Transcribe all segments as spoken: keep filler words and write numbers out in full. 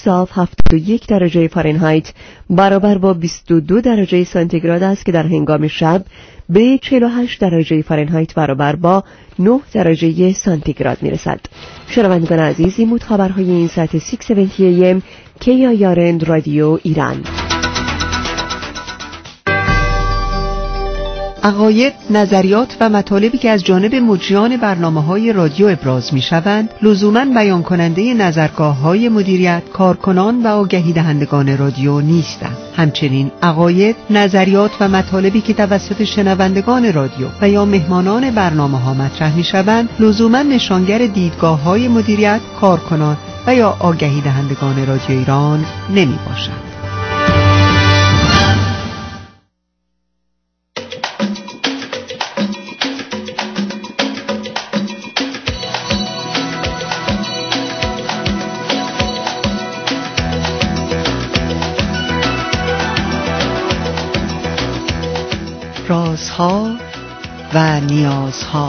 صاف هفتاد و یک درجه فارنهایت برابر با بیست و دو درجه سانتیگراد است که در هنگام شب به چهل و هشت درجه فارنهایت برابر با نه درجه سانتیگراد میرسد. شنوندگان عزیز، این بود خبرهای این ساعت ششصد و هفتاد ای ام کی آی آر ان رادیو ایران. عقاید، نظریات و مطالبی که از جانب مجریان برنامه‌های رادیو ابراز می‌شوند، لزوماً بیان کننده نظرگاه‌های مدیریت، کارکنان و آگهی دهندگان رادیو نیستند. همچنین عقاید، نظریات و مطالبی که توسط شنوندگان رادیو و یا مهمانان برنامه‌ها مطرح می‌شوند، لزوماً نشانگر دیدگاه‌های مدیریت، کارکنان و یا آگهی دهندگان رادیو ایران نمی‌باشند. رازها و نیازها.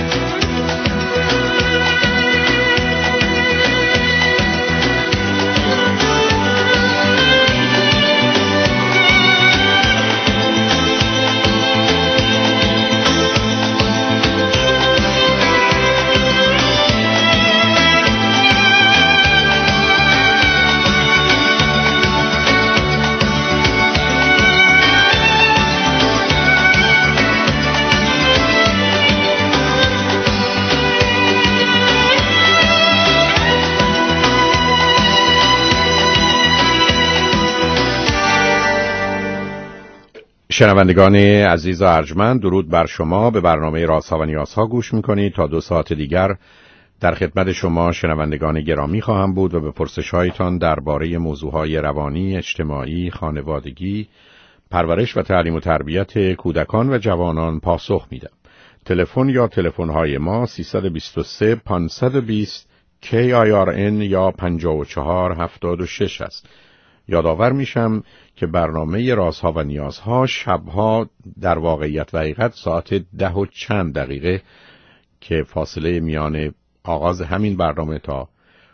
شنوندگان عزیز و ارجمند، درود بر شما. به برنامه رازها و نیازها گوش میکنید. تا دو ساعت دیگر در خدمت شما شنوندگان گرامی خواهم بود و به پرسش‌هایتان درباره موضوعهای روانی، اجتماعی، خانوادگی، پرورش و تعلیم و تربیت کودکان و جوانان پاسخ میدم. تلفن یا تلفن‌های ما سیصد و بیست و سه پانصد و بیست کی آی آر ان یا پنجاه و چهار هفتاد و شش است. یادآور میشم که برنامه رازها و نیازها شبها در واقعیت و حقیقت ساعت ده و چند دقیقه که فاصله میان آغاز همین برنامه تا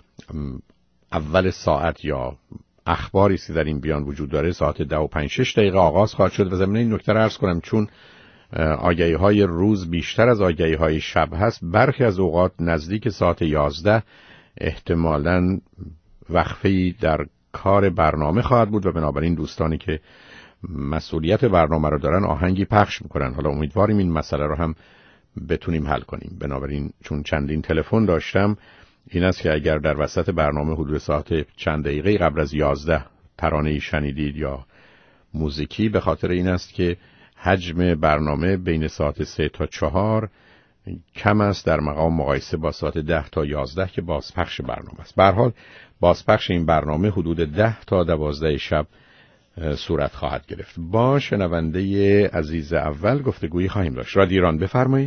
اول ساعت یا اخباری که در این بیان وجود داره ساعت ده و پنج شش دقیقه آغاز خواهد شد. و ضمن این نکته را عرض کنم چون آگهی های روز بیشتر از آگهی های شب هست، برخی از اوقات نزدیک ساعت یازده احتمالاً وقفه‌ای در کار برنامه خواهد بود و بنابراین دوستانی که مسئولیت برنامه رو دارن آهنگی پخش میکنن. حالا امیدواریم این مسئله رو هم بتونیم حل کنیم. بنابراین چون چندین تلفن داشتم، این است که اگر در وسط برنامه حدود ساعت چند دقیقه قبل از یازده ترانه‌ای شنیدید یا موزیکی، به خاطر این است که حجم برنامه بین ساعت سه تا چهار کم است در مقام مقایسه با ساعت ده تا یازده که بازپخش برنامه است. به هر حال بازپخش این برنامه حدود ده تا دوازده شب صورت خواهد گرفت. با شنونده عزیز اول گفتگویی خواهیم داشت. رادیو ایران، بفرمایید.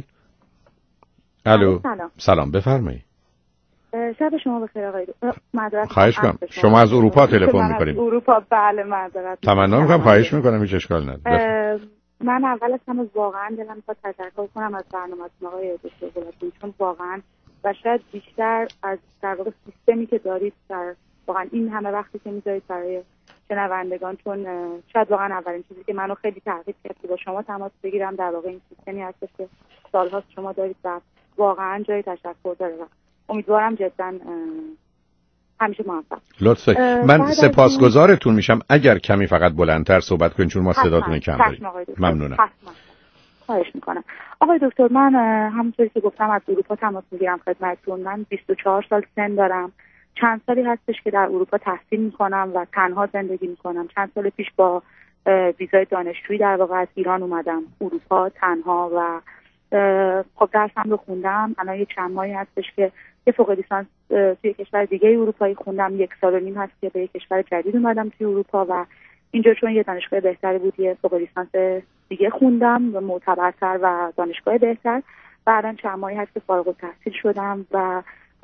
الو، سلام. سلام، بفرمایید. شب شما بخیر آقای معذرت. خواهش می‌کنم. شما از اروپا تلفن می‌کنید. اروپا، بله معذرت. تمنا می‌کنم. خواهش می‌کنم، هیچ اشکال نداره. من اول از همه واقعا دلم می‌خواد تشکر کنم از برنامه‌تون آقای دکتر گلابی، چون واقعا و شاید بیشتر از در واقع سیستمی که دارید در واقعا این همه وقتی که می‌ذارید برای شنوندگان، چون شاید واقعا اولین چیزی که منو خیلی تحریک کرد که با شما تماس بگیرم در واقع این سیستمی هستش که سال‌هاست شما دارید و واقعا جای تشکر داره و امیدوارم جدا همیشه موفق. لطفاً من سپاسگزارتون میشم اگر کمی فقط بلندتر صحبت کنین چون ما صداتون کم داریم. ممنونم. خواهش میکنم. آقای دکتر، من همونطوری که گفتم از اروپا تماس میگیرم خدمتتون. من بیست و چهار سال سن دارم. چند سالی هستش که در اروپا تحصیل میکنم و تنها زندگی میکنم. چند سال پیش با ویزای دانشجویی در واقع از ایران اومدم اروپا تنها و خب درسم رو خوندم. الان یه چند ماهی هستش که یه فوق لیسانس توی کشور دیگه اروپایی خوندم. یک سال و نیم هست که به یک کشور جدید اومدم توی اروپا و اینجا چون یه دانشگاه بهتری بود یه فوق لیسانس دیگه خوندم و معتبرتر و دانشگاه بهتر و الان چند ماهی هست که فارغ التحصیل شدم و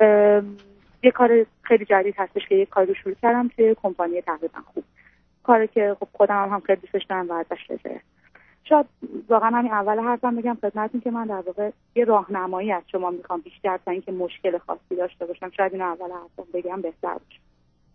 یه کار خیلی جدید هستش که یه کاری رو شروع کردم توی کمپانی تقریبا خوب، کاری که خب خودم هم, هم خیلی دوستش دارم و ازش رضایتم. شاید واقعا همین اول حرفم بگم خدمتتون که من در واقع یه راهنمایی از شما میخوام بیشتر تا اینکه مشکل خاصی داشته باشم. شاید اینو اول حرفم بگم بهتر باشه.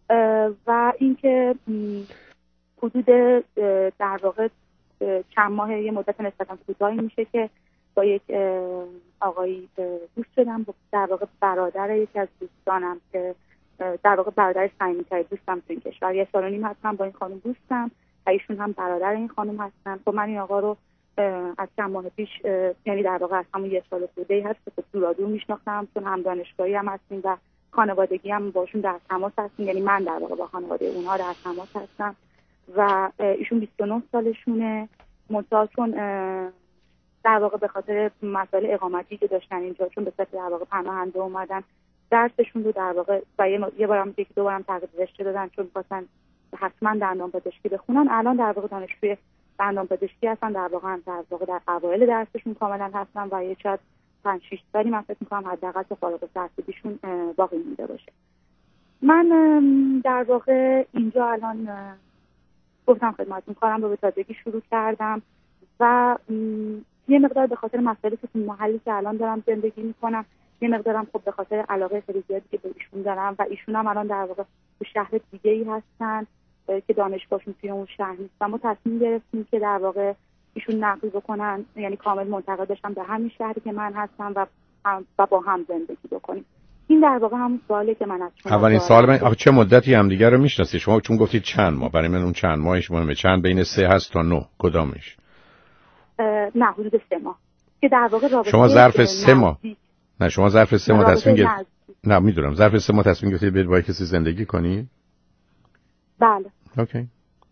و اینکه حدود در واقع چند ماه یه مدت نسبتا کوتاهی میشه که با یک آقایی دوست شدم، در واقع برادر یکی از دوستانم که در واقع برادر صمیمی‌ترین دوستم تو این کشور. یه سال و نیم هستم با این خانم دوستم و ایشون هم برادر این خانم هستن. خب من این آقا رو از چند ماه پیش، یعنی در واقع از همون یه سال خورده هست که دورا دور میشناختم، چون هم دانشگاهی هم هستیم و خانوادگی هم باشون در تماس هستیم، یعنی من در واقع با خانواده اونها در تماس هستم و ایشون بیست و نه سالشونه. منتها چون در واقع به خاطر مسائل اقامتی که داشتن اینجا، چون به صورت در واقع پناهنده اومدن، درسشون رو در واقع و یه بارم یکی دو بارم تغییر رشته دادن چون می‌خواستن حتما دندان پزشکی بخونن. الان در واقع دانشجوی دندان پزشکی هستن، در واقع هم در واقع در اوایل درسشون کاملا هستن و یه شاید پنج شش سالی من فکر می‌کنم حداقل تا فارغ التحصیلیشون باقی مونده باشه. من در واقع اینجا الان گفتم خدمتتون کارم رو به تازگی شروع کردم و یه مقدار به خاطر مسائلی که تو محلی که الان دارم زندگی میکنم، یه مقدارم خب به خاطر علاقه خیلی زیادی که به ایشون دارم و ایشون هم الان در واقع تو شهر دیگه ای هستن که دانشگاهشون توی اون شهر نیست و ما تصمیم گرفتیم که در واقع ایشون نقل بکنن، یعنی کامل منتقل بشن به همین شهری که من هستم و و با هم زندگی بکنیم. این در واقع همون سوالی که من از شما اولین سوال من، آخه چه مدتی همدیگه رو میشناسید شما؟ چون گفتید چند ماه، برای من اون چند ماهش مهمه. چند بین سه هست تا نه کدامش؟ نه حدود سه ماه که در واقع رابطه شما ظرف سه ماه نه شما ظرف سه ماه تصمیم گرفتید؟ نه میدونم ظرف سه ماه تصمیم گرفتید برید با کسی زندگی کنید؟ بله. اوکی.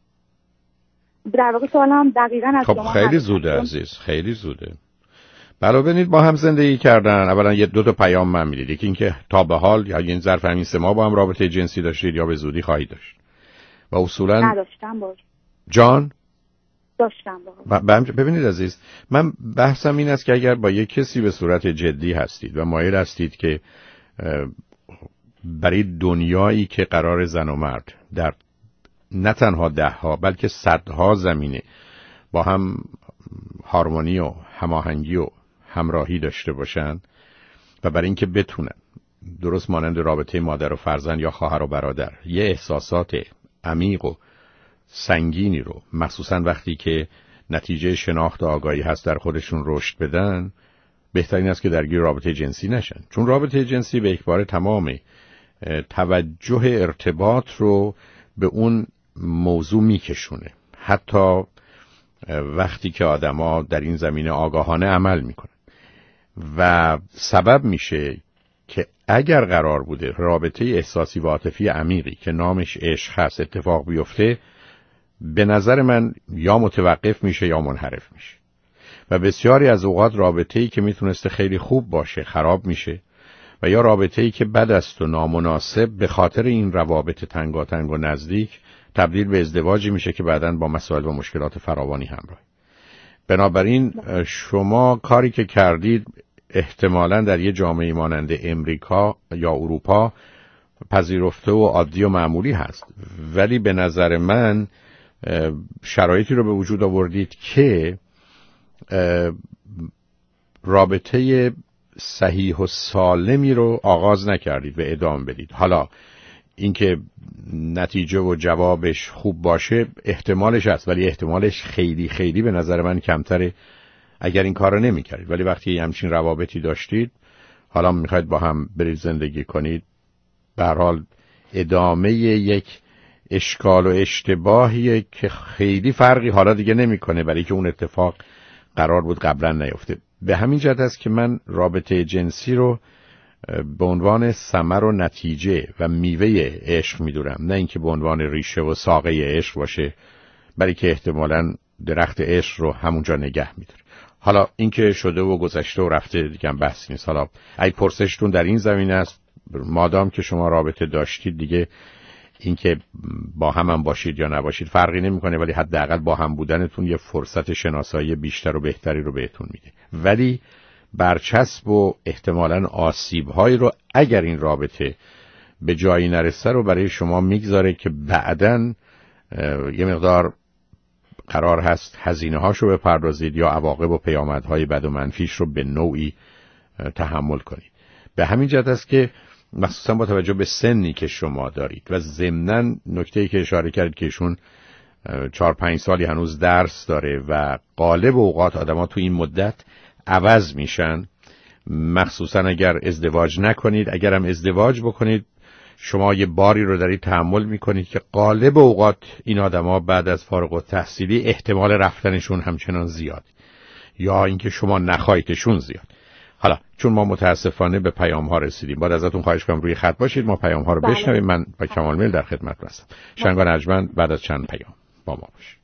در واقع سوالم دقیقاً از شما خب خیلی زوده عزیز، خیلی زوده. بله ببینید با هم زندگی کردن، اولا یه دو تا پیام من میدید. یکی اینکه تا به حال یا این ظرف همین سه ماه با هم رابطه جنسی داشتید یا به زودی خواهید داشت؟ و اصولا نداشتم باش. جان داشتم با. ببینید عزیز، من بحثم این است که اگر با یک کسی به صورت جدی هستید و مایل هستید که برای دنیایی که قرار زن و مرد در نه تنها ده ها بلکه صدها زمینه با هم هارمونی و هماهنگی و همراهی داشته باشن و برای اینکه بتونن درست مانند رابطه مادر و فرزند یا خواهر و برادر یه احساسات عمیق و سنگینی رو مخصوصا وقتی که نتیجه شناخت و آگاهی هست در خودشون رشد بدن، بهترین است که درگیر رابطه جنسی نشن، چون رابطه جنسی به یکباره تمام توجه ارتباط رو به اون موضوع میکشونه، حتی وقتی که آدما در این زمینه آگاهانه عمل میکنن و سبب میشه که اگر قرار بوده رابطه احساسی و عاطفی عمیقی که نامش عشق هست اتفاق بیفته، به نظر من یا متوقف میشه یا منحرف میشه و بسیاری از اوقات رابطه‌ای که میتونسته خیلی خوب باشه خراب میشه و یا رابطه‌ای که بد است و نامناسب به خاطر این روابط تنگاتنگ و نزدیک تبدیل به ازدواجی میشه که بعداً با مسائل و مشکلات فراوانی همراه. بنابراین شما کاری که کردید احتمالاً در یه جامعه مانند امریکا یا اروپا پذیرفته و عادی و معمولی هست، ولی به نظر من شرایطی رو به وجود آوردید که رابطه صحیح و سالمی رو آغاز نکردید و ادامه بدید. حالا اینکه نتیجه و جوابش خوب باشه احتمالش هست، ولی احتمالش خیلی خیلی به نظر من کمتره اگر این کار رو نمی کردید. ولی وقتی همچین روابطی داشتید، حالا میخواید با هم برید زندگی کنید، به هر حال ادامه یک اشکال و اشتباهیه که خیلی فرقی حالا دیگه نمیکنه، برای که اون اتفاق قرار بود قبلا نیفته. به همین جهت است که من رابطه جنسی رو به عنوان ثمر و نتیجه و میوه عشق میدونم، نه اینکه به عنوان ریشه و ساقه عشق باشه، برای که احتمالاً درخت عشق رو همونجا نگه میداره. حالا اینکه شده و گذشته و رفته دیگه هم بحث نیست. حالا ای پرسشتون در این زمینه است، مادام که شما رابطه داشتید دیگه اینکه با هم هم باشید یا نباشید فرقی نمیکنه، ولی حداقل با هم بودنتون یه فرصت شناسایی بیشتر و بهتری رو بهتون میده. ولی برچسب و احتمالاً آسیب‌هایی رو اگر این رابطه به جایی نرسه رو برای شما میگذاره که بعداً یه مقدار قرار هست هزینه هاشو بپردازید یا عواقب و پیامدهای بد و منفیش رو به نوعی تحمل کنید. به همین جهت است که مخصوصا با توجه به سنی که شما دارید و ضمناً نکته‌ای که اشاره کردید که ایشون چهار پنج سالی هنوز درس داره و غالب اوقات آدم‌ها تو این مدت عوض میشن، مخصوصا اگر ازدواج نکنید. اگرم ازدواج بکنید شما یه باری رو دارید تحمل میکنید که غالب اوقات این آدم‌ها بعد از فارغ التحصیلی احتمال رفتنشون همچنان زیاد، یا اینکه شما نخواهیدشون زیاد. حالا چون ما متاسفانه به پیام ها رسیدیم، باید ازتون خواهش کنم روی خط باشید، ما پیام ها رو بله. بشنویم. من با کمال میل در خدمت هستم. شنگان ارجمند بعد از چند پیام با ما باشید.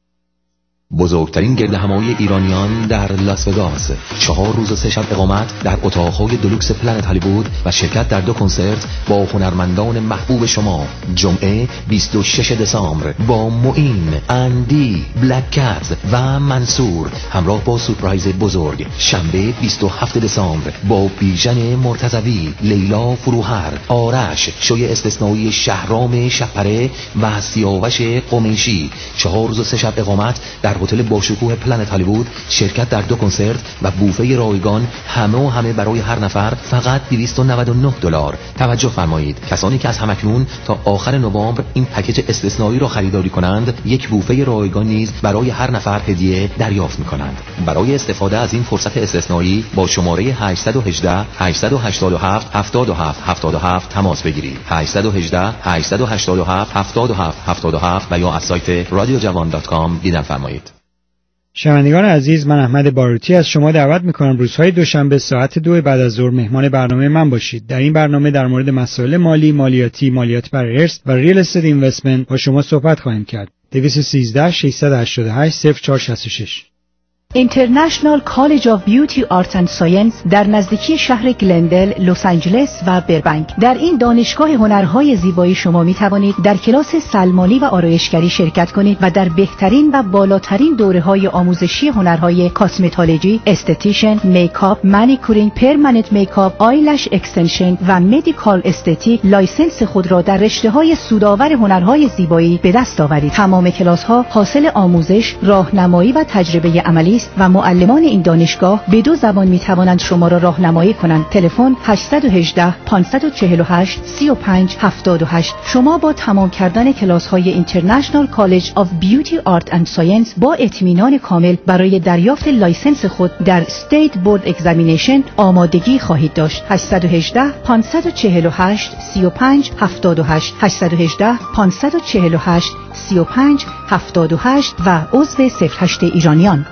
بزرگترین گردهمایی ایرانیان در لاس وگاس، چهار روز و سه شب اقامت در اتاق‌های دلوکس پلنت هالیوود و شرکت در دو کنسرت با هنرمندان محبوب شما. جمعه بیست و ششم دسامبر با معین، اندی، بلک کت و منصور همراه با سورپرایز بزرگ. شنبه بیست و هفتم دسامبر با بیژن مرتضوی، لیلا فروهر، آرش، شوی استثنایی شهرام شپره و سیاوش قمیشی. چهار روز و سه شب اقامت در هتل باشکوه پلنت هالیوود، شرکت در دو کنسرت و بوفه رایگان، همه و همه برای هر نفر فقط دویست و نود و نه دلار. توجه فرمایید، کسانی که از همکنون تا آخر نوامبر این پکیج استثنایی را خریداری کنند، یک بوفه رایگان نیز برای هر نفر هدیه دریافت می‌کنند. برای استفاده از این فرصت استثنایی با شماره هشت یک هشت، هشت هشت هفت، هفت هفت هفت هفت تماس بگیرید. هشت یک هشت، هشت هشت هفت، هفت هفت هفت هفت و یا از سایت رادیو جوان دات کام دیدن فرمایید. شنوندگان عزیز، من احمد باروتی از شما دعوت می‌کنم روزهای دوشنبه ساعت دو بعد از ظهر مهمان برنامه من باشید. در این برنامه در مورد مسائل مالی، مالیاتی، مالیات بر ارث و ریل استیت اینوستمنت با شما صحبت خواهیم کرد. دویست و سیزده ششصد و هشتاد و هشت صفر چهار شش شش. اینترنشنال کالج آف بیوتی آرت اند ساینس در نزدیکی شهر گلندل، لس آنجلس و بربنک. در این دانشگاه هنرهای زیبایی شما می توانید در کلاس سلمانی و آرایشگری شرکت کنید و در بهترین و بالاترین دوره‌های آموزشی هنرهای کاسمتولوژی، استتیشن، میکاپ، مانیکورینگ، پرمننت میکاپ، آیلش اکستنشن و مدیکال استتیک لایسنس خود را در رشته‌های سودآور هنرهای زیبایی به دست آورید. تمام کلاس‌ها حاصل آموزش، راهنمایی و تجربه عملی و معلمان این دانشگاه به دو زبان می توانند شما را راهنمایی کنند. تلفن هشت یک هشت، پنج چهار هشت، سه پنج هفت هشت. شما با تمام کردن کلاس های اینترنشنال کالج آف بیوتی آرت اند ساینس با اطمینان کامل برای دریافت لایسنس خود در استیت بورد اگزامینیشن آمادگی خواهید داشت. هشت یک هشت، پنج چهار هشت، سه پنج هفت هشت هشت یک هشت، پنج چهار هشت، سه پنج هفت هشت و عضو صفر هشت ایرانیان.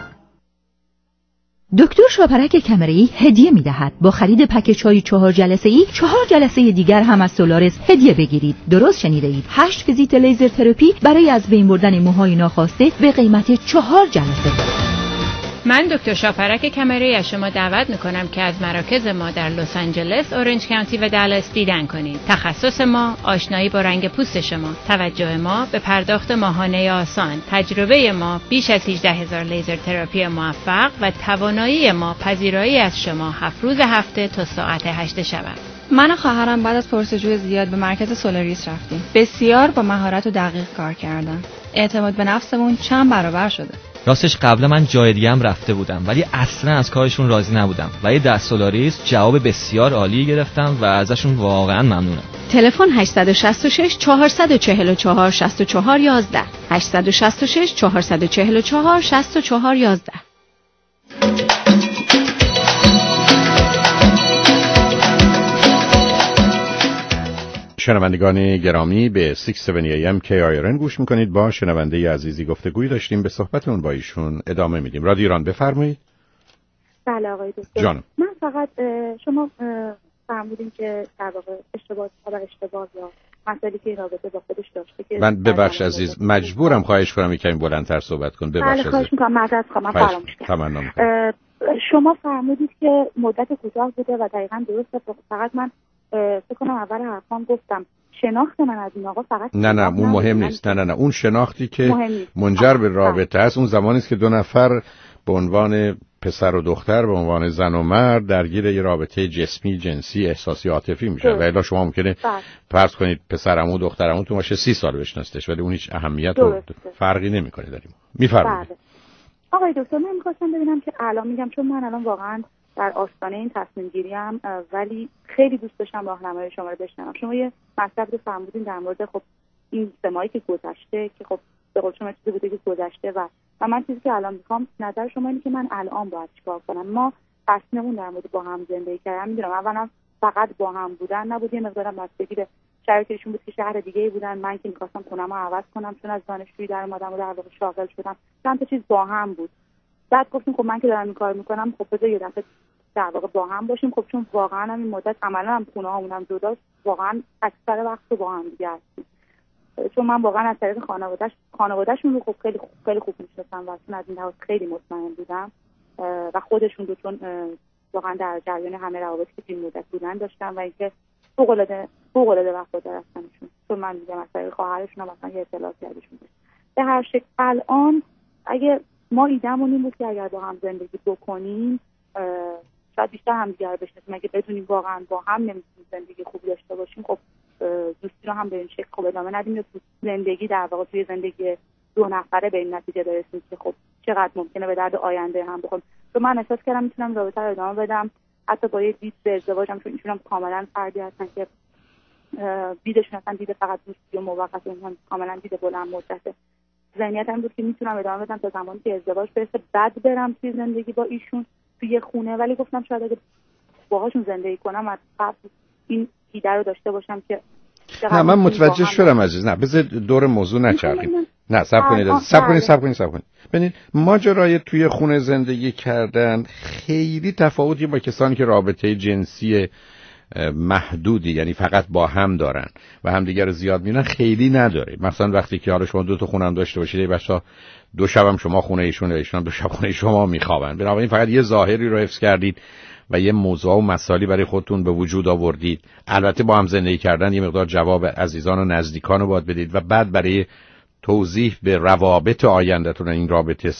دکتر شاپرک کمره‌ای هدیه می‌دهد. با خرید پکیج‌های چهار جلسه‌ای، چهار جلسه دیگر هم از سولاریس هدیه بگیرید. درست شنیدید. هشت ویزیت لیزر تراپی برای از بین بردن موهای ناخواسته به قیمت چهار جلسه. من دکتر شاپرک کمره‌ای از شما دعوت میکنم که از مراکز ما در لس آنجلس، اورنج کانتی و دالاس دیدن کنید. تخصص ما آشنایی با رنگ پوست شما، توجه ما به پرداخت ماهانه آسان، تجربه ما بیش از هجده هزار لیزر تراپی موفق و توانایی ما پذیرایی از شما هفت روز هفته تا ساعت هشت شب. من و خواهرم بعد از پرسجوی زیاد به مرکز سولاریس رفتیم. بسیار با مهارت و دقیق کار کردن. اعتماد به نفسمون چند برابر شده. راستش قبلا من جای دیگه هم رفته بودم ولی اصلا از کارشون راضی نبودم و یه دست سولاریس جواب بسیار عالی گرفتم و ازشون واقعا ممنونم. تلفن هشت شش شش، چهار چهار چهار، شش چهار یک یک هشت شش شش، چهار چهار چهار، شش چهار یک یک. شنوندگان گرامی به شش هفت ای ام کی آی آر ان گوش میکنید. با شنونده عزیزی گفتگویی داشتیم، به صحبتمون با ایشون ادامه میدیم. رادیو ایران بفرمایید. بله آقای دکتر. جانم. من فقط شما فرمودین که در واقع اشتباه و اشتباه یا مسائلی که این رابطه با خودش داشته که من ببخش عزیز مجبورم خواهش کنم یکم بلندتر صحبت کن. ببخش عزیز. بله خواهش میکنم. معذرت میخوام. من فراموش کردم. شما فرمودید که مدت کوتاه بوده و دقیقاً درسته. فقط من فکر کنم اول حرفام گفتم شناخت من از این آقا فقط نه نه اون مهم نیست. نه نه نه اون شناختی که منجر به رابطه است اون زمانی است که دو نفر به عنوان پسر و دختر به عنوان زن و مرد درگیر یه رابطه جسمی، جنسی، احساسی، عاطفی میشن. و الا شما ممکنه فرض کنید پسرمو دخترمو تو باشه سی سال بشناستش ولی اون هیچ اهمیت و فرقی نمیکنه. داریم میفرمایید. آقای دکتر من می‌خواستم ببینم که الان میگم چون من الان واقعا در آستانه این تصمیم گیری ام، ولی خیلی دوست داشتم راهنمایی شما رو بشنوم. شما یه مطلب رو فرمودین در مورد خب این سه ماهی که گذشته که خب به قول شما چیزی بوده که گذشته و و من چیزی که الان میخوام نظر شما اینه که من الان باید چیکار کنم. ما تصمیممون در مورد با هم زندگی کردن، میدونم اولا فقط با هم بودن نبود، یه مقدارم بستگی به شرایطشون بود که شهر دیگه‌ای بودن، من که می‌خواستم خونه‌مو عوض کنم چون از دانشجویی در اومدم و در واقع شاغل شدم، چند تا چیز با هم بود. بعد گفتیم خب من که دارم این کار میکنم خب بذار یه دفعه در واقع با هم باشیم. خب چون واقعا هم این مدت عملا هم خونه‌هامون هم جداست، واقعا اکثر وقت رو با هم دیگه هستیم. چون من واقعا از طریق خانواده‌اش خانواده‌شون رو خب خیلی خوب خیلی خوب می‌شناسم و چون از این لحاظ خیلی مطمئن بودم و خودشون رو چون واقعا در جریان همه روابطی که این مدت بودن داشتم و اینکه فوق‌العاده فوق‌العاده وفادار هستنشون. چون من میگم از طریق خواهرشون هم مثلا یه اطلاعاتی ازشون داشتم. به هر شکل الان اگه ما ایده‌مون این بود که اگر با هم زندگی بکنیم شاید بیشتر هم دیگه رو بشناسیم. اگه بدونیم واقعا با هم نمیتونیم زندگی خوبی داشته باشیم خب دوستی رو هم به این شکل خب ادامه ندیم یا زندگی در واقع توی زندگی دو نفره به این نتیجه برسیم که خب چقدر ممکنه به درد آینده هم بخوریم. چون من احساس کردم میتونم رابطه رو ادامه بدم حتی با یه دید به ازدواجم، چون ایشون هم کاملا فردی هستن که دیدشون اصلا دید فقط دوستی و موقت، اونها کاملا دید بلند مدته. ذهنیتم بود که میتونم ادامه بدم تا زمانی که ازدواج برسه، بعد برم توی زندگی با ایشون توی خونه. ولی گفتم شاید اگه باهاشون زندگی کنم از قبل این ایده رو داشته باشم که نه من متوجه شدم عزیز. نه بذار دور موضوع نچرخیم. نه صبر کنید صبر کنید صبر کنید صبر کنید ببینید ماجرای توی خونه زندگی کردن خیلی تفاوتی با کسانی که رابطه جنسی محدودی یعنی فقط با هم دارن و همدیگه رو زیاد میبینن خیلی نداره. مثلا وقتی که حالا شما دو تا خونه هم داشته باشید بچا دو شبم شما خونه ایشون و ایشون دو شب خونه شما میخوابن، بنابراین فقط یه ظاهری رو حفظ کردید و یه موضوع و مسائلی برای خودتون به وجود آوردید. البته با هم زندگی کردن یه مقدار جواب عزیزان و نزدیکان رو باید بدید و بعد برای توضیح به روابط آینده‌تون این رابطه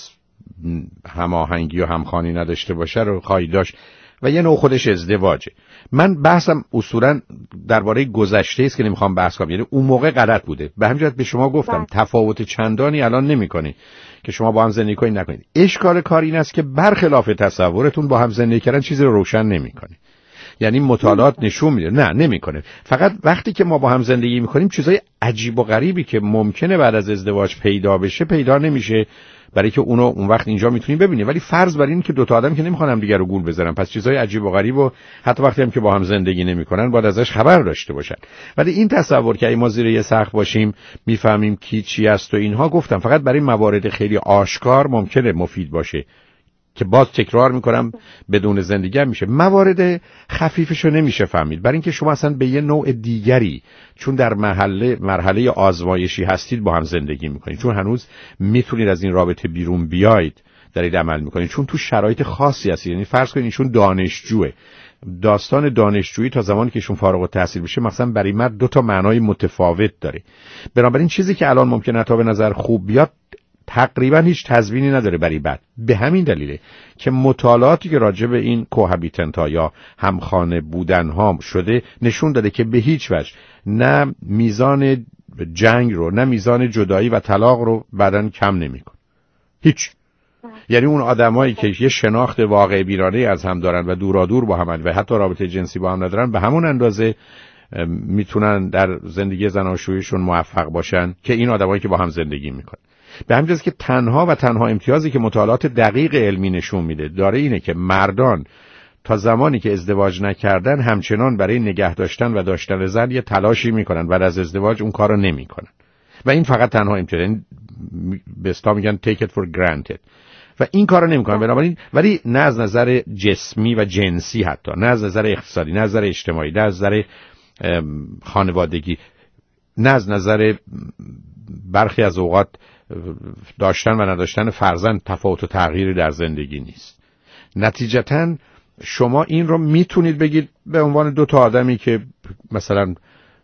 هماهنگی و همخوانی نداشته باشه رو خواهید داشت و یه نوع خودش ازدواجه. من بحثم اصولا درباره گذشته است که نمیخوام بحث کنم، یعنی اون موقع غلط بوده. به همین جهت به شما گفتم تفاوت چندانی الان نمیکنی که شما با هم زندگی کنید نکنید. اشکال کار این است که برخلاف تصورتون با هم زندگی کردن چیزی رو روشن نمیکنه. یعنی مطالعات نشون میده نه نمیکنه. فقط وقتی که ما با هم زندگی میکنیم چیزای عجیب و غریبی که ممکنه بعد از ازدواج پیدا بشه پیدا نمیشه، برای که اونو اون وقت اینجا میتونیم ببینیم. ولی فرض بر این که دو تا آدم که نمیخوان هم دیگه رو گول بزنن، پس چیزای عجیب و غریب و حتی وقتی هم که با هم زندگی نمیکنن باید ازش خبر داشته باشن. ولی این تصور که ما زیر یه سقف باشیم میفهمیم کی چی است و اینها، گفتم فقط برای موارد خیلی آشکار ممکنه مفید باشه که باز تکرار میکنم بدون زندگی هم میشه. موارد خفیفشو نمیشه فهمید، برای اینکه شما اصلا به یه نوع دیگری چون در مرحله مرحله آزمایشی هستید با هم زندگی میکنید، چون هنوز میتونید از این رابطه بیرون بیاید دارید عمل میکنید، چون تو شرایط خاصی هستید. یعنی فرض کنید ایشون دانشجوه، داستان دانشجویی تا زمانی که ایشون فارغ التحصیل بشه مثلا برای مرد دو تا معنای متفاوت داره. بنابراین چیزی که الان ممکنه تا به نظر خوب بیاد تقریبا هیچ تضمینی نداره برای بعد. به همین دلیله که مطالعاتی که راجع به این کوهابیتنت ها یا همخانه بودن ها شده نشون داده که به هیچ وجه نه میزان جنگ رو نه میزان جدایی و طلاق رو بعداً کم نمیکنه. هیچ. یعنی اون آدمایی که یه شناخت واقع بیرانه از هم دارن و دورا دور با هم و حتی رابطه جنسی با هم ندارن به همون اندازه میتونن در زندگی زناشوییشون موفق باشن که این آدمایی که با هم زندگی میکنن. به همین جهت که تنها و تنها امتیازی که مطالعات دقیق علمی نشون میده داره اینه که مردان تا زمانی که ازدواج نکردن همچنان برای نگه داشتن و داشتن زن یه تلاشی میکنن و از ازدواج اون کارو نمیکنن و این فقط تنها امتیاز، به اصطلاح میگن take it for granted و این کارو نمیکنن. بنابراین ولی نه از نظر جسمی و جنسی، حتی نه از نظر اقتصادی، نه از نظر اجتماعی، نه از نظر خانوادگی، نه از نظر برخی از اوقات داشتن و نداشتن فرزند تفاوت و تغییری در زندگی نیست. نتیجتاً شما این رو میتونید بگید به عنوان دو تا آدمی که مثلا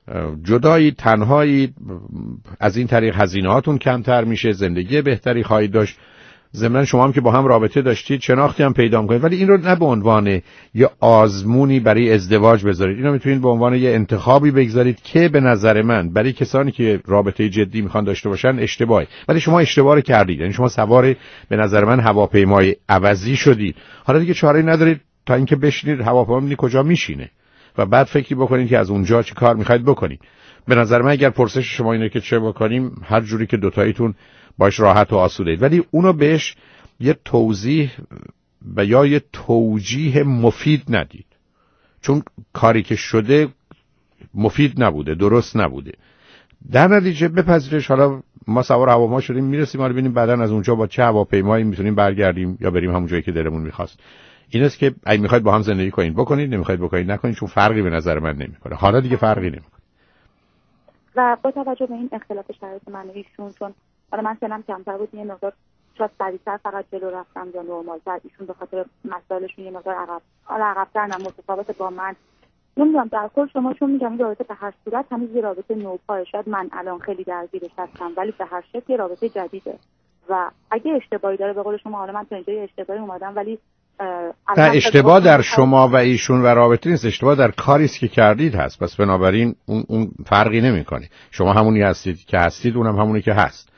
جدایی تنهایی، از این طریق هزینه‌هاتون کمتر میشه، زندگی بهتری خواهید داشت، ضمن شما هم که با هم رابطه داشتید شناختی هم پیدا می‌کنید. ولی این رو نه به عنوان یه آزمونی برای ازدواج بذارید، اینو میتونید به عنوان یه انتخابی بگذارید که به نظر من برای کسانی که رابطه جدی میخوان داشته باشن اشتباهه. ولی شما اشتباه کردید، یعنی شما سوار به نظر من هواپیمای عوضی شدید، حالا دیگه چاره‌ای ندارید تا اینکه بشینید هواپیما ببینید کجا میشینه و بعد فکری بکنید که از اونجا چه کار میخواید بکنید. به نظر من اگر پرسش شما اینه که چه بکنیم، هر جوری که دوتاییتون باش راحت و آسوده اید، ولی اونو بهش یه توضیح و یا یه توجیه مفید ندید، چون کاری که شده مفید نبوده، درست نبوده. در نتیجه بپذیرش حالا ما سوار هواپیما شدیم میرسیم، حالا ببینیم بعدن از اونجا با چه هواپیمایی میتونیم برگردیم یا بریم همون جایی که دلمون میخواست. این است که اگه میخواید با هم زندگی کنید بکنید، نمیخواید بکنید نکنید، چون فرقی به نظر من نمیکنه. حالا دیگه فرقی نمیکنه. و با توجه به این اختلاف شرایط من و ایشون، چون حالا من سنم کمتر بود، یه مقدار شاید سریعتر فقط جلو رفتم یا نرمال‌تر، ایشون به خاطر مسائلشون یه مقدار عقب حالا عقب‌تر نه متفاوت با من. نمیدونم در کل شما چون میگم این رابطه به هر صورت هنوز یه رابطه نوپایه، شاید من الان خیلی درگیرش هستم ولی به هر شکل یه رابطه جدیده و اگه اشتباهی داره به قول شما، حالا من تا اینجا اشتباهی اومدم ولی نه، اشتباه در شما و ایشون و رابطه نیست، اشتباه در کاری است که کردید هست. پس بنابراین اون اون فرقی نمیکنه، شما همونی هستید که هستید، اونم همونی که هست،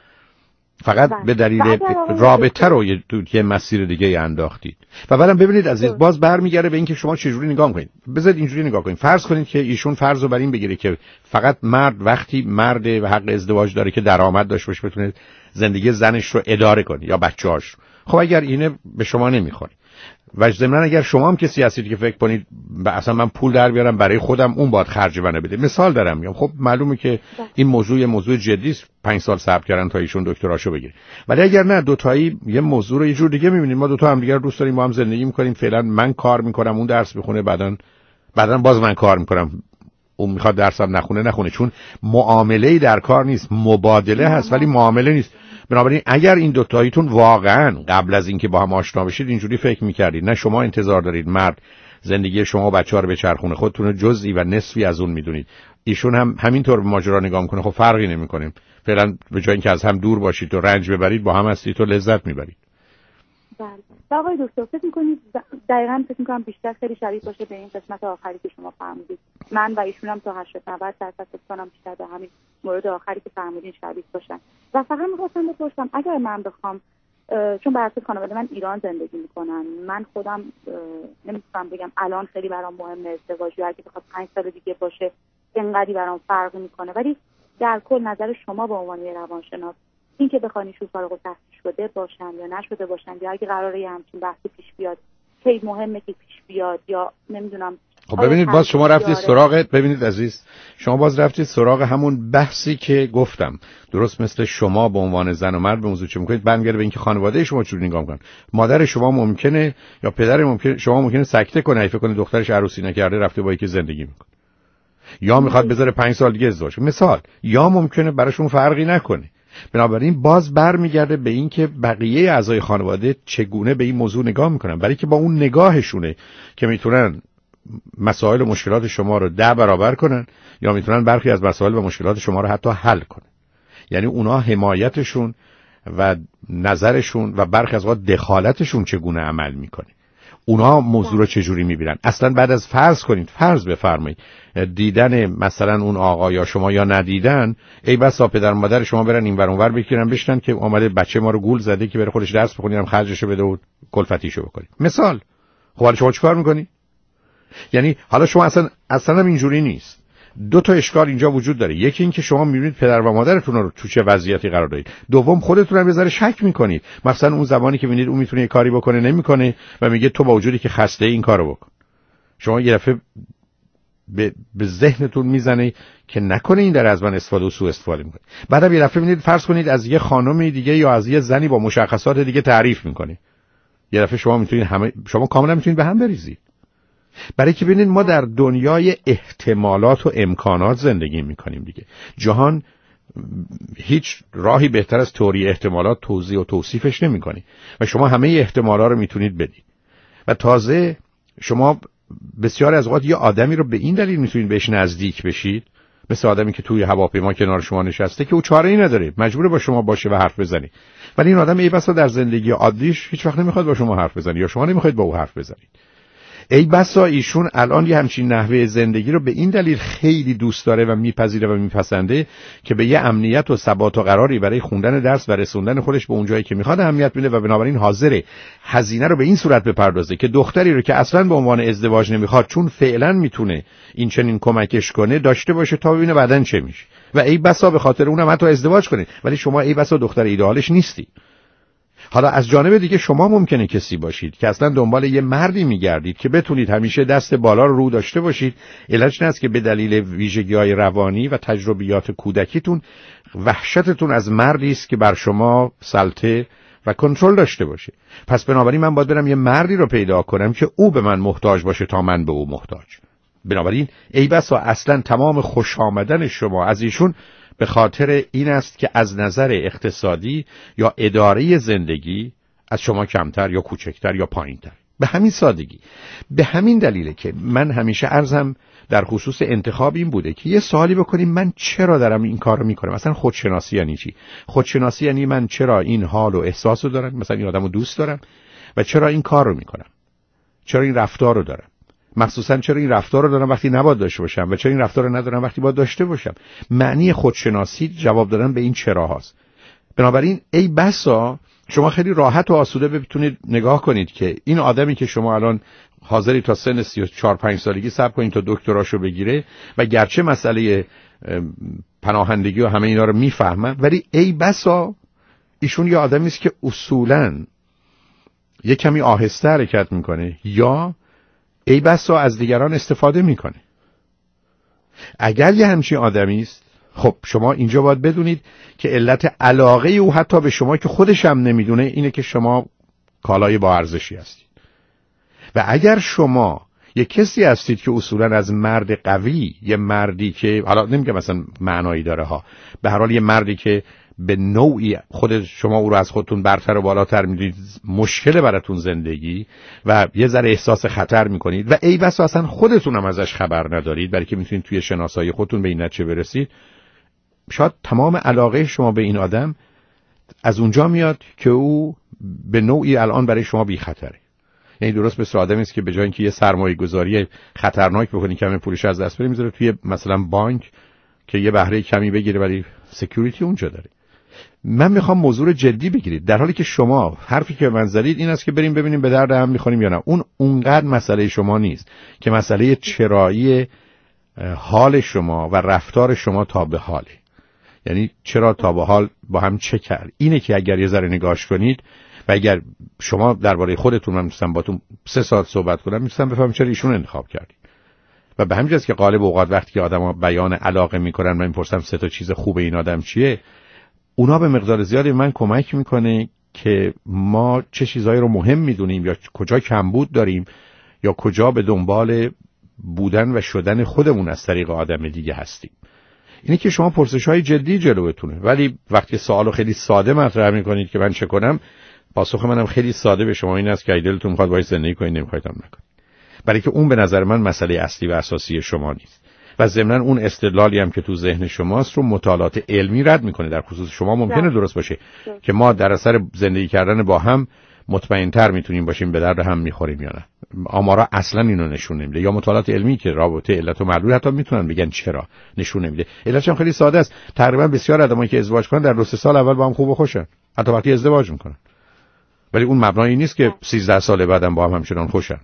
فقط به دلیل رابطه رو یه, یه مسیر دیگه انداختید. و بعدم ببینید عزیز، باز برمیگره به اینکه شما چجوری نگاه میکنید. بذارید اینجوری نگاه کنید، فرض کنید که ایشون فرض رو بر این بگیره که فقط مرد وقتی مرده و حق ازدواج داره که درآمد داشته باشه بتونه زندگی زنش رو اداره کنه یا بچه‌هاش. خب اگر اینه به شما نمیخوره و ضمن اگر شما هم کسی هستید که فکر کنید اصلا من پول در بیارم برای خودم، اون باید خرج منو بده، مثال دارم میگم، خب معلومه که این موضوع یه موضوع جدی است، پنج سال صبر کردن تا ایشون دکتراشو بگیره. ولی اگر نه، دو تایی یه موضوع رو یه جور دیگه میبینیم، ما دو تا هم دیگه دوست داریم، با هم زندگی میکنیم، فعلا من کار میکنم اون درس میخونه، بعدن بعدن باز من کار میکنم اون میخواد درسم نخونه نخونه، چون معامله‌ای در کار نیست، مبادله هست ولی معامله نیست. بنابراین اگر این دو تاییتون واقعا قبل از اینکه با هم آشنا بشید اینجوری فکر میکردید، نه شما انتظار دارید مرد زندگی شما و بچه‌ها رو بچرخونه، خودتون رو جزئی و نصفی از اون میدونید، ایشون هم همینطور به ماجرا نگاه میکنه، خب فرقی نمیکنه، فعلا به جای اینکه از هم دور باشید و رنج ببرید با هم هستید و لذت میبرید. بله. آقای دکتر فکر میکنید دقیقاً فکر میکنم بیشتر خیلی شبیه باشه به این قسمت آخری که شما فرمودید، من و ایشون هم تا هشتاد نود درصد فکر کنم بیشتر به همین مورد آخری که فرمودین شبیه باشن. و فقط می‌خواستم بپرسم اگر من بخوام، چون بر اساس خانواده من ایران زندگی میکنن، من خودم نمیتونم بگم الان خیلی برام مهمه ازدواج، یا اگه بخواد پنج سال دیگه باشه انقدری برام فرق میکنه، ولی در کل نظر شما به عنوان یه روانشناس این که بخوان ایشون فارغ التحصیل شده باشن یا نشده باشن، یا اگه قراره یه همچین بحثی پیش بیاد خیلی مهمه که پیش بیاد، یا نمیدونم. خب ببینید باز شما رفتید سراغ، ببینید عزیز، شما باز رفتید سراغ همون بحثی که گفتم، درست مثل شما به عنوان زن و مرد به موضوع چه میکنید برمیگرده به اینکه خانواده شما چجوری نگاه میکنن. مادر شما ممکنه یا پدر ممکنه شما ممکنه سکته کنه، فکر کنه دخترش عروسی نکرده رفته با یکی زندگی میکنه، یا میخواد بذاره پنج سال دیگه ازدواج کنه مثال، یا ممکنه براشون فرقی نکنه. بنابراین باز برمیگرده به این که بقیه اعضای خانواده چگونه به این موضوع نگاه میکنن، برای که با اون نگاهشونه که میتونن مسائل و مشکلات شما رو ده برابر کنن یا میتونن برخی از مسائل و مشکلات شما رو حتی حل کنن. یعنی اونا حمایتشون و نظرشون و برخی از اوقات دخالتشون چگونه عمل میکنه، اونا موضوع رو چجوری میبینن. اصلا بعد از فرض کنید، فرض بفرمایید دیدن مثلا اون آقا یا شما یا ندیدن، ای بسا پدر مادر شما برن این ور اون ور بگیرن بشنن که اومده بچه ما رو گول زده که بره خودش درس بخونه، هم خرجشو بده و کلفتیشو بکنه مثال. خب حالا شما چیکار میکنی؟ یعنی حالا شما اصلا اصلا هم اینجوری نیست. دو تا اشکال اینجا وجود داره، یکی این که شما میبینید پدر و مادرتون رو تو چه وضعیتی قرار دادید، دوم خودتون هم یه ذره شک میکنید، مثلا اون زمانی که میبینید اون میتونه یه کاری بکنه نمیکنه و میگه تو با وجودی که خسته این کارو بکن، شما یه دفعه به, به ذهنتون میزنه که نکنه این در از من استفاده و سوء استفاده میکنه. بعدم یه دفعه میبینید فرض کنید از یه خانم دیگه یا از یه زنی با مشخصات دیگه تعریف میکنه، یه دفعه شما میتونید همه شما کاملا میتونید به هم بریزید. برای که ببینید ما در دنیای احتمالات و امکانات زندگی میکنیم دیگه. جهان هیچ راهی بهتر از تئوری احتمالات توضیح و توصیفش نمیکنه و شما همه احتمالا رو میتونید بدید. و تازه شما بسیار از اوقات یه آدمی رو به این دلیل میتونید بهش نزدیک بشید، مثل آدمی که توی هواپیما کنار شما نشسته که او چاره‌ای نداره، مجبور با شما باشه و حرف بزنه، ولی این آدم ای بسا در زندگی عادیش هیچ وقت نمیخواد با شما حرف بزنه یا شما نمیخواید با او حرف بزنید. ای بسا ایشون الان یه همچین نحوه زندگی رو به این دلیل خیلی دوست داره و میپذیره و میپسنده که به یه امنیت و ثبات و قراری برای خوندن درس و رسوندن خودش به اون جایی که میخواد اهمیت میده و بنابراین حاضره هزینه رو به این صورت بپردازه که دختری رو که اصلا به عنوان ازدواج نمیخواد چون فعلا میتونه این چنین کمکش کنه داشته باشه تا ببینه بعدن چه میشه. و ای بسا به خاطر اونم حتی ازدواج کنه، ولی شما ای بسا دختر ایدئالش نیستی. حالا از جانب دیگه شما ممکنه کسی باشید که اصلا دنبال یه مردی میگردید که بتونید همیشه دست بالا رو رو داشته باشید. علتش این است که به دلیل ویژگی‌های روانی و تجربیات کودکیتون وحشتتون از مردی است که بر شما سلطه و کنترل داشته باشه. پس بنابراین من باید برم یه مردی رو پیدا کنم که او به من محتاج باشه تا من به او محتاج. بنابراین ای بسا اصلا تمام خوش آمدن شما از ایشون به خاطر این است که از نظر اقتصادی یا اداره زندگی از شما کمتر یا کوچکتر یا پایینتر. به همین سادگی. به همین دلیله که من همیشه عرضم در خصوص انتخاب این بوده که یه سوالی بکنیم من چرا دارم این کارو میکنم. مثلا خودشناسی یعنی چی؟ خودشناسی یعنی من چرا این حال و احساس رو دارم، مثلا این آدمو دوست دارم و چرا این کار رو میکنم، چرا این رفتار رو دارم، مخصوصا چرا این رفتار رو دارم وقتی نباید داشته باشم و چرا این رفتار رو ندارم وقتی باید داشته باشم. معنی خودشناسی جواب دادن به این چرا هاست. بنابراین ای بسا شما خیلی راحت و آسوده بتونید نگاه کنید که این آدمی که شما الان حاضری تا سن سی و چهار پنج سالگی صبر کنید تا دکتراشو بگیره و گرچه مسئله پناهندگی و همه اینا رو میفهمن، ولی ای بسا ایشون یه آدمی است که اصولاً یه کمی آهسته حرکت میکنه یا ای بسا از دیگران استفاده میکنه. اگر یه همچین آدمی است، خب شما اینجا باید بدونید که علت علاقه او حتی به شما که خودش هم نمیدونه اینه که شما کالای با ارزشی هستید. و اگر شما یه کسی هستید که اصولا از مرد قوی، یه مردی که حالا نمیگم مثلا معنایی داره ها، به هر حال یه مردی که به نوعی خود شما او رو از خودتون برتر و بالاتر میدونید، مشکل براتون زندگی و یه ذره احساس خطر میکنید و ای بسا اصلا خودتون هم ازش خبر ندارید، برای که میتونید توی شناسایی خودتون به این نتیجه برسید، شاید تمام علاقه شما به این آدم از اونجا میاد که او به نوعی الان برای شما بی خطره. یعنی درست مثل آدمی است که به جای اینکه یه سرمایه گذاری خطرناک بکنی کمی پولش از دست بره، میذاره توی مثلا بانک که یه بهره کمی بگیره ولی سکیوریتی اونجا داره. من میخوام موضوع جدی بگیرید، در حالی که شما حرفی که من زدید این است که بریم ببینیم به درد هم میخوریم یا نه. اون اونقدر مسئله شما نیست که مسئله چرایی حال شما و رفتار شما تا به حاله. یعنی چرا تا به حال با هم چه کرد. اینه که اگر یه ذره نگاش کنید و اگر شما درباره خودتون، من می‌خواستم باتون سه ساعت صحبت کنم، می‌خواستم بفهمم چرا ایشون انتخاب کردید. و به همین جاست که غالب اوقات وقتی که آدم‌ها بیان علاقه می‌کنن، من می‌پرسم سه تا چیز خوب این آدم چیه، اونا به مقدار زیادی من کمک می‌کنه که ما چه چیزایی رو مهم می‌دونیم یا کجا کمبود داریم یا کجا به دنبال بودن و شدن خودمون از طریق آدم دیگه هستیم. اینه که شما پرسش‌های جدی جلوتونه، ولی وقتی سوالو خیلی ساده مطرح می‌کنید که من چه کنم، پاسخ منم خیلی ساده به شما این است که اگه دلتون می‌خواد باهاش زندگی کنید، نمی‌خواید هم نکنید. برای که اون به نظر من مسئله اصلی و اساسی شما نیست. و ضمناً اون استدلالی هم که تو ذهن شماست رو مطالعات علمی رد می‌کنه. در خصوص شما ممکنه درست باشه ده. که ما در اثر زندگی کردن با هم مطمئن‌تر میتونیم باشیم به درد هم می‌خوریم یا نه. آمارا اصلا اینو نشون نمیده. یا مطالعات علمی که رابطه علت و معلول حتی میتونن بگن چرا نشون نمیده. علتش هم خیلی ساده است. تقریبا بسیار آدمایی که ازدواج کنن در دو سه سال اول با هم خوب و خوشن، حتی وقتی ازدواج میکنن. ولی اون مبنایی نیست که سیزده سال بعدم با هم همچنان خوشن.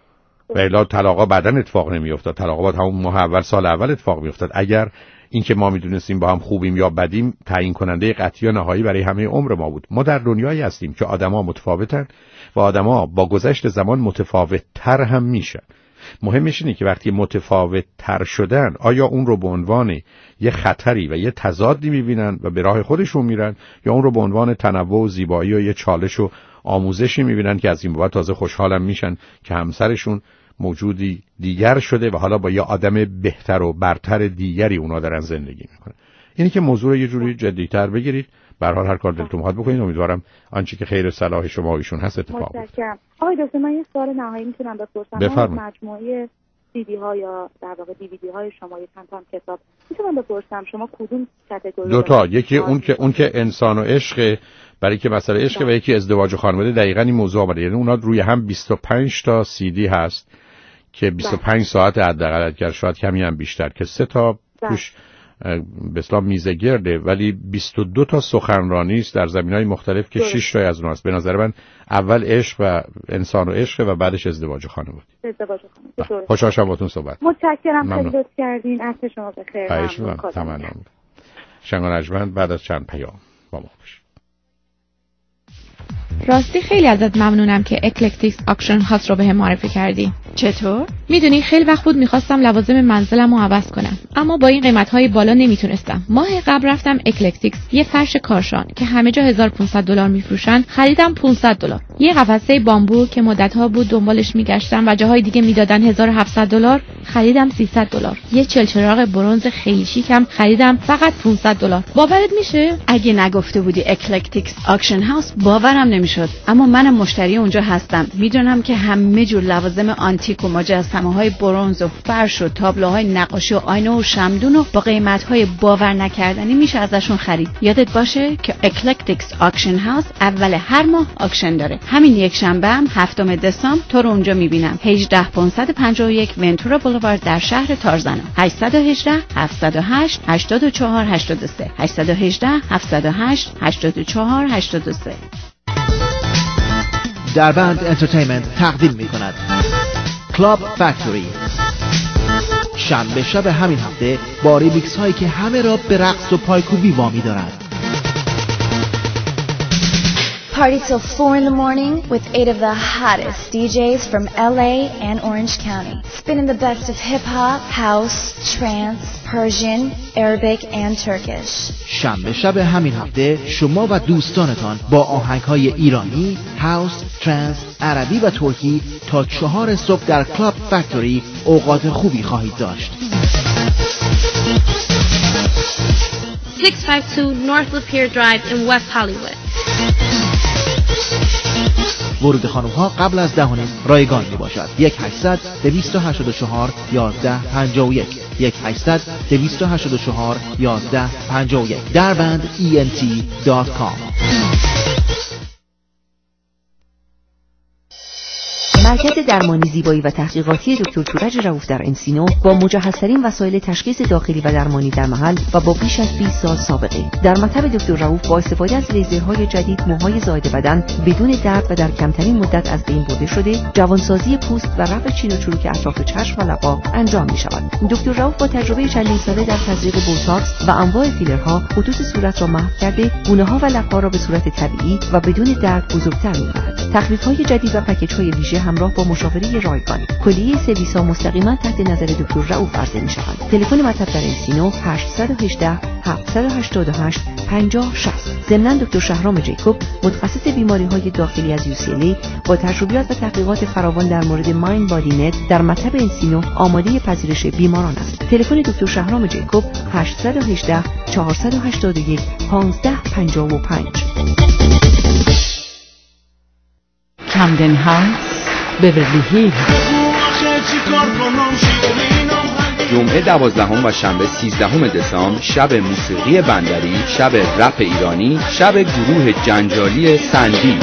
و الا طلاقا بعدن اتفاق نمیافتاد. طلاقا بعد همون ماه اول سال اول اتفاق میافتاد. اگر این که ما میدونستیم با هم خوبیم یا بدیم تعیین کننده قطعی و نهایی برای همه عمر ما بود. ما در دنیایی هستیم که آدما متفاوتن و آدما با گذشت زمان متفاوت‌تر هم میشن. مهمش اینه که وقتی متفاوت‌تر شدن، آیا اون رو به عنوان یه خطری و یه تضادی میبینن و به راه خودشون میرن، یا اون رو به عنوان تنوع و زیبایی و یه چالش و آموزشی میبینن که از این بابت تازه خوشحالم میشن که همسرشون موجودی دیگر شده و حالا با یه آدم بهتر و برتر دیگری اونا دارن زندگی میکنن. اینی که موضوع رو یه جوری جدی‌تر بگیرید. به هر حال هر کار دلتون می‌خواد بکنید. امیدوارم آنچه که خیر صلاح شما و ایشون هست اتفاق بیفته. متشکرم. آقای دکتر، من یه سوال نهایی میتونم بپرسم؟ بفرمایید. مجموعه سی دی ها یا در واقع دی وی دی های شما، یک چند تا کتاب میتونم بپرسم شما کدوم کاتگوری؟ دو تا، یکی اون که اون که انسان و عشق، برای که مسئله عشق، و یکی ازدواج و خانواده. دقیقاً این موضوع آمده. یعنی اونا روی هم بیست و پنج تا سی دی هست که بیست و پنج ساعت حداقل، اگر شاید کمی هم بیشتر، که سه تا توش به اصطلاح میزه گرده، ولی بیست و دو تا سخنرانی است در زمینه‌های مختلف که شش تا از اوناست. به نظر من اول عشق و انسان و عشق و بعدش ازدواج خانواده. ازدواج خانواده. خوشحال شدم باهاتون صحبت. متشکرم، خیلی لطف کردین. عصر شما بخیر. ممنون. شنگان اجمن بعد از چند پیام با ما باشید. راستی خیلی ازت ممنونم که اکلکتیکس آکشن هاوس رو بهم معرفی کردی. چطور؟ میدونی خیلی وقت بود میخواستم لوازم منزلم رو عوض کنم، اما با این قیمت‌های بالا نمیتونستم. ماه قبل رفتم اکلکتیکس، یه فرش کارشان که همه جا هزار و پانصد دلار میفروشن خریدم پانصد دلار. یه قفسه بامبو که مدت‌ها بود دنبالش میگشتم و جاهای دیگه میدادن هزار و هفتصد دلار، خریدم سیصد دلار. یه چلچراغ برنز خیلی شیکم خریدم فقط پانصد دلار. باورت میشه؟ اگه نگفته بودی اکلکتیکس آکشن هاوس باورم نمیشد. اما منم مشتری اونجا هستم. میدونم که همه جور لوازم آنتیک و مجسمه‌های برنز و فرش و تابلوهای نقاشی و آینه و شمدون و با قیمت‌های باور نکردنی میشه ازشون خرید. یادت باشه که اکلکتیکس آکشن هاوس اول هر ماه آکشن داره. همین یک شنبه هم هفتم دسامبر تو رو اونجا میبینم. هجده پانصد و پنجاه و یک ونتورا بولوارد در شهر تارزانا. هشت یک هشت هفت صفر هشت هشت چهار هشت سه هشت یک هشت هفت صفر هشت هشت چهار هشت سه. دربند انترتینمنت تقدیم می‌کند کلاب فکتوری، شنبه شب همین هفته با ریمیکس هایی که همه را به رقص و پایکوبی وامی دارد. Party till four in the morning with eight of the hottest D Js from L A and Orange County. Spinning the best of hip-hop, house, trance, Persian, Arabic and Turkish. شنبه شب همین هفته شما و دوستانتان با آهنگ‌های ایرانی، هاوس، ترانس، عربی و ترکی تا چهار صبح در کلاب فکتوری اوقات خوبی خواهید داشت. six fifty-two North Lapeer Drive in West Hollywood. ورود خانم ها قبل از ده و نیم رایگان می باشد. یک هشتصد دویست و هشتاد و چهار یازده پنجاه و یک یک هشتصد دویست و هشتاد و چهار یازده پنجاه و یک دربند ای ان تی دات کام. مرکز درمانی زیبایی و تحقیقاتی دکتر تورج رؤوف در انسینو با مجهزترین وسایل تشخیص داخلی و درمانی در محل و با بیش از بیست سال سابقه. در مطب دکتر رؤوف با استفاده از لیزرهای جدید موهای زائد بدن بدون درد و در کمترین مدت از بین برده شده، جوانسازی پوست و رفع چین و چروک اطراف چشم و لب‌ها انجام می شود. دکتر رؤوف با تجربه چندین ساله در تزریق بوتاکس و انواع فیلرها خطوط صورت را محو کرده، گونه‌ها و لب‌ها را به صورت طبیعی و بدون درد بزرگتر می‌کند. تخفیف‌های جدید و پکیج‌های ویژه همراه با مشاوره رایگان. کلیه سرویس‌ها مستقیما تحت نظر دکتر رؤوف عرضه می‌شوند. تلفن مطب در انسینو هشت یک هشت هفت هشت هشت پنجاه شصت. ضمناً دکتر شهرام جیکوب متخصص بیماری‌های داخلی از یو سی ال ای با تجربیات و تحقیقات فراوان در مورد مایند بادی نت در مطب انسینو آماده پذیرش بیماران است. تلفن دکتر شهرام جیکوب هشت یک هشت چهار هشت یک پانزده پنجاه و پنج. کامدن هاوس، بیورلی هیل. جمعه دوازدهم و شنبه سیزدهم دسامبر شب موسیقی بندری، شب رپ ایرانی، شب گروه جنجالی سندی.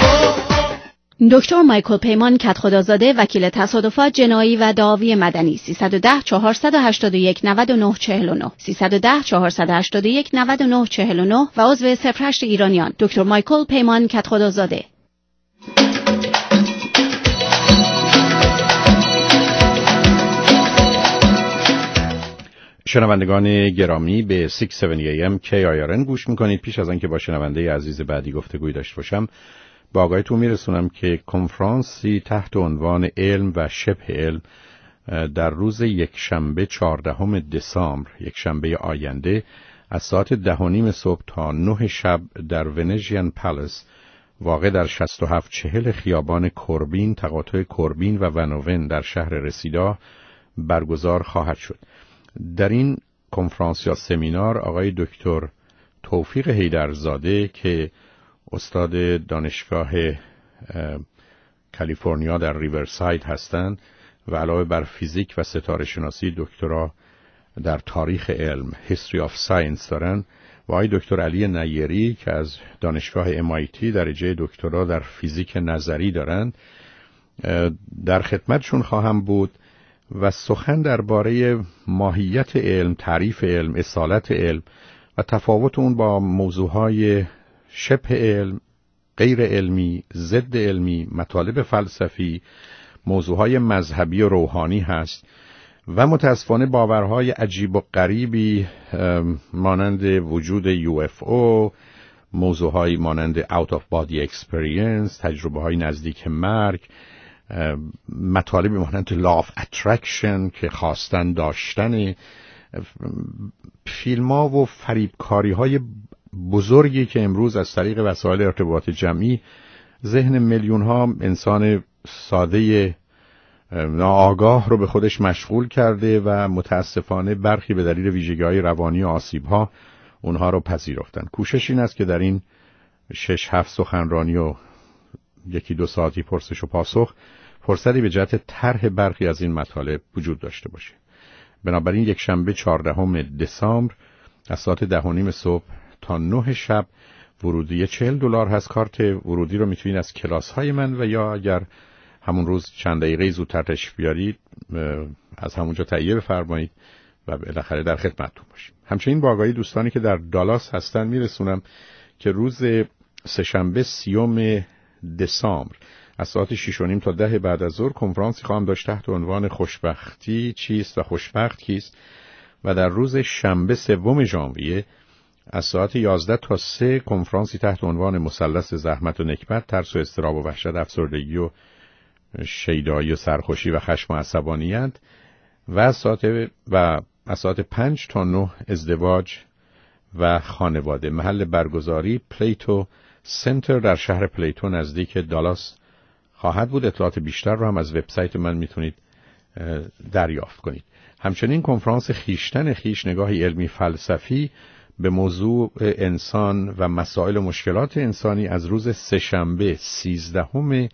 دکتر مایکل پیمان کدخدازاده، وکیل تصادفات جنایی و دعاوی مدنی. سیصد و ده چهارصد و هشتاد و یک نود و نه چهل و نه سیصد و ده چهارصد و هشتاد و یک نود و نه چهل و نه و عضو صفر هشت ایرانیان. دکتر مایکل پیمان کدخدازاده. شنوندگان گرامی به شش هفتاد ای ام کی آی آر ان گوش میکنید. پیش از آنکه با شنونده عزیز بعدی گفتگوی داشته باشم، با آگاهیتون میرسونم که کنفرانسی تحت عنوان علم و شبه علم در روز یک شنبه چهاردهم دسامبر، یک شنبه آینده، از ساعت ده و نیم صبح تا نه شب در ونژین پالاس واقع در شصت و هفت چهل خیابان کوربین، تقاطع کوربین و ونوون در شهر رسیدا برگزار خواهد شد. در این کنفرانس یا سمینار آقای دکتر توفیق حیدرزاده که استاد دانشگاه کالیفرنیا در ریورساید هستند و علاوه بر فیزیک و ستاره شناسی دکترا در تاریخ علم History of Science دارن، و آقای دکتر علی نیری که از دانشگاه ام آی تی درجه دکترا در فیزیک نظری دارند، در خدمتشون خواهم بود و سخن درباره ماهیت علم، تعریف علم، اصالت علم و تفاوت اون با موضوعهای شبه علم، غیر علمی، ضد علمی، مطالب فلسفی، موضوعهای مذهبی و روحانی هست و متاسفانه باورهای عجیب و غریبی مانند وجود یو اف او، موضوعهایی مانند out of body experience، تجربه های نزدیک مرگ، مطالبی مانند law of attraction که خواستن داشتن، فیلم ها و فریبکاری های بزرگی که امروز از طریق وسایل ارتباط جمعی ذهن میلیون ها انسان ساده ناآگاه رو به خودش مشغول کرده و متاسفانه برخی به دلیل ویژگی‌های روانی و آسیب‌ها اونها رو پذیرفتن. کوشش این است که در این شش هفت سخنرانی و یکی دو ساعتی پرسش و پاسخ فرصتی به جهت طرح برخی از این مطالب وجود داشته باشه. بنابراین یک شنبه چهاردهم دسامبر از ساعت ده و نیم صبح تا نه شب ورودی چهل دلار هست. کارت ورودی رو میتونید از کلاس های من و یا اگر همون روز چند دقیقه زودتر تشریف بیارید از همونجا تهیه بفرمایید و بالاخره در خدمتتون باشیم. همچنین با آگاهی دوستانی که در دالاس هستن میرسونم که روز سه‌شنبه سیوم دسامبر از ساعت شش و نیم تا ده بعد از ظهر کنفرانسی خواهم داشت تحت عنوان خوشبختی چیست و خوشبخت کیست و در روز شنبه سوم ژانویه از ساعت یازده تا سه کنفرانسی تحت عنوان مثلث زحمت و نکبت، ترس و اضطراب و وحشت، افسردگی و شیدایی و سرخوشی و خشم و عصبانیت و از ساعت و از ساعت پنج تا نه ازدواج و خانواده. محل برگزاری پلیتو سنتر در شهر پلیتو نزدیک دالاس خواهد بود. اطلاعات بیشتر رو هم از وبسایت من میتونید دریافت کنید. همچنین کنفرانس خیشتن خیش، نگاهی علمی فلسفی به موضوع انسان و مسائل و مشکلات انسانی از روز سه‌شنبه سیزدهم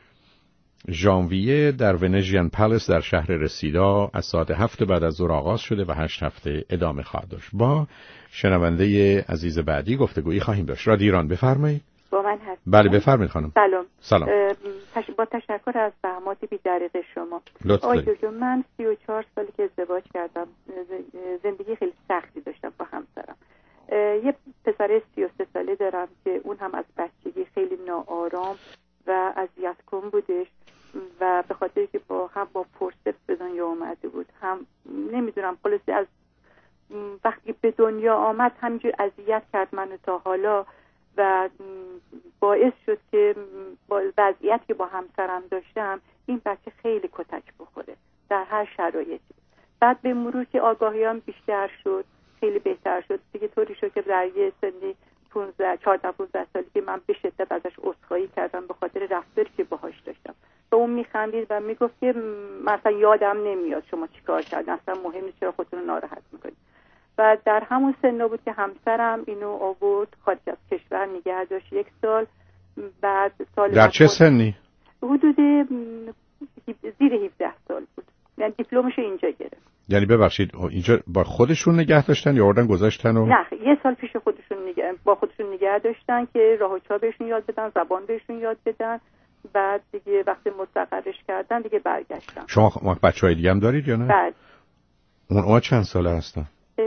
ژانویه در ونژین پالیس در شهر رسیدا از ساعت هفت بعد از ظهر آغاز شده و هشت هفته ادامه خواهد داشت. با شنونده عزیز بعدی گفتگویی خواهیم داشت. رادیو ایران بفرمایید. با من هست. بله بفرمایید خانم. سلام. سلام. تش... با تشکر از زحمات بی‌دریغ شما. آقای دکتر من سی و چهار سالی که ازدواج کردم، زندگی خیلی سختی داشتم با همسرم. یه پسر سی و سه ساله دارم که اون هم از بچگی خیلی ناآرام و اذیت کن بودش و به خاطر که با هم با فورسپس به دنیا آمده بود، هم نمیدونم خلاصی از وقتی به دنیا آمد همینجور اذیت کرد منو تا حالا و باعث شد که با وضعیتی که با همسرم داشتم این بچه خیلی کتک بخوره در هر شرایطی. بعد به مرور که آگاهیام بیشتر شد خیلی بهتر شد دیگه، طوری شد که در یه سنی پانزده چهارده پانزده سالی که من به شدت ازش عذرخواهی کردم به خاطر رفتاری که باهاش داشتم و اون میخندید و میگفت که مثلا یادم نمیاد شما چیکار کردین، اصلا مهم نیست، چرا خودتون رو ناراحت میکنید. و در همون سن بود که همسرم اینو آورد خارج از کشور نگه داشت یک سال. بعد سال در چه سنی؟ حدود زیر هفده سال بود، یعنی دیپلمش اینجا گرفت. یعنی ببخشید اینجا با خودشون نگه داشتن یا آوردن گذاشتن و نه یه سال پیش خودشون نگه با خودشون نگه داشتن که راه و چا بهشون یاد بدن، زبان بهشون یاد بدن. بعد دیگه وقتی مستقرش کردن دیگه برگشتن. شما بچه‌های دیگه هم دارید یا نه؟ بله. اون اون چند ساله هستن؟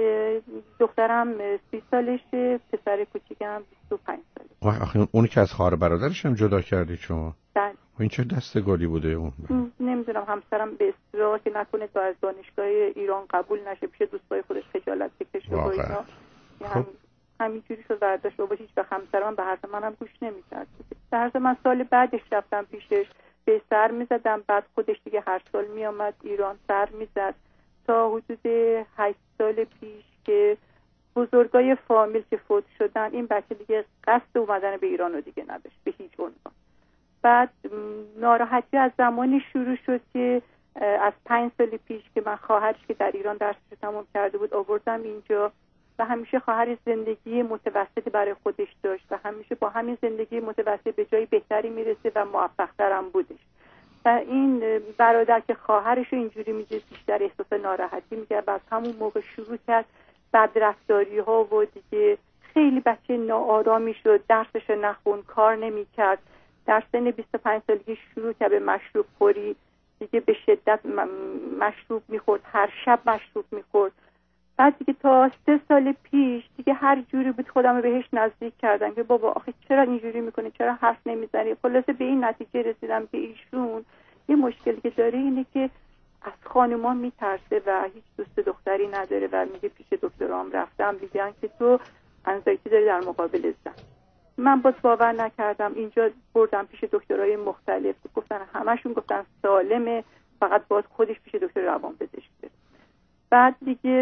دخترم سی سالشه، پسر کوچیکم بیست و پنج ساله. آخه اونی که از خواهر برادرش هم جدا کردید شما؟ بله. این چه دست گلی بوده اون؟ نمیدونم همسرم به اصرار که نکنه تا از دانشگاه ایران قبول نشه پیش دوستای خودش خجالت بکشه و اینا. خب. همینجوری شد برداشت بابا هیچ وقت همسرم به حرف منم گوش نمی‌کرد. به حرف من سال بعدش رفتم پیشش به سر می‌زدم، بعد خودش دیگه هر سال می‌آمد ایران سر می‌زد تا حدود هشت سال پیش که بزرگای فامیل که فوت شدن این بچه دیگه قصد اومدن به ایران رو دیگه نداشت به هیچ عنوان. بعد ناراحتی از زمانی شروع شد که از پنج سال پیش که من خواهرش که در ایران درسش تمام کرده بود آوردم اینجا و همیشه خواهر زندگی متوسطی برای خودش داشت و همیشه با همین زندگی متوسط به جای بهتری میرسه و موفق‌ترم بودش. و این برادر که خواهرش رو اینجوری میدید بیشتر احساس ناراحتی میکرد و از همون موقع شروع کرد بدرفتاری ها و دیگه خیلی بچه ناآرامی شد، درسش نخون، کار نمیکرد در سن بیست و پنج سالگی شروع کرد به مشروب خوری، دیگه به شدت مشروب میخورد، هر شب مشروب میخورد. بعد دیگه تا سه سال پیش دیگه هر جوری بود خودم رو بهش نزدیک کردم که بابا آخه چرا اینجوری میکنه، چرا حرف نمیزنی. خلاصه به این نتیجه رسیدم که ایشون یه مشکلی که داره اینه که از خانوما میترسه و هیچ دوست دختری نداره و میگه پیش دکترام رفتم میگن که تو انزایتی داری در مقابل زن. من باز باور نکردم، اینجا بردم پیش دکترای مختلف، گفتن همشون گفتن سالمه، فقط باز خودش پیش دکتر روانپزشک بره. بعد دیگه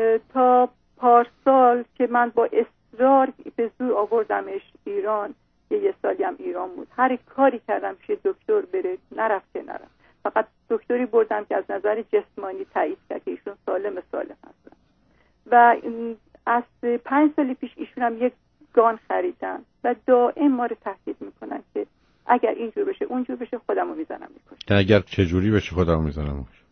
تا پارسال که من با اصرار به زور آوردمش ایران، یه, یه سالی هم ایران بود، هر کاری کردم پیش دکتر بره، نرفت که نرفت. فقط دکتری بردم که از نظر جسمانی تایید کرد که ایشون سالم سالم هستن. و از پنج سال پیش ایشون هم یک گان خریدن و دائم ما رو تهدید میکنن که اگر اینجور بشه اونجور بشه خودمو میزنم میکشم. اگر چجوری بشه خودمو میزنم میکشم؟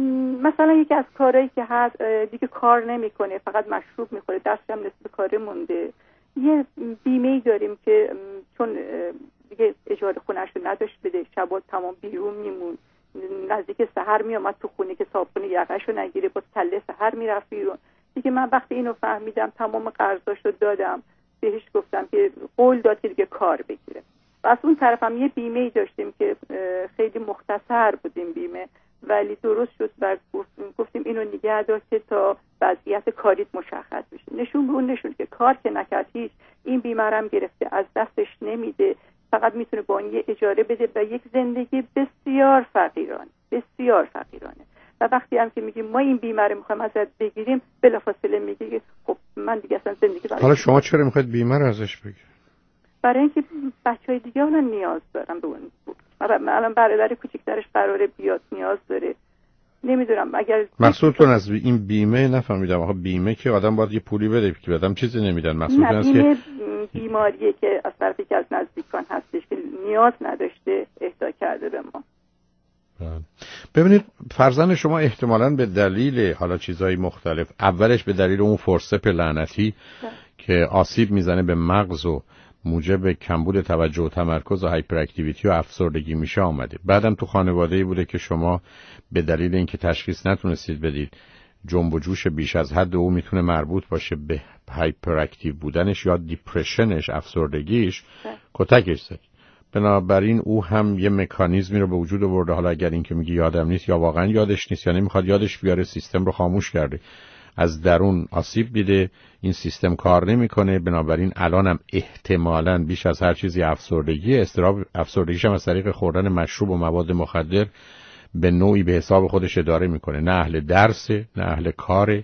مثلا یکی از کارهایی که هست دیگه کار نمیکنه، فقط مشروب میخوره، دستش هم نصف کاره مونده. یه بیمه‌ای داریم که چون دیگه اجاره خونه‌اش رو نداشت بده، شبا تمام بیرون میمون، نزدیک سحر میامد تو خونه که صابون یقه‌ش رو نگیره، با کله سحر میرفت بیرون. دیگه من وقتی اینو فهمیدم تمام قرضاش رو دادم بهش، گفتم که قول داد که دیگه کار بگیره. و از اون طرف هم یه بیمه‌ای داشتیم که خیلی مختصر بود این بیمه، ولی درست شد و گفتیم اینو نگه دار که تا وضعیت کاریت مشخص بشه. نشون به اون نشون که کار که نکرد هیچ، این بیمه هم گرفته، از دستش نمیده، فقط میتونه با این یه اجاره بده و یک زندگی بسیار فقیرانه، بسیار فقیرانه. و وقتی هم که میگیم ما این بیمه رو میخوایم ازت بگیریم، بلافاصله میگه خب من دیگه اصلا زندگی برای حالا شما چرا میخواید بیمه رو ازش بگیرید؟ برای اینکه بچهای دیگه الان نیاز دارن به اون. الان برادر کوچیکترش قراره بیاد، نیاز داره. نمیدونم اگر مقصودتون از این بیمه نفهمیدم. آخه بیمه که آدم باید یه پولی بده که آدم چیزی نمیدن. مقصودتون است که بیماریه که از طرفی که از نزدیکان هستش که نیاز نداشته اهدا کرده به ما. ببینید فرزند شما احتمالاً به دلیل حالا چیزهای مختلف، اولش به دلیل اون فرصت لعنتی که آسیب میزنه به مغز و موجب کمبود توجه و تمرکز و هایپر اکتیویتی و افسردگی میشه آمده. بعدم تو خانواده‌ای بوده که شما به دلیل اینکه تشخیص نتونستید بدید جنب و جوش بیش از حد او میتونه مربوط باشه به هایپر اکتیو بودنش یا دیپرشنش، افسردگیش، کتکش زد. بنابراین او هم یه مکانیزمی رو به وجود آورده. حالا اگر این که میگه یادم نیست یا واقعا یادش نیست یا نمیخواد یادش بیاره، سیستم رو خاموش کرده، از درون آسیب دیده، این سیستم کار نمیکنه. بنابراین الانم احتمالاً بیش از هر چیزی افسردگی، استراب افسردگیش هم از طریق خوردن مشروب و مواد مخدر به نوعی به حساب خودش اداره میکنه. نه اهل درسه، نه اهل کاره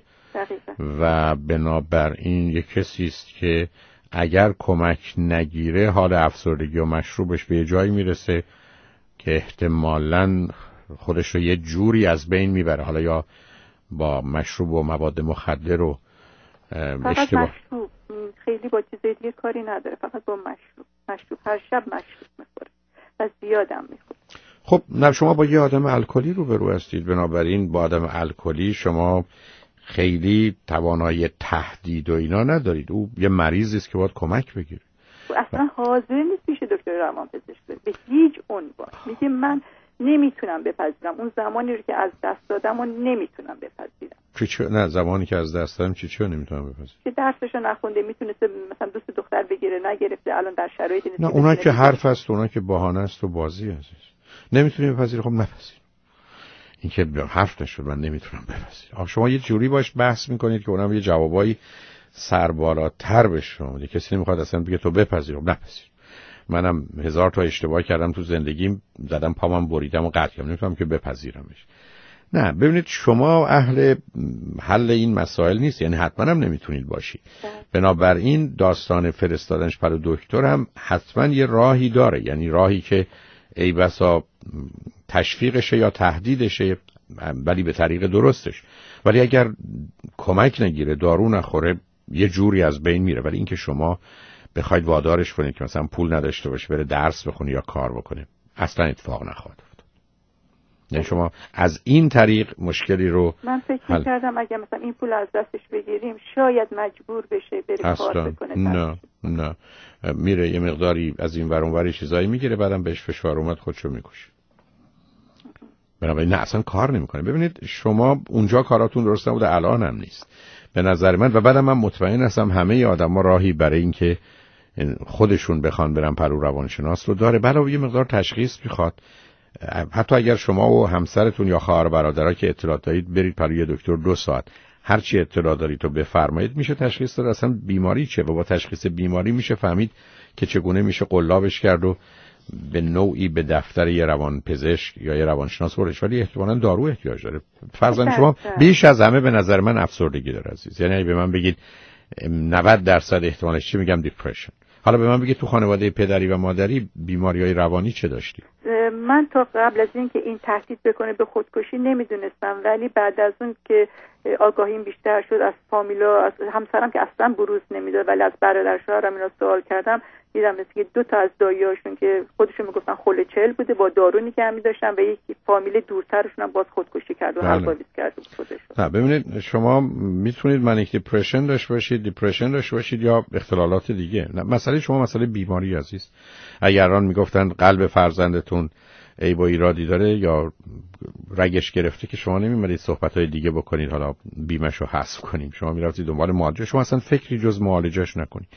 و بنابراین یک کسی است که اگر کمک نگیره حال افسردگی و مشروبش به جایی میرسه که احتمالاً خودش رو یه جوری از بین میبره. حالا یا با مشروب و مواد مخدر و اشتباه، مشروب خیلی با چیزای دیگه کاری نداره، فقط با مشروب. مشروب هر شب مشروب میخوره و زیادم میخوره. خب نه، شما با یه آدم الکلی روبرو هستید، بنابراین با آدم الکلی شما خیلی توانایی تهدید و اینا ندارید. او یه مریضی است که باید کمک بگیره. اصلا حاضر نیست پیش دکتر روانپزشک بره به هیچ عنوان. میگه من نمیتونم بپذیرم اون زمانی رو که از دست دادم و نمیتونم بپذیرم. چی چی نه زمانی که از دست دادم چی چی نمیتونم بپذیرم؟ که درسشو نخونده، میتونسته مثلا دوست دختر بگیره نگرفته، الان در شرایطی نیست. نه اونا که حرف است، اونا که بهانه است و بازی است. نمیتونی بپذیری، خب نپذیر. این که حرف نشد من نمیتونم بپذیرم. شما یه جوری باش بحث میکنید که اونم یه جوابایی سربالاتر بشه. کسی نمیخواد اصلا بگه تو بپذیر، نپذیر. منم هزار تا اشتباه کردم تو زندگیم، زدم پامم بریدم و قطع کردم، نمیتونم که بپذیرمش. نه ببینید شما اهل حل این مسائل نیست، یعنی حتما هم نمیتونید باشید. بنابراین داستان فرستادنش پر دکتر هم حتما یه راهی داره، یعنی راهی که ای بسا تشویقشه یا تهدیدشه، ولی به طریق درستش. ولی اگر کمک نگیره، دارو نخوره، یه جوری از بین میره. ولی اینکه شما بخواید وادارش کنید که مثلا پول نداشته باشه بره درس بخونه یا کار بکنه، اصلا اتفاق نخواهد افتاد. یعنی شما از این طریق مشکلی رو من فکر حل... می‌کردم اگه مثلا این پول از دستش بگیریم شاید مجبور بشه بره کار بکنه. نه نه میره یه مقداری از این ور اون ور چیزایی میگیره، بعدم بهش فشار اومد خودشو میکشه. بنابراین نه اصلا کار نمیکنه. ببینید شما اونجا کاراتون درست نبوده، الان هم نیست به نظر من. و بعدم من مطمئن هستم همه آدما راهی برای اینکه خودشون بخوان برن پرو روانشناس رو داره. علاوه یه مقدار تشخیص میخواد. حتی اگر شما و همسرتون یا خواهر برادرها که اطلاع دارید برید پروی دکتر دو ساعت هر چی اطلاع دارید تو بفرمایید، میشه تشخیص داد اصلا بیماری چه و با تشخیص بیماری میشه فهمید که چگونه میشه قلابش کرد و به نوعی به دفتر یه روانپزشک یا یه روانشناس برش. ولی احتمالاً دارو احتیاج داره. فرضاً شما بیش از همه به نظر من افسردگی داره عزیز. یعنی به من بگید نود درصد احتمالش چی میگم دیپرشن. حالا به من بگید تو خانواده پدری و مادری بیماری‌های روانی چه داشتی؟ من تا قبل از این که این تهدید بکنه به خودکشی نمیدونستم، ولی بعد از اون که آگاهیم بیشتر شد از فامیلا، از همسرم که اصلا بروز نمیداد ولی از برادر شوهرم اینا سوال کردم، دیدم مثل که دو تا از دایی‌هاشون که خودشون میگفتن خلوچل بوده با دارو نگه می‌داشتن و یک فامیل دورترشون هم باز خودکشی کرد و الکلیز کرد خودشون. نه ببینید شما میتونید منیک دیپرشن داشته باشید، دیپرشن داشته باشید یا اختلالات دیگه. نه مسئله شما مسئله بیماری عزیز. اگر آن میگفتن قلب فرزندتون عیب و ایرادی داره یا رگش گرفته که شما نمی‌مرید صحبت‌های دیگه بکنید حالا بیمه‌شو حذف کنیم. شما می‌رفتید دنبال معالجه، شما اصلا فکری جز معالجهش نکنید.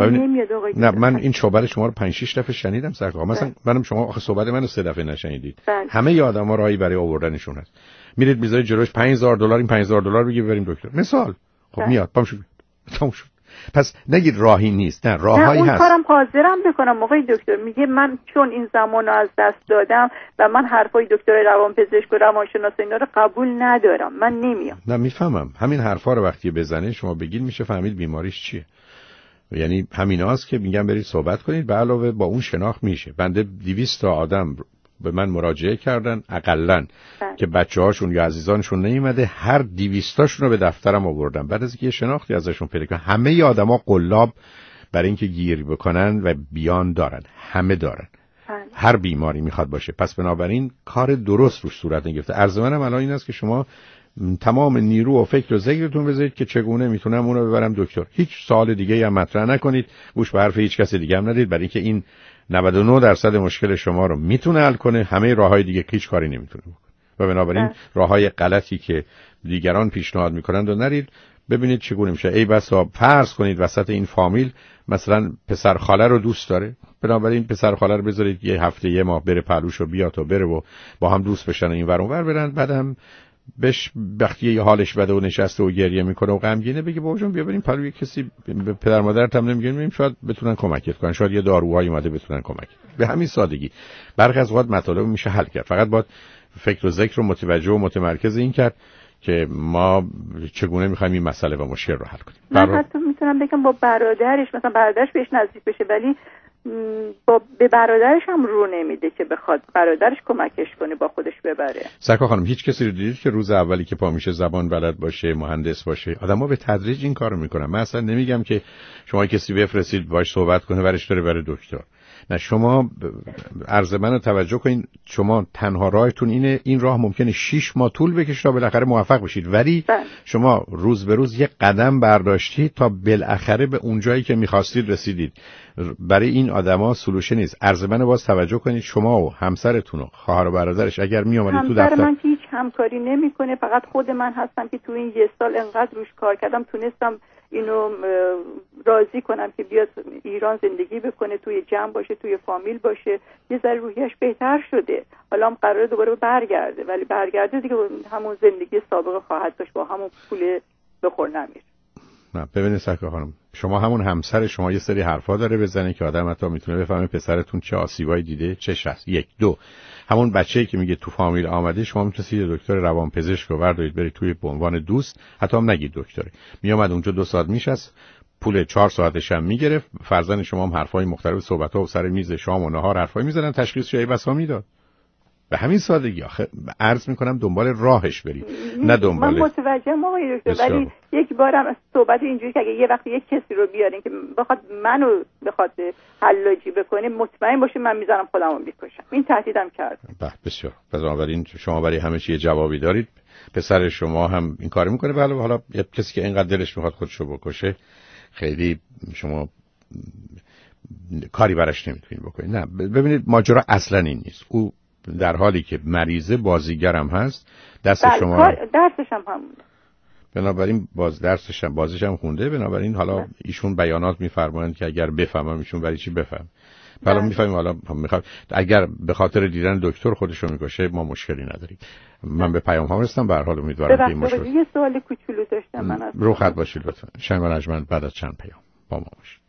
نه من این شعبه شما رو پنج شش دفعه شنیدم سرکار. مثلا منم شما آخه صحبت منو سه دفعه نشنیدید. همه ی آدم‌ها راهی برای آوردنشون هست. میرید میذارید جلوش پنج هزار دلار، این پنج هزار دلار بگی بریم دکتر. مثال. خب میاد پام شد. تموم شد. پس نگید راهی نیست، نه راههایی هست. اون کارم حاضرم بکنم موقع دکتر. میگه من چون این زمانو از دست دادم و من حرفای دکتر روانپزشک و روانشناس اینا رو قبول ندارم، من نمیام. نه میفهمم. همین حرفا رو وقتی بزنه شما بگید میشه فهمید بیماریش چیه. یعنی همیناست که میگم برید صحبت کنید. به علاوه با اون شناخت میشه. بنده دویست تا آدم به من مراجعه کردن اقلن که بچه‌هاشون یا عزیزانشون نیومده، هر دویستاشون رو به دفترم آوردم بعد از اینکه شناختی ازشون پیدا کردم. همه ی آدما قلاب برای اینکه گیر بکنن و بیان دارن، همه دارن. هر بیماری میخواد باشه. پس بنابراین کار درست روش صورت نگرفته. عرض منم الان این است که شما تمام نیرو و فکر و ذکرتون بذارید که چگونه میتونم اونو ببرم دکتر. هیچ سوال دیگه هم مطرح نکنید، گوش به حرف هیچ کس دیگه هم ندید، برای اینکه این نود و نه درصد مشکل شما رو میتونه حل کنه، همه راههای دیگه هیچ کاری نمیتونه بکنه. و بنابراین راههای غلطی که دیگران پیشنهاد میکنند و نرید، ببینید چگونه میشه. ای بسا فرض کنید وسط این فامیل مثلا پسر خاله رو دوست داره، بنابراین پسر خاله رو بذارید یه هفته یه ماه بره پلوشو بیاد و بره و با هم دوست بشن و این ور اون ور برن، بعدم بهش وقتی یه حالش بده و نشسته و گریه میکنه و غمگینه بگه بابا جون بیا بریم پلوی کسی، به پدر مادرت هم نمیگیم بریم شاید بتونن کمکت کنن، شاید یه داروهایی اومده بتونن کمک. به همین سادگی برخی از اوقات مطالب میشه حل کرد. فقط باید فکر و ذکر رو متوجه و متمرکز این کرد که ما چگونه میخوایم این مسئله و مشکل رو حل کنیم. من حتی میتونم بگم با برادرش، مثلا برادرش بهش نزدیک بشه ولی با به برادرش هم رو نمیده که بخواد برادرش کمکش کنه با خودش ببره. سرکار خانم هیچ کسی رو دیدید که روز اولی که پا میشه زبان بلد باشه، مهندس باشه؟ آدم‌ها به تدریج این کارو میکنن. من اصلا نمیگم که شما کسی بفرستید باهاش صحبت کنه ورش داره بره دکتر. نه شما عرض منو توجه کنین، شما تنها راهتون اینه، این راه ممکنه شش ماه طول بکشه تا بالاخره موفق بشید، ولی بله. شما روز به روز یک قدم برداشتید تا بالاخره به اون جایی که می‌خواستید رسیدید. برای این آدما سولوشن نیست. عرض منو باز توجه کنید، شما و همسرتون و خواهر و برادرش اگر میومدید تو دفتر، من که هیچ همکاری نمیکنه، فقط خود من هستم که تو این یه سال انقدر روش کار کردم تونستم اینو راضی کنم که بیاد ایران زندگی بکنه، توی جمع باشه، توی فامیل باشه، یه ذره روحیش بهتر شده. حالا هم قراره دوباره برگرده، ولی برگرده دیگه همون زندگی سابق خواهد داشت، با همون پول بخور نمیر. نه ببینید سرکار خانم، شما همون همسر شما یه سری حرفا داره بزنه که آدم حتی میتونه بفهمه پسرتون چه آسیبایی دیده، چه شخص. یک دو همون بچه‌ای که میگه تو فامیل آمده، شما میتونید دکتر روانپزشک رو بردارید برید توی به عنوان دوست، حتی هم نگید دکتره، میومد اونجا دو ساعت میشست، پول چهار ساعتش هم میگرفت، فرزند شما هم حرفای مختلف صحبت‌ها و سر میز شام و نهار حرفای میزنن، تشخیص جایی بسا میداد. به همین سادگی. آخه عرض میکنم دنبال راهش برید، نه دنبال. من متوجهم آقای دکتر، ولی یک بارم صحبت اینجوری که اگه یه وقتی یک کسی رو بیارین که بخواد منو بخواد حلاجی بکنه، مطمئن باشه من میذارم خودمو میکشم. این تهدیدم کرد. بله بسیار. بنابراین شما برای همه چی جوابی دارید. پسر شما هم این کارو میکنه. بله حالا یه کسی که اینقدر دلش میخواد خودشو بکشه، خیلی شما کاری براش نمیتونید بکنید. نه ببینید ماجرا اصلا این نیست. او در حالی که مریضه بازیگرم هست، دست بله، شما درسش هم همونه. بنابراین باز درسش هم بازش هم خونده. بنابراین حالا ایشون بیانات میفرمایند که اگر بفهمم ایشون برای چی بفهم. حالا میفهمیم. حالا میخوام اگر به خاطر دیدن دکتر خودشو میکشه ما مشکلی نداریم. من به پیام ها رسیدم. به هر حال امیدوارم که این مشکل. یه سوال کوچولو داشتم من از رو خط باشید لطفا. شنوان اجمن بعد از چند پیام با ما باشید.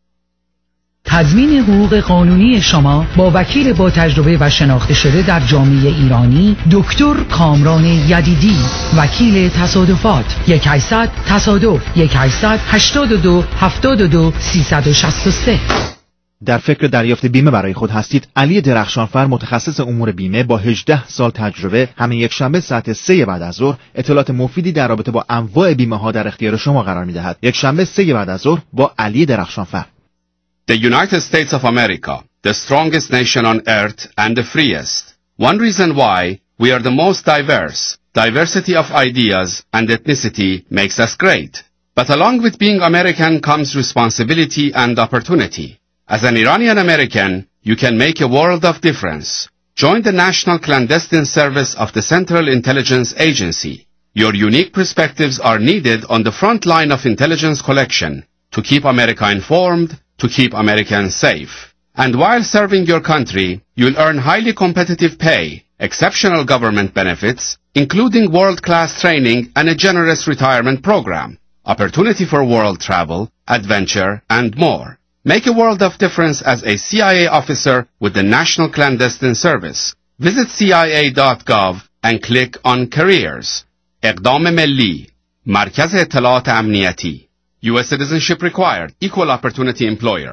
تضمین حقوق قانونی شما با وکیل با تجربه و شناخته شده در جامعه ایرانی دکتر کامران یدیدی، وکیل تصادفات. یک هشتصد تصادف یک هشتصد هشتاد و دو هفتاد و دو سیصد و شصت و سه. در فکر دریافت بیمه برای خود هستید؟ علی درخشانفر، متخصص امور بیمه با هجده سال تجربه، همین یک شنبه ساعت سه بعد از ظهر اطلاعات مفیدی در رابطه با انواع بیمه ها در اختیار شما قرار می‌دهد. یک شنبه سه بعد از ظهر با علی درخشانفر. The United States of America, the strongest nation on earth and the freest. One reason why we are the most diverse. Diversity of ideas and ethnicity makes us great. But along with being American comes responsibility and opportunity. As an Iranian American, you can make a world of difference. Join the National Clandestine Service of the Central Intelligence Agency. Your unique perspectives are needed on the front line of intelligence collection to keep America informed, to keep Americans safe. And while serving your country, you'll earn highly competitive pay, exceptional government benefits, including world-class training and a generous retirement program, opportunity for world travel, adventure, and more. Make a world of difference as a C I A officer with the National Clandestine Service. Visit C I A dot gov and click on Careers. اقدام ملی. مرکز اطلاعات امنیتی. U S citizenship required. Equal opportunity employer.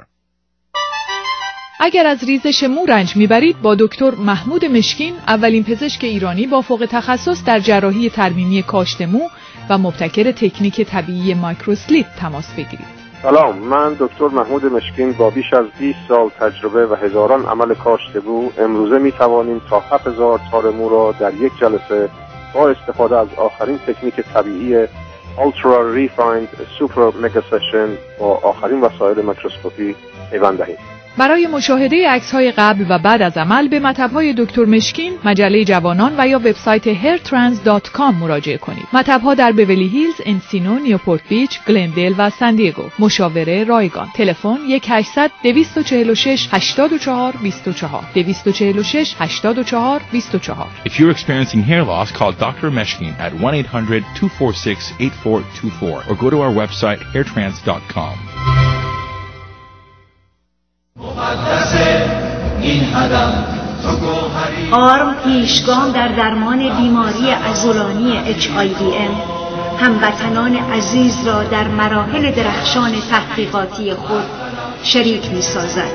اگر از ریزش مو رنج میبرید، با دکتر محمود مشکین، اولین پزشک ایرانی با فوق تخصص در جراحی ترمیمی کاشت مو و مبتکر تکنیک طبیعی مایکروسلیپ تماس بگیرید. سلام، من دکتر محمود مشکین با بیش از بیست سال تجربه و هزاران عمل کاشت مو امروزه می توانیم تا هفت هزار تار مو را در یک جلسه با استفاده از آخرین تکنیک طبیعی Ultra Refined Super Mega Session با آخرین وسایل میکروسکوپی پیوند دهیم. برای مشاهده عکس‌های قبل و بعد از عمل به مطب‌های دکتر مشکین، مجله جوانان و یا وبسایت هیر ترانس دات کام مراجعه کنید. مطب‌ها در بیولی هیلز، انسینو، نیوپورت بیچ، گلندل و سان دیگو. مشاوره رایگان. تلفن یک هشتصد دویست و چهل و شش هشتاد و چهار بیست و چهار دویست و چهل و شش هشتاد و چهار بیست و چهار. If you're experiencing hair loss, call doctor Meshkin at one eight hundred two four six eight four two four or go to our website hair trans dot com. آرم پیشگام در درمان بیماری عضلانی اچ آی وی ام هموطنان عزیز را در مراحل درخشان تحقیقاتی خود شریک می سازد.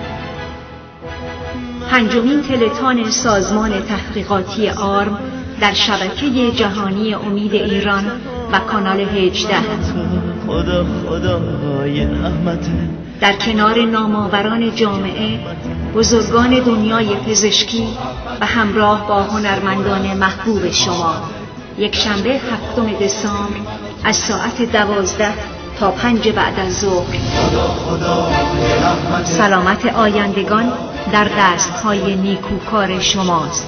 پنجمین تلتان سازمان تحقیقاتی آرم در شبکه جهانی امید ایران و کانال هجده خدا خدای رحمته. در کنار نامآوران جامعه، بزرگان دنیای پزشکی و همراه با هنرمندان محبوب شما، یک شنبه هفتم دسامبر از ساعت دوازده تا پنج بعد از ظهر. سلامت آیندگان در دستهای نیکوکار شماست.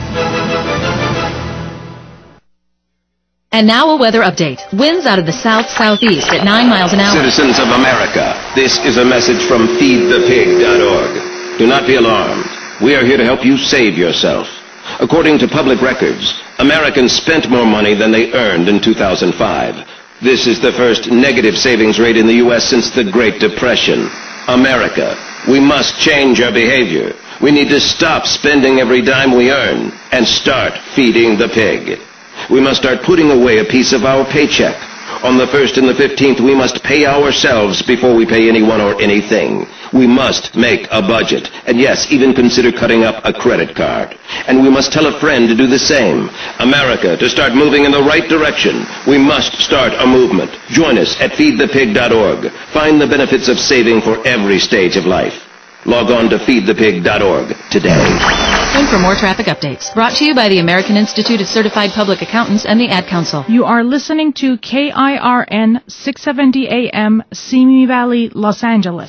And now a weather update. Winds out of the south-southeast at nine miles an hour. Citizens of America, this is a message from feed the pig dot org. Do not be alarmed. We are here to help you save yourself. According to public records, Americans spent more money than they earned in two thousand five. This is the first negative savings rate in the U S since the Great Depression. America, we must change our behavior. We need to stop spending every dime we earn and start feeding the pig. We must start putting away a piece of our paycheck On the first and the fifteenth, we must pay ourselves before we pay anyone or anything. We must make a budget, and yes, even consider cutting up a credit card. And we must tell a friend to do the same. America, to start moving in the right direction, we must start a movement. Join us at feed the pig dot org. Find the benefits of saving for every stage of life. Log on to feed the pig dot org today. And for more traffic updates, brought to you by the American Institute of Certified Public Accountants and the Ad Council. You are listening to K I R N six seventy A M, Simi Valley, Los Angeles.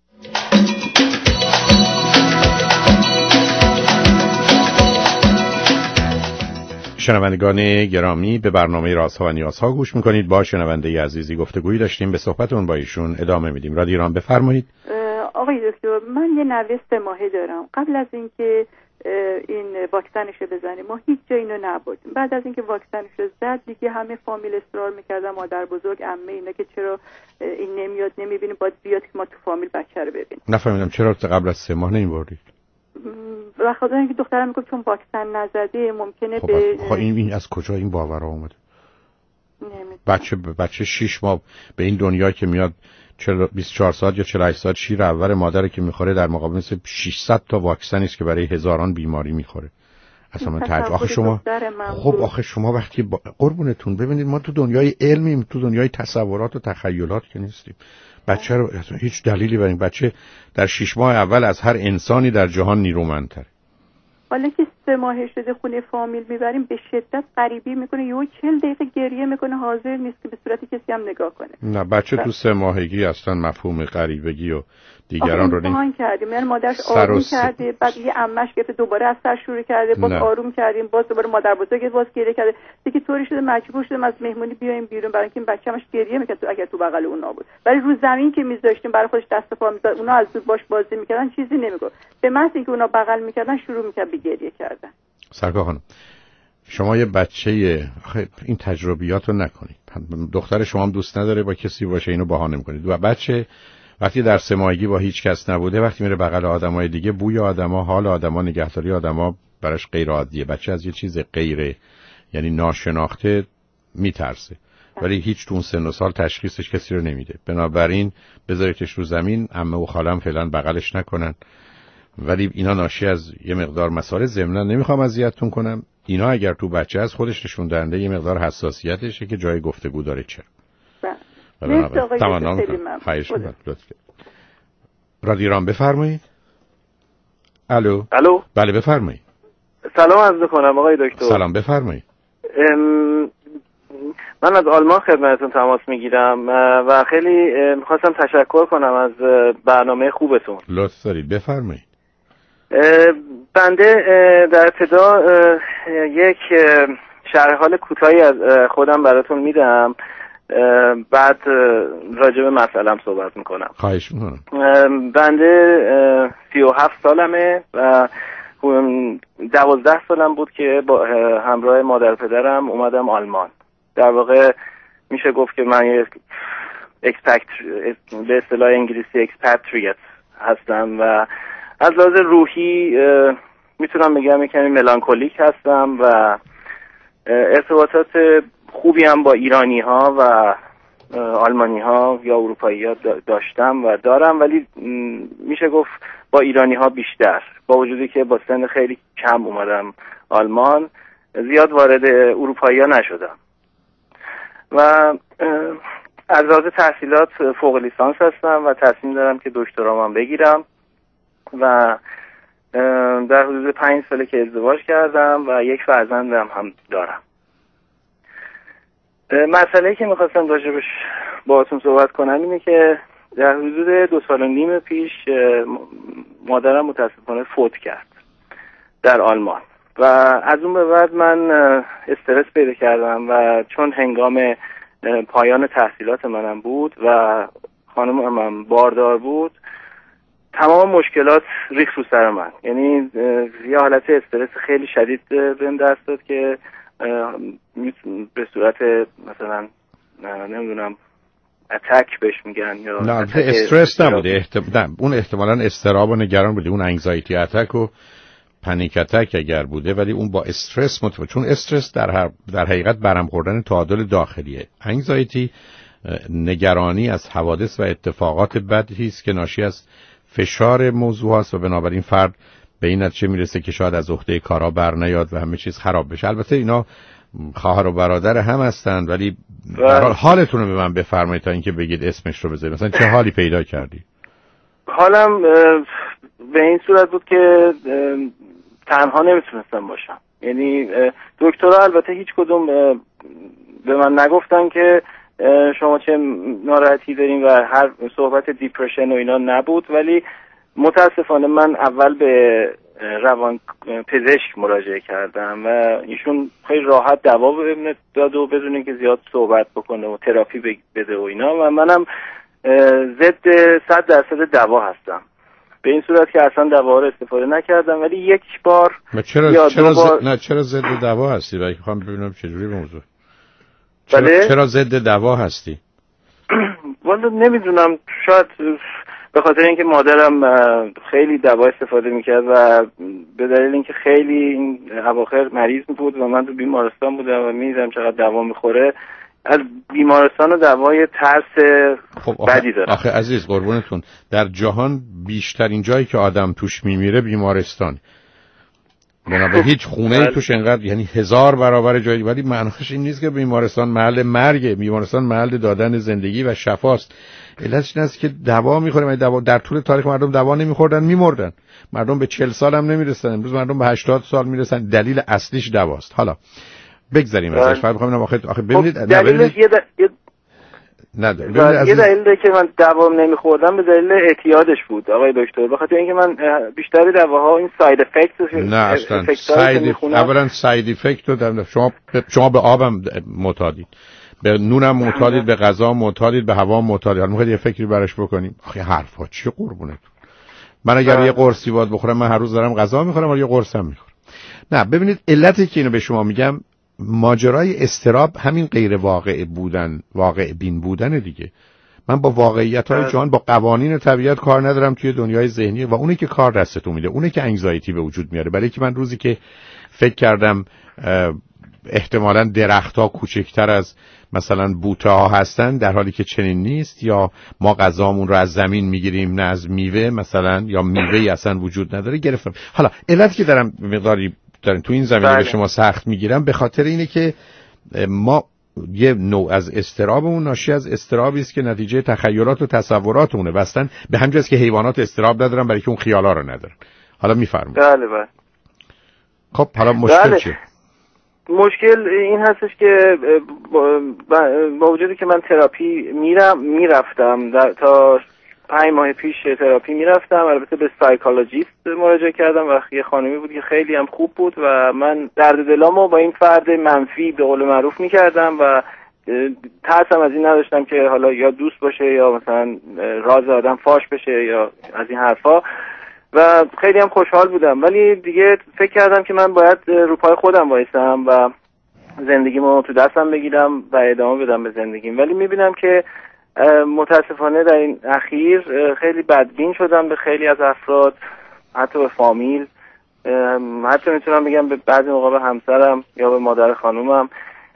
شنوندگان گرامی، به برنامه رازها و نیازها گوش میکنید. با شنونده عزیزی گفتگویی داشتیم، به صحبتون با ایشون ادامه میدیم. رادیو ایران، بفرمایید. آقای دکتر، من یه نوه سه ماهه دارم. قبل از اینکه این واکسنش رو بزنیم ما هیچ جا اینو نبردیم. بعد از اینکه واکسنش رو زد دیگه همه فامیل اصرار میکردن، مادر بزرگ، عمه، اینا که چرا این نمیاد نمیبینیم، باید بیاد که ما تو فامیل بچه رو ببینیم. نفهمیدم چرا قبل از سه ماه نمیبردید؟ بخاطر اینکه دخترم میگفت چون واکسن نزده ممکنه خب به خب این, این از کجا این باورا اومده؟ بچه بچه شش ماه به این دنیا که میاد بیست و چهار ساعت یا چهل و هشت ساعت شیر اول مادر که میخوره در مقابل مثل ششصد تا واکسنی است که برای هزاران بیماری میخوره. اصلا من تعجب. آخه شما خب آخه شما وقتی با... قربونتون ببینید ما تو دنیای علمیم، تو دنیای تصورات و تخیلات که نیستیم. بچه رو هیچ دلیلی برای این بچه در شش ماه اول از هر انسانی در جهان نیرومندتره. حالا که سه ماه شده خونه فامیل میبریم به شدت غریبی میکنه، یهو چهل دقیقه گریه میکنه، حاضر نیست که به صورت کسی هم نگاه کنه. نه بچه تو سه ماهگی اصلا مفهوم غریبگی و دیگران رو امتحان کردیم، یعنی مادرش آروم س... کرده، بعد یه عمش گرفته دوباره از سر شروع کرده، باز آروم کردیم، باز دوباره مادر بزرگ باز گریه کرده. دیگه طوری شده مجبور شدیم از مهمونی بیایم بیرون برای اینکه این بچه‌مش گریه میکرد تو اگر تو بغل اون نبود. ولی رو زمین که میذاشتیم برای خودش دست پا میذاشت، اونا از دور باش بازی میکردن، چیزی نمیگفت. به محض اینکه اونا بغل میکردن شروع میکرد به گریه کردن. سرکار خانم، شما یه بچه آخه این تجربیات رو نکنید. دختر شما هم دوست نداره با کسی باشه، اینو بهانه میکنید. و بچه وقتی در سه ماهگی با هیچ کس نبوده، وقتی میره بغل آدمای دیگه، بوی آدما، حال آدما، نگهداری آدما براش غیر عادیه. بچه از یه چیز غیر یعنی ناشناخته میترسه، ولی هیچ تو اون سن و سال تشخیصش کسی رو نمیده. بنابراین بذاریدش رو زمین، عمه و خالم فعلا بغلش نکنن. ولی اینا ناشی از یه مقدار مسائل ضمناً، نمیخوام اذیتتون کنم، اینا اگر تو بچه از خودش نشون دهنده یه مقدار حساسیتشه که جای گفتگو داره. چرا؟ بله. تمام. خواهش می‌کنم. لطفاً. رادیو ایران بفرمایید. الو. الو. بله بفرمایید. سلام عرض می‌کنم آقای دکتر. سلام بفرمایید. ام... من از آلمان خدمتتون تماس میگیرم و خیلی میخواستم تشکر کنم از برنامه خوبتون. لطف دارید بفرمایید. بنده در ابتدا یک شرح حال کوتاهی از خودم براتون میدم، بعد راجع به مسئله‌ام صحبت میکنم. خواهش میکنم. بنده سی و هفت سالمه و دوازده سالم بود که با همراه مادر پدرم اومدم آلمان. در واقع میشه گفت که من یک اکسپکت به اصطلاح انگلیسی اکسپاتریت هستم و از لحاظ روحی میتونم بگم یک کمی ملانکولیک هستم و ارتباطات خوبی هم با ایرانی ها و آلمانی ها یا اروپایی ها داشتم و دارم، ولی میشه گفت با ایرانی ها بیشتر، با وجودی که با سن خیلی کم اومدم آلمان، زیاد وارد اروپایی ها نشدم و از لحاظ تحصیلات فوق لیسانس هستم و تصمیم دارم که دکترامم بگیرم و در حدود پنج ساله که ازدواج کردم و یک فرزندم هم دارم. مسئله‌ای که میخواستم راجبش باهاتون صحبت کنم اینه که در حدود دو سال و نیم پیش مادرم متاسفانه فوت کرد در آلمان و از اون به بعد من استرس پیدا کردم و چون هنگام پایان تحصیلات منم بود و خانمم هم باردار بود، تمام مشکلات ریخت رو سر من. یعنی یه حالت استرس خیلی شدید بهم دست داد که به صورت مثلا نمیدونم اتک بهش میگن یا نه استرس نبوده، احتم... نه اون احتمالاً استراب و نگران بوده، اون انگزایتی اتک و پنیک اتک اگر بوده، ولی اون با استرس متفاوت، چون استرس در هر در حقیقت برهم خوردن تعادل داخلیه. انگزایتی نگرانی از حوادث و اتفاقات بدی است که ناشی از فشار موضوع است و بنابراین فرد به این نتیجه میرسه که شاید از عهده کارا بر نیاد و همه چیز خراب بشه. البته اینا خواهر و برادر هم هستند، ولی در حال حالتون رو به من بفرمایید تا اینکه بگید اسمش رو بذارید. مثلا چه حالی پیدا کردی؟ حالم به این صورت بود که تنها نمیتونستم باشم. یعنی دکترها البته هیچ کدوم به من نگفتن که شما چه ناراحتی دارین و هر صحبت دیپرشن و اینا نبود، ولی متاسفانه من اول به روان پزشک مراجعه کردم و ایشون خیلی راحت دوا بهم داد و بدون اینکه زیاد صحبت بکنه و تراپی بده و اینا، و منم ضد صد درصد دوا هستم، به این صورت که اصلا دوا رو استفاده نکردم. ولی یک بار چرا یا چرا دو بار... ز... نه چرا ضد دوا هستی؟ ولی میخوام ببینم چجوری موضوع. چرا بله؟ چرا ضد دوا هستی؟ والا نمیدونم، شاید به خاطر اینکه مادرم خیلی دوا استفاده میکرد و به دلیل اینکه خیلی این اواخر مریض بود و من تو بیمارستان بودم و میدیدم چقدر دوا میخوره، از بیمارستان و دوای ترس خب بدی دارم. آخه عزیز قربونتون، در جهان بیشترین جایی که آدم توش میمیره بیمارستان. بنابراین هیچ خونه ای توش انقدر، یعنی هزار برابر جایی، ولی معناش این نیست که بیمارستان محل مرگه. بیمارستان محل دادن زندگی و شفاست. علتش این است که دوا میخوریم. ولی دوا در طول تاریخ مردم دوا نمیخوردن، میمردن. مردم به چهل سال هم نمیرسن، امروز مردم به هشتاد سال میرسن. دلیل اصلیش دواست. حالا بگذاریم ازش. فقط میخوام آخه آخه ببینید خب دلیلش یه نه یه دلیل که من دوا نمیخوردم به دلیل اعتیادش بود آقای دکتر، به خاطر اینکه من بیشتر دواها این ساید افکت نه اصلا ساید اولا ساید افکت رو شما شما به آبم معتادید، به نونم معتادید، به غذا معتادید، به هوا معتادید. حالا میخواید یه فکری براش بکنیم؟ آخه حرفا چی قربونتون؟ من اگر یه قرصی باید بخورم، من هر روز دارم غذا میخورم ولی یه قرصم میخورم. نه ببینید علتی که اینو به شما میگم، ماجرای استراب همین غیر واقع بودن، واقع بین بودن دیگه. من با واقعیت‌های جهان، با قوانین طبیعت کار ندارم توی دنیای ذهنی و اونه که کار دستتون میده، اونه که انگزایتی به وجود میاره. برای که من روزی که فکر کردم احتمالاً درخت‌ها کوچکتر از مثلا بوته‌ها هستن، در حالی که چنین نیست، یا ما غذامون رو از زمین میگیریم نه از میوه مثلا، یا میوه‌ای اصلا وجود نداره، گرفتم. حالا علتی که دارم مقداری دارن تو این زمینه بله. به شما سخت میگیرم به خاطر اینه که ما یه نوع از اضطرابمون ناشی از اضطرابی است که نتیجه تخیلات و تصوراتونه. واسطن به همین جاست که حیوانات اضطراب ندارن برای که اون خیالا رو ندارن. حالا میفرمایید. بله بله. خب حالا مشکل بله. چیه؟ مشکل این هستش که با, با وجودی که من تراپی میرم میرفتم در تا پنج ماه پیش تراپی میرفتم، البته به سایکولوژیست مراجعه کردم و یه خانمی بود که خیلی هم خوب بود و من درد دلامو با این فرد منفی به قول معروف میکردم و ترسم از این نداشتم که حالا یا دوست باشه یا مثلا راز آدم فاش بشه یا از این حرفا، و خیلی هم خوشحال بودم. ولی دیگه فکر کردم که من باید رو پای خودم وایسم و زندگیمو تو دستم بگیرم و ادامه بدم به زندگیم. ولی میبینم که متاسفانه در این اخیر خیلی بدبین شدم به خیلی از افراد، حتی به فامیل، حتی میتونم بگم به بعضی موقع به همسرم یا به مادر خانومم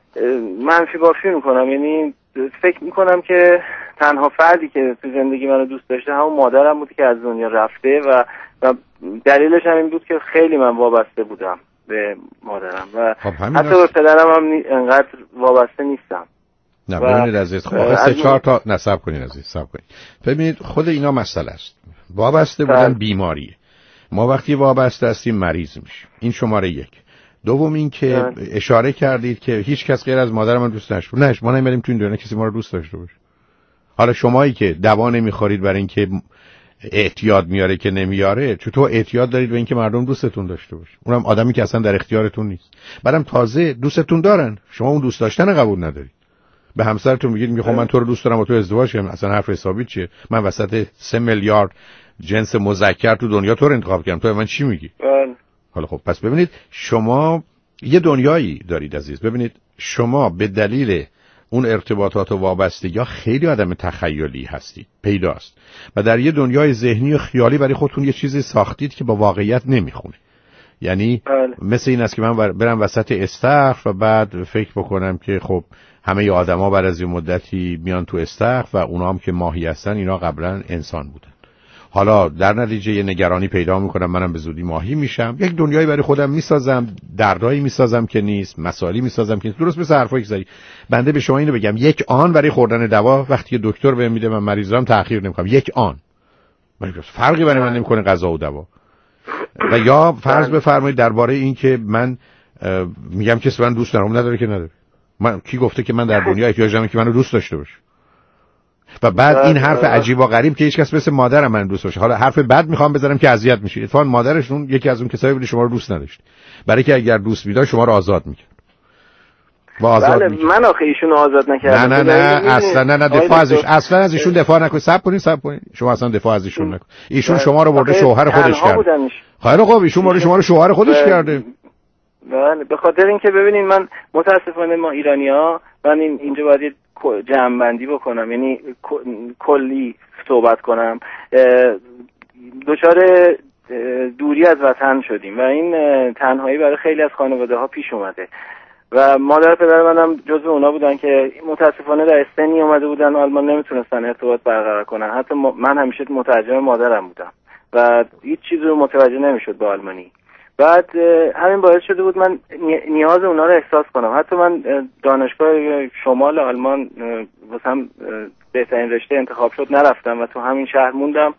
منفی بافی میکنم. یعنی فکر میکنم که تنها فردی که تو زندگی منو دوست داشته همون مادرم بود که از دنیا رفته و و دلیلش هم این بود که خیلی من وابسته بودم به مادرم و حتی به پدرم هم انقدر وابسته نیستم. نه ببینید عزیز، خب آخه سه چهار تا نصب کنین عزیز، صبر کنین. ببینید خود اینا مسئله است. وابسته بودن بیماریه. ما وقتی وابسته هستیم مریض میشیم. این شماره یک. دوم این که اشاره کردید که هیچ کس غیر از مادر من دوست نشه. نه ما نمیریم تو این دنیا کسی ما رو دوست داشته باشه. حالا شمایی که دوا نمیخورید برای اینکه اعتیاد میاره که نمیاره، چطور اعتیاد دارید به اینکه مردم دوستتون داشته باشه؟ اونم آدمی که اصلا در اختیارتون نیست. بعدم تازه دوستتون دارن، شما اون دوست داشتن قبول ندارید. به همسرتون میگید میگه خب من تو رو دوست دارم و تو ازدواج کنم، اصلا حرف حسابی چیه؟ من وسط سه میلیارد جنس مذکر تو دنیا تو رو انتخاب کردم، تو من چی میگی؟ بله. حالا خب پس ببینید شما یه دنیایی دارید عزیز. ببینید شما به دلیل اون ارتباطات و وابستگی‌ها خیلی آدم تخیلی هستید، پیداست، و در یه دنیای ذهنی و خیالی برای خودتون یه چیزی ساختید که با واقعیت نمیخونه. یعنی بله. مثل این است که من برم وسط استخر و بعد فکر بکنم که خب همه آدما بعد از یه مدتی میان تو استخر و اونا هم که ماهی هستن اینا قبلا انسان بودن. حالا در نتیجه یه نگرانی پیدا میکنم، منم به زودی ماهی میشم، یک دنیایی برای خودم میسازم، دردایی میسازم که نیست، مسائلی میسازم که نیست. درست مثل حرفایی که زدی. بنده به شما اینو بگم، یک آن برای خوردن دوا وقتی که دکتر بهم میده من مریضم تأخیر نمیکنم، یک آن فرقی برای من نمیکنه غذا و دوا. و یا فرض بفرمایید درباره این که من میگم کسی من دوست ندارم، نداره که نداره. من کی گفته که من در دنیا احتیاج دارم که منو دوست داشته باشه؟ و بعد این حرف عجیب و غریب که هیچ کس مثل مادرم من دوست داشته. حالا حرف بد میخوام بزنم که اذیت میشید. اتفاقا مادرشون یکی از اون کسایی بود شما رو دوست نداشت، برای که اگر دوست می‌داشت شما رو آزاد میکرد. و آزاد بله میکرد. من آخه ایشون آزاد نکردم. نه نه نه اصلا نه نه دفاع ازش اصلا از ایشون دفاع نکنید. صبر کنید صبر کنید. شما اصلا دفاع از ایشون نکنید. ایشون شما رو برده شوهر خودش کرد. خیلی خوب ایشون برده شما رو شوهر خودش کرده. بله به خاطر اینکه ببینید من متاسفانه ما ایرانی‌ها من این اینجا باید جمع‌بندی بکنم، یعنی کلی صحبت کنم، دچار دوری از وطن شدیم و این تنهایی برای خیلی از خانواده‌ها پیش اومده و مادر پدر منم جزو اونا بودن که متاسفانه در سنی اومده بودن آلمان نمیتونستن ارتباط برقرار کنن. حتی من همیشه مترجم مادرم بودم و هیچ چیزی رو متوجه نمیشد به آلمانی. بعد همین باعث شده بود من نیاز اونا رو احساس کنم. حتی من دانشگاه شمال آلمان واسم بهترین رشته انتخاب شد نرفتم و تو همین شهر موندم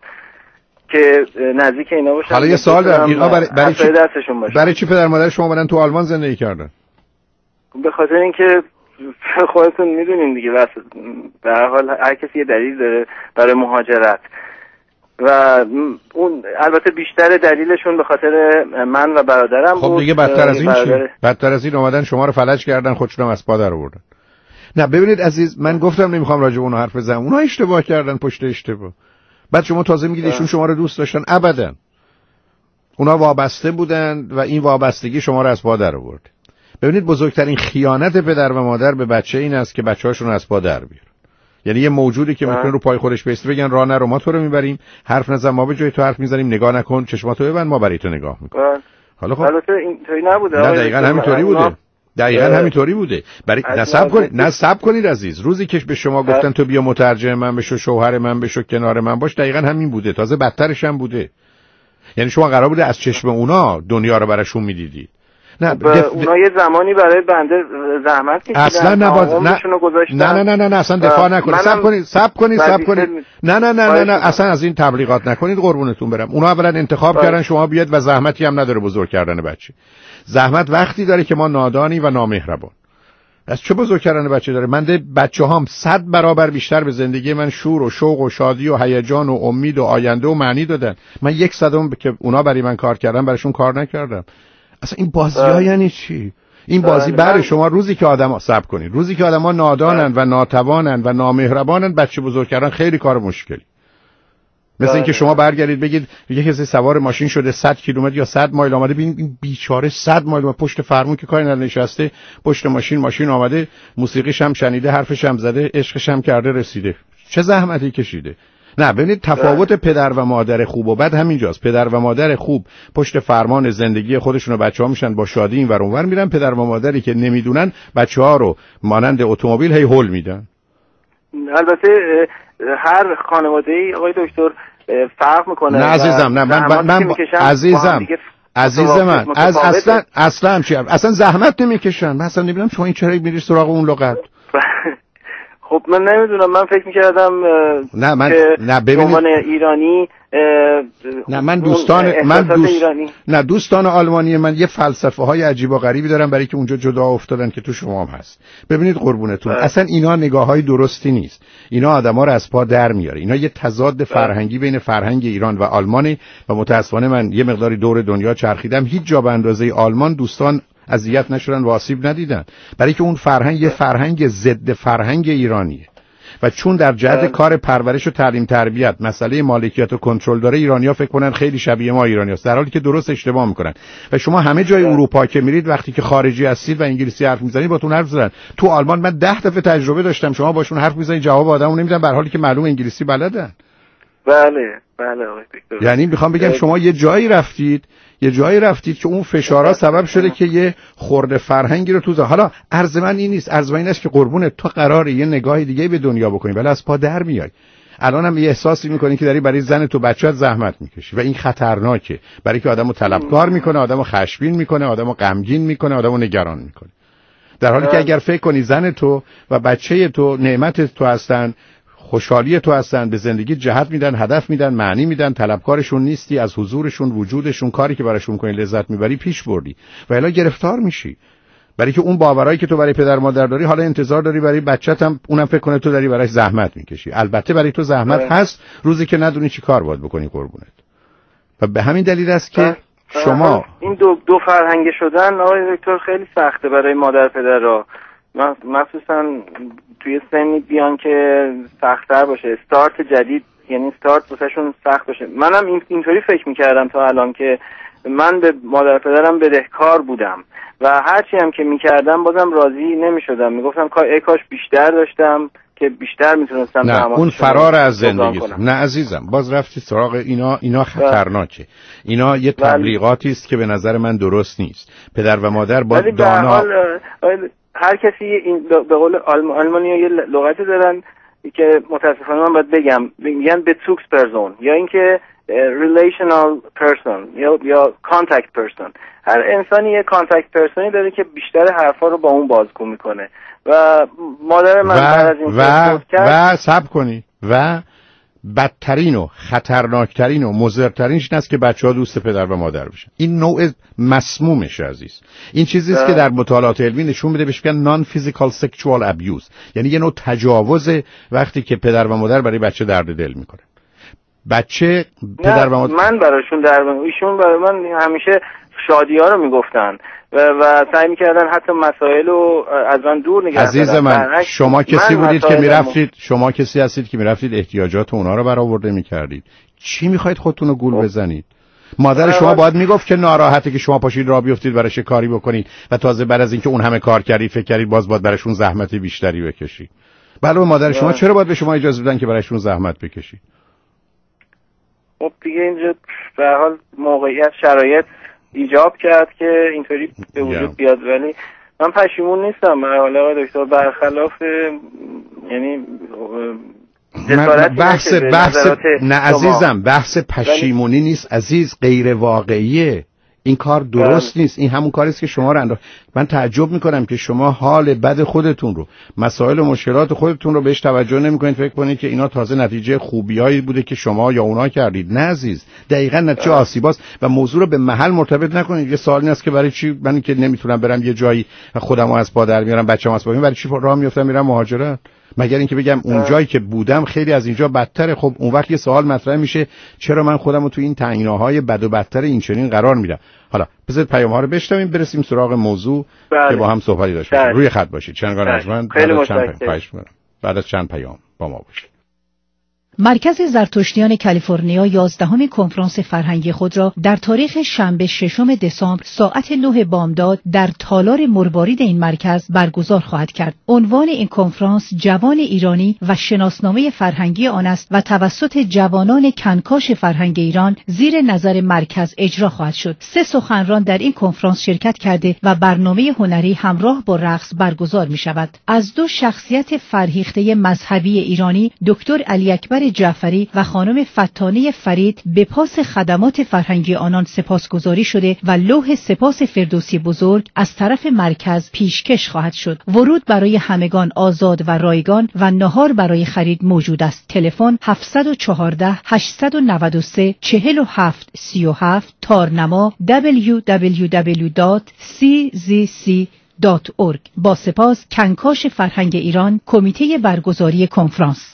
که نزدیک اینا باشم. حالا یه سوال دارم، اینا برای برای چی دستشون برای چی پدر مادر شما برن تو آلمان زندگی کردن؟ به خاطر اینکه خودتون میدونین دیگه بس به هر حال هر کسی یه دلیل داره برای مهاجرت و اون البته بیشتر دلیلشون به خاطر من و برادرم خب بود. خب دیگه بدتر از این چی؟ بدتر از این اومدن شما رو فلج کردن، خودشون هم از پا در آوردن. نه ببینید عزیز، من گفتم نمیخوام راجع به اونها حرف بزنم. اونها اشتباه کردن پشت اشتباه. بعد شما تازه میگید ایشون شما رو دوست داشتن. ابدا. اونها وابسته بودن و این وابستگی شما رو از پا در آورد. ببینید بزرگترین خیانت پدر و مادر به بچه این است که بچه‌هاشون از پا در بیارن. یعنی یه موجودی که میتونه رو پای خودش بیسته بگن راه نرو ما تو رو میبریم، حرف نزن ما به جای تو حرف میزنیم، نگاه نکن چشماتو ببند ما برای تو نگاه میکنیم. حالا خب البته اینطوری نبوده. نه دقیقاً همینطوری بوده. دقیقاً همینطوری بوده. برای نصب کنید، نصب کنید عزیز. روزی که به شما گفتن تو بیا مترجم من بشو، شوهر من بشو، کنار من باش، دقیقاً همین بوده. تازه بدترش هم بوده. یعنی شما قرار بوده از چشم اونا دنیا رو براشون میدیدید. نه دف... اونا یه زمانی برای بنده زحمت کشیدن، اصلا نباید نه نه نه نه نه نه اصلا دفاع نکنید. صبر کنید صبر کنید صبر کنید نه نه نه نه نه اصلا از این تبلیغات نکنید قربونتون برم. اونا اولا انتخاب باید. کردن شما بیاد و زحمتی هم نداره بزرگ کردن بچه. زحمت وقتی داره که ما نادانی و نامهربان. از چه بزرگ کردن بچه داره؟ من ده بچه‌هام صد برابر بیشتر به زندگی من شور و شوق و شادی و هیجان و امید و آینده و معنی دادن. من یک صدم که اونا برای من کار کردن براشون کار نکردم. اصلا این بازی‌ها یعنی چی؟ این بازی برای شما روزی که آدم‌ها صبر کنید، روزی که آدم‌ها نادانن و ناتوانن و نامهربانن، بچه بزرگ کردن خیلی کار مشکلی. مثل اینکه شما برگردید بگید یه کسی سوار ماشین شده صد کیلومتر یا صد مایل آمده، ببین این بیچاره صد مایل پشت فرمون که کاری ننشسته، پشت ماشین ماشین آمده، موسیقیش هم شنیده، حرفش هم زده، عشقش هم کرده، رسیده. چه زحمتی کشیده. نه ببینید تفاوت پدر و مادر خوب و بد همینجاست. پدر و مادر خوب پشت فرمان زندگی خودشون و بچه‌ها میشن، با شادی این ور اونور میرن. پدر و مادری که نمیدونن بچه‌ها رو مانند اتومبیل هی هول میدن. البته هر خانواده‌ای آقای دکتر فرق میکنه. نه عزیزم نه من من, من عزیزم عزیز من از اصلا اصلا چی اصلا زحمت نمیکشن. من اصلا نمیدونم شما این چرا میری سراغ اون لغت. خب من نمیدونم، من فکر میکردم نه من که نه ببینید ایرانی نه من دوستان من دوست نه دوستان آلمانی من یه فلسفه های عجیب و غریبی دارن برای که اونجا جدا افتادن که تو شما هم هست. ببینید قربونتون بله. اصلا اینا نگاه های درستی نیست. اینا آدما رو از پا در میاره. اینا یه تضاد فرهنگی بین فرهنگ ایران و آلمانه و متاسفانه من یه مقداری دور دنیا چرخیدم، هیچ جا به اندازه آلمان دوستان اذیت نشدن و آسیب ندیدن، برای که اون فرهنگ یه فرهنگ ضد فرهنگ ایرانیه و چون در جهت کار پرورش و تعلیم تربیت مسئله مالکیت و کنترل داره، ایرانی‌ها فکر کنن خیلی شبیه ما ایرانی‌هاست، در حالی که درست اشتباه میکنن. و شما همه جای اروپا که میرید وقتی که خارجی هستید و انگلیسی حرف میزنید باتون حرف میزنن. تو آلمان من ده دفعه تجربه داشتم، شما باشون حرف میزنید جواب آدمو نمیدن، در حالی که معلوم انگلیسی بلدن. بله بله آقای دکتر. یعنی میخوام بگم شما یه جایی رفتید یه جایی رفتید که اون فشارها سبب شده که یه خورده فرهنگی رو تو. حالا عرض من این نیست، عرض من این است که قربون تو قراره یه نگاه دیگه به دنیا بکنی ولی از پا در میای. الان هم یه احساسی میکنی که داری برای زن تو بچه‌ت زحمت میکشی و این خطرناکه، برای که آدمو طلبکار میکنه، آدمو خشمگین میکنه، آدمو غمگین میکنه، آدمو نگران میکنه. در حالی که اگر فکر کنی زن تو و بچه تو نعمت تو هستن، خوشحالی تو هستن، به زندگی جهت میدن، هدف میدن، معنی میدن، طلبکارشون نیستی، از حضورشون، وجودشون، کاری که براشون کنی لذت میبری، پیش بردی و الا گرفتار میشی. برای که اون باورایی که تو برای پدر مادر داری حالا انتظار داری برای بچت هم اونم فکر کنه تو داری براش زحمت میکشی. البته برای تو زحمت اه. هست، روزی که ندونی چی کار باید بکنی قربونت. و به همین دلیل است که اه. شما این دو دو فرهنگ شدن آقای دکتر خیلی سخته برای مادر پدرها، مخصوصا توی سنی بیان که سخت‌تر باشه، استارت جدید، یعنی استارت واسهشون سخت باشه. منم این اینطوری فکر میکردم تا الان که من به مادر پدرم بدهکار بودم و هرچی هم که میکردم بازم راضی نمیشدم، میگفتم ای کاش بیشتر داشتم که بیشتر میتونستم. نه اون فرار از زندگی. نه عزیزم، باز رفتی سراغ اینا. اینا خطرناکه. اینا یه تبلیغاتی است که به نظر من درست نیست. پدر و مادر با دانا، هر کسی این به قول آلمانی‌ها یه لغتی دارن که متاسفانه من باید بگم، میگن بتوکس پرسون یا اینکه relational person یا یا contact person. هر انسانی یه contact personی داره که بیشتر حرفا رو با اون بازگو میکنه و مادر من بعد از این و و صبر کنی و بدترین و خطرناکترین و مضرترینش این است که بچه‌ها دوست پدر و مادر بشن. این نوع مسمومش عزیز. این چیزی است که در مطالعات علمی نشون میده، بهش میگن نان فیزیکال سکشوال ابیوز، یعنی یه نوع تجاوز وقتی که پدر و مادر برای بچه درد دل میکنه. بچه پدر و مادر من براشون در ایشون برای من همیشه شادی‌ها رو میگفتن و, و سعی میکردن حتی مسائل رو از من دور نگه دارن. عزیز من شما کسی من بودید که میرفتید شما کسی هستید که میرفتید احتیاجات اونا رو برآورده میکردید. چی میخواید خودتون رو گول بزنید؟ مادر شما باید میگفت که ناراحته که شما پاشید راه بیفتید براش کاری بکنید و تازه بعد از اینکه اون همه کار کردید فکر کردید باز باید براشون زحمت بیشتری بکشید. بله مادر شما چرا باید به شما اجازه بدن که براشون زحمت بکشید؟ خب دیگه اینجا به هر حال موقعیت شرایط ایجاب کرد که اینطوری به وجود بیاد، ولی من پشیمون نیستم. حالا آقای دکتر برخلاف یعنی بحث بحث نه عزیزم، بحث پشیمونی نیست عزیز، غیر واقعیه. این کار درست نیست. این همون کاری است که شما رو انداخت. من تعجب میکنم که شما حال بد خودتون رو، مسائل و مشکلات خودتون رو بهش توجه نمیکنید، فکر کنید که اینا تازه نتیجه خوبیایی بوده که شما یا اونا کردید. نه عزیز، دقیقاً نتیجه آسیباست و موضوع رو به محل مرتبط نکنید. یه سوالی هست که برای چی من که نمیتونم برم یه جایی و خودمو از پا در میارم، بچه‌م از پا میارم، برای چی راه میافتم میرم مهاجرت؟ مگر اینکه بگم اون جایی که بودم خیلی از اینجا بدتره. خب اون وقت یه سوال مطرح میشه چرا من خودم رو تو این تنگناهای بد و بدتر این چنین قرار میدم. حالا بذارید پیام‌ها رو بشنویم برسیم سراغ موضوع بله. که با هم صحبتی داشته باشیم. روی خط باشید شنگان ارجمند. خیلی متشکرم. بعد از چند پیام با ما باشید. مرکز زرتشتیان کالیفرنیا یازدهمین کنفرانس فرهنگی خود را در تاریخ شنبه ششم دسامبر ساعت نه بامداد در تالار مروارید این مرکز برگزار خواهد کرد. عنوان این کنفرانس جوان ایرانی و شناسنامه فرهنگی آن است و توسط جوانان کنکاش فرهنگ ایران زیر نظر مرکز اجرا خواهد شد. سه سخنران در این کنفرانس شرکت کرده و برنامه هنری همراه با رقص برگزار می شود. از دو شخصیت فرهیخته مذهبی ایرانی، دکتر علی اکبر جعفری و خانم فتانه فرید به پاس خدمات فرهنگی آنان سپاسگزاری شده و لوح سپاس فردوسی بزرگ از طرف مرکز پیشکش خواهد شد. ورود برای همگان آزاد و رایگان و نهار برای خرید موجود است. تلفن هفت یک چهار هشت نه سه چهار هفت سه هفت، تارنما دبلیو دبلیو دبلیو دات سی زی سی دات اورگ. با سپاس، کنکاش فرهنگ ایران، کمیته برگزاری کنفرانس.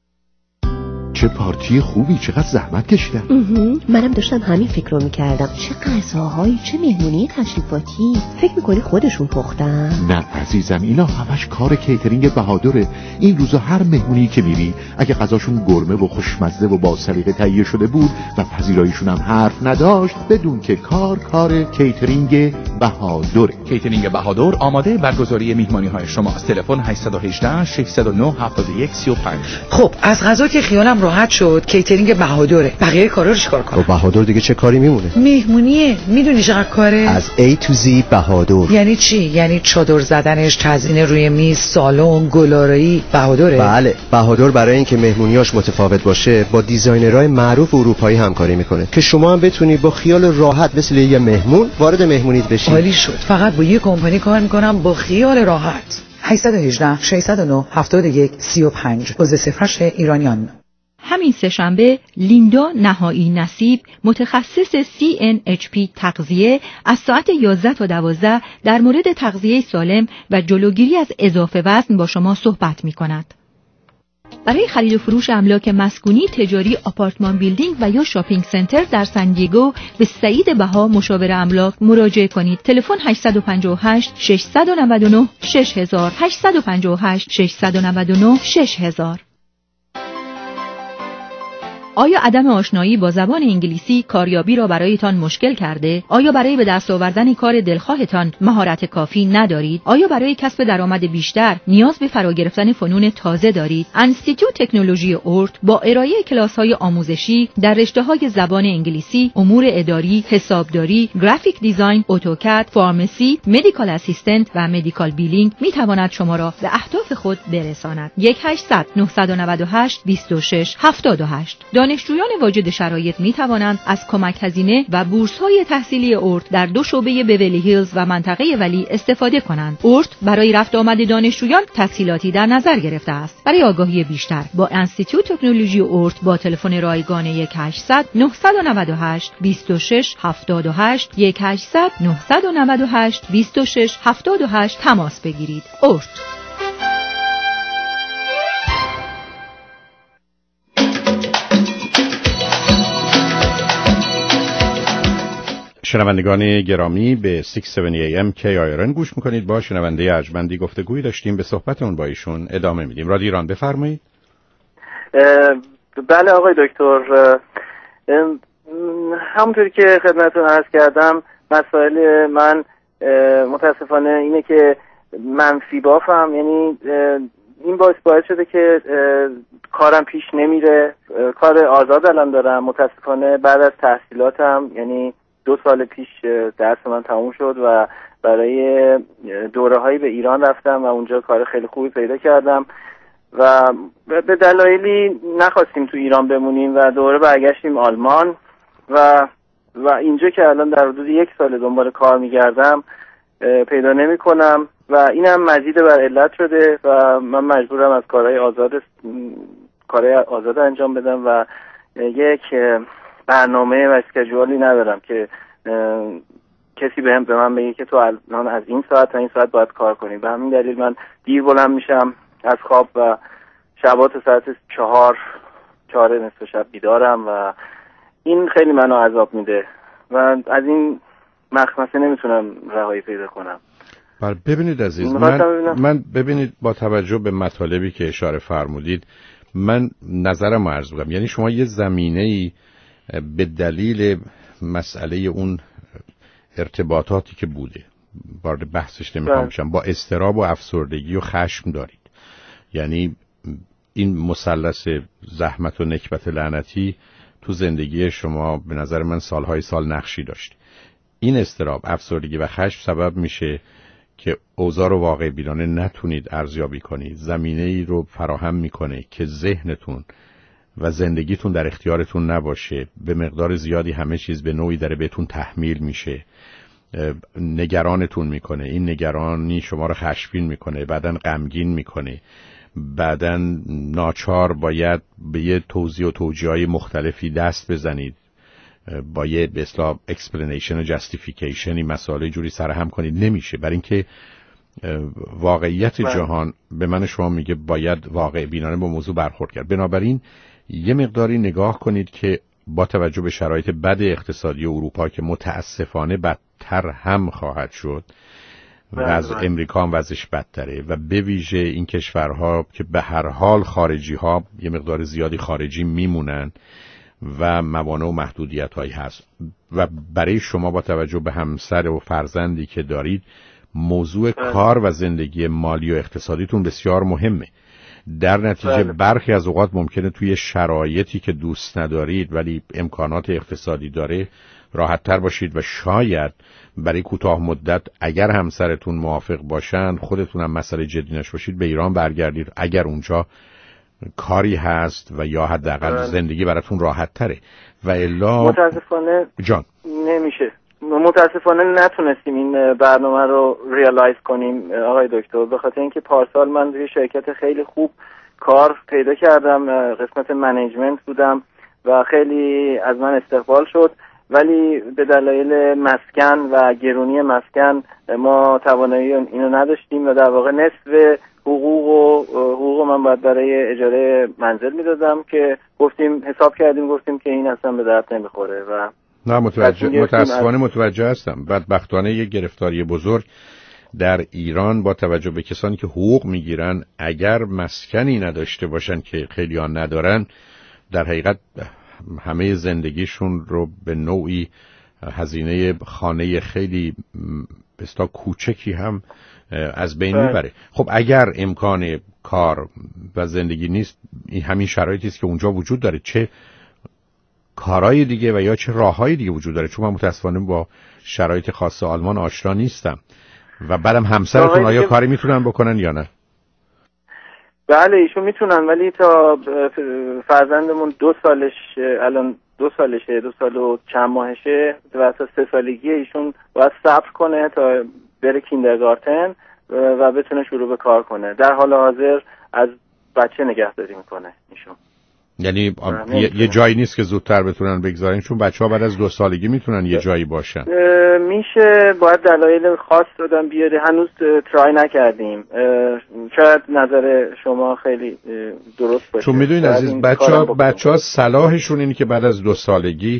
چه پارتی خوبی، چقدر زحمت کشیدن. منم داشتم همین فکر رو میکردم. چه غذاهایی، چه مهمونی تشریفاتی. فکر میکنی خودشون پختن؟ نه عزیزم، اینا همش کار کیترینگ بهادره. این روزا هر مهمونی که میری اگه غذاشون گرمه و خوشمزه و با سلیقه تهیه شده بود و پذیراییشون هم حرف نداشت، بدون که کار کار کیترینگ بهادر. کیترینگ بهادر آماده برگزاری میهمانی‌های شماست. تلفن هشت یک هشت شش صفر نه هفت یک سه پنج. خب از غذا که خیالم راحت شد، کیترینگ بهادره. بقیه کارا رو چیکار کنم؟ با بهادر دیگه چه کاری میمونه؟ مهمونیه. میدونی چقدر کاره؟ از A to Z بهادر. یعنی چی؟ یعنی چادر زدنش، تزیین روی میز، سالن، گلارایی. بهادره؟ بله، بهادر برای اینکه مهمونیاش متفاوت باشه با دیزاینرهای معروف اروپایی همکاری میکنه که شما هم بتونی با خیال راحت مثل یه مهمون وارد مهمونیت بشی. عالی شد. فقط با یه کمپانی کار میکنم با خیال راحت. هشت یک هشت شش صفر نه هفت یک سه پنج عضو صفرش ایرانیان. همین سه‌شنبه لیندا نهایی نصیب متخصص سی ان اچ پی تغذیه از ساعت یازده تا دوازده در مورد تغذیه سالم و جلوگیری از اضافه وزن با شما صحبت می‌کند. برای خرید و فروش املاک مسکونی، تجاری، آپارتمان بیلدینگ و یا شاپینگ سنتر در سن دیگو به سعید بها مشاور املاک مراجعه کنید. تلفن هشت پنج هشت شش نه نه شش هزار هشت پنج هشت شش نه نه شش هزار. آیا عدم آشنایی با زبان انگلیسی کاریابی را برایتان مشکل کرده؟ آیا برای به دست آوردن کار دلخواهتان مهارت کافی ندارید؟ آیا برای کسب درآمد بیشتر نیاز به فرا گرفتن فنون تازه دارید؟ انستیتوت تکنولوژی اورت با ارائه کلاس‌های آموزشی در رشته‌های زبان انگلیسی، امور اداری، حسابداری، گرافیک دیزاین، اتوکد، فارمسی، مدیکال اسیستنت و مدیکال بیلینگ می‌تواند شما را به اهداف خود برساند. یک هشتصد نه نه هشت دو شش هفت هشت. دانشجویان واجد شرایط می توانند از کمک هزینه و بورس‌های تحصیلی اورت در دو شعبه بیولی هیلز و منطقه ولی استفاده کنند. اورت برای رفت آمد دانشجویان تسهیلاتی در نظر گرفته است. برای آگاهی بیشتر با انستیتوت تکنولوژی اورت با تلفن رایگان یک هشتصد نه نه هشت دو شش هفت هشت یک هشتصد نه نه هشت دو شش هفت هشت تماس بگیرید. اورت. شنوندگان گرامی به شش هفت ای ام کی آی آر ان گوش میکنید. با شنونده ارجمندی گفتگویی داشتیم، به صحبتمون با ایشون ادامه میدیم. رادیو ایران بفرمایید. بله آقای دکتر، همونطوری که خدمتتون عرض کردم مسائل من متاسفانه اینه که منفی بافم، یعنی این باعث باعث شده که کارم پیش نمیره. کار آزاد الان دارم متاسفانه بعد از تحصیلاتم، یعنی دو سال پیش درس من تموم شد و برای دوره هایی به ایران رفتم و اونجا کار خیلی خوبی پیدا کردم و به دلایلی نخواستیم تو ایران بمونیم و دوره برگشتیم آلمان و و اینجا که الان در حدود یک سال دنبال کار میگردم پیدا نمی کنم و اینم مزید بر علت شده و من مجبورم از کارهای آزاد کارهای آزاد انجام بدم و یک برنامه و اسکیجوالی ندارم که کسی به هم به من بگه که تو الان از این ساعت تا این ساعت باید کار کنی. به همین دلیل من دیر بلند میشم از خواب و شبات ساعت چهار چهار نصف شب بیدارم و این خیلی منو عذاب میده و از این مخمسه نمیتونم رهایی پیدا کنم. بله ببینید عزیز، من, من ببینید با توجه به مطالبی که اشاره فرمودید من نظرم عرض بودم، یعنی شما یه زمینه‌ای به دلیل مسئله اون ارتباطاتی که بوده، وارد بحثش نمیخوام بشم، با اضطراب و افسردگی و خشم دارید. یعنی این مثلث زحمت و نکبت لعنتی تو زندگی شما به نظر من سالهای سال نقشی داشت. این اضطراب، افسردگی و خشم سبب میشه که اوضاع رو واقع بینانه نتونید ارزیابی کنید. زمینه‌ای رو فراهم میکنه که ذهنتون و زندگیتون در اختیارتون نباشه. به مقدار زیادی همه چیز به نوعی داره بهتون تحمیل میشه، نگرانتون میکنه. این نگرانی شما رو خشمگین میکنه، بعدن غمگین میکنه، بعدن ناچار باید به یه توضیح و توجیه‌های مختلفی دست بزنید، با یه به اصطلاح اکسپلینیشن و جاستیفیکیشن این مسائل جوری سرهم کنید. نمیشه، برای اینکه واقعیت جهان به من شما میگه باید واقع بینانه با موضوع برخورد کرد. بنابراین یه مقداری نگاه کنید که با توجه به شرایط بد اقتصادی اروپا که متاسفانه بدتر هم خواهد شد و از امریکا هم وضعش بدتره و به ویژه این کشورها که به هر حال خارجی ها یه مقدار زیادی خارجی میمونن و موانع و محدودیت هایی هست. و برای شما با توجه به همسر و فرزندی که دارید موضوع کار و زندگی مالی و اقتصادیتون بسیار مهمه. در نتیجه برخی از اوقات ممکنه توی شرایطی که دوست ندارید ولی امکانات اقتصادی داره راحت تر باشید و شاید برای کوتاه مدت اگر همسرتون موافق باشن، خودتون هم مسئله جدی نش باشید، به ایران برگردید اگر اونجا کاری هست و یا حداقل زندگی براتون راحت تره. و الا متاسفانه جان نمیشه، متاسفانه نتونستیم این برنامه رو ریالایز کنیم آقای دکتر، به خاطر اینکه پارسال من توی شرکت خیلی خوب کار پیدا کردم، قسمت منیجمنت بودم و خیلی از من استقبال شد، ولی به دلایل مسکن و گرونی مسکن ما توانایی اینو نداشتیم و در واقع نصف حقوق و حقوق من باید برای اجاره منزل میدادم که گفتیم حساب کردیم گفتیم که این اصلا به درد نمیخوره و نه متوجه متاسفانه متوجه هستم. بدبختانه یک گرفتاری بزرگ در ایران با توجه به کسانی که حقوق میگیرن اگر مسکنی نداشته باشن که خیلی ها ندارن، در حقیقت همه زندگیشون رو به نوعی هزینه خانه خیلی بستا کوچکی هم از بین میبره. خب اگر امکان کار و زندگی نیست، این همین شرایطی است که اونجا وجود داره، چه کارهای دیگه و یا چه راههای دیگه وجود داره؟ چون من متاسفانه با شرایط خاص آلمان آشنا نیستم. و بعدم همسرتون آیا کاری میتونن بکنن یا نه؟ بله ایشون میتونن، ولی تا فرزندمون دو سالش الان دو سالشه دو سال و چند ماهشه و تا سه سالگی ایشون باید صبر کنه تا بره کیندرگارتن و بتونه شروع به کار کنه. در حال حاضر از بچه نگهداری میکنه ایشون. یعنی یه،, یه جایی نیست که زودتر بتونن بگذارن، چون بچه ها بعد از دو سالگی میتونن یه جایی باشن. میشه، باید دلایل خاص دادن بیاره، هنوز ترای نکردیم. شاید نظر شما خیلی درست باشه، چون میدونید عزیز بچه ها بچه ها صلاحشون اینه که بعد از دو سالگی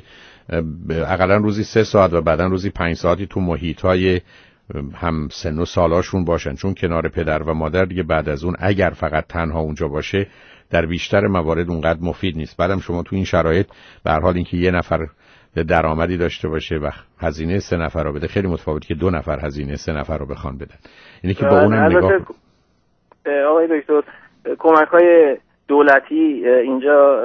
اقلا روزی سه ساعت و بعدا روزی پنج ساعتی تو محیط های هم سن و سالاشون باشن، چون کنار پدر و مادر دیگه بعد از اون اگر فقط تنها اونجا باشه در بیشتر موارد اونقدر مفید نیست. بعدم شما تو این شرایط به هر حال اینکه یه نفر درآمدی داشته باشه و هزینه سه نفر رو بده خیلی متفاوته که دو نفر هزینه سه نفر رو بخوان بدن. اینه که با اونم نگاه آقای دکتر کمک‌های دولتی اینجا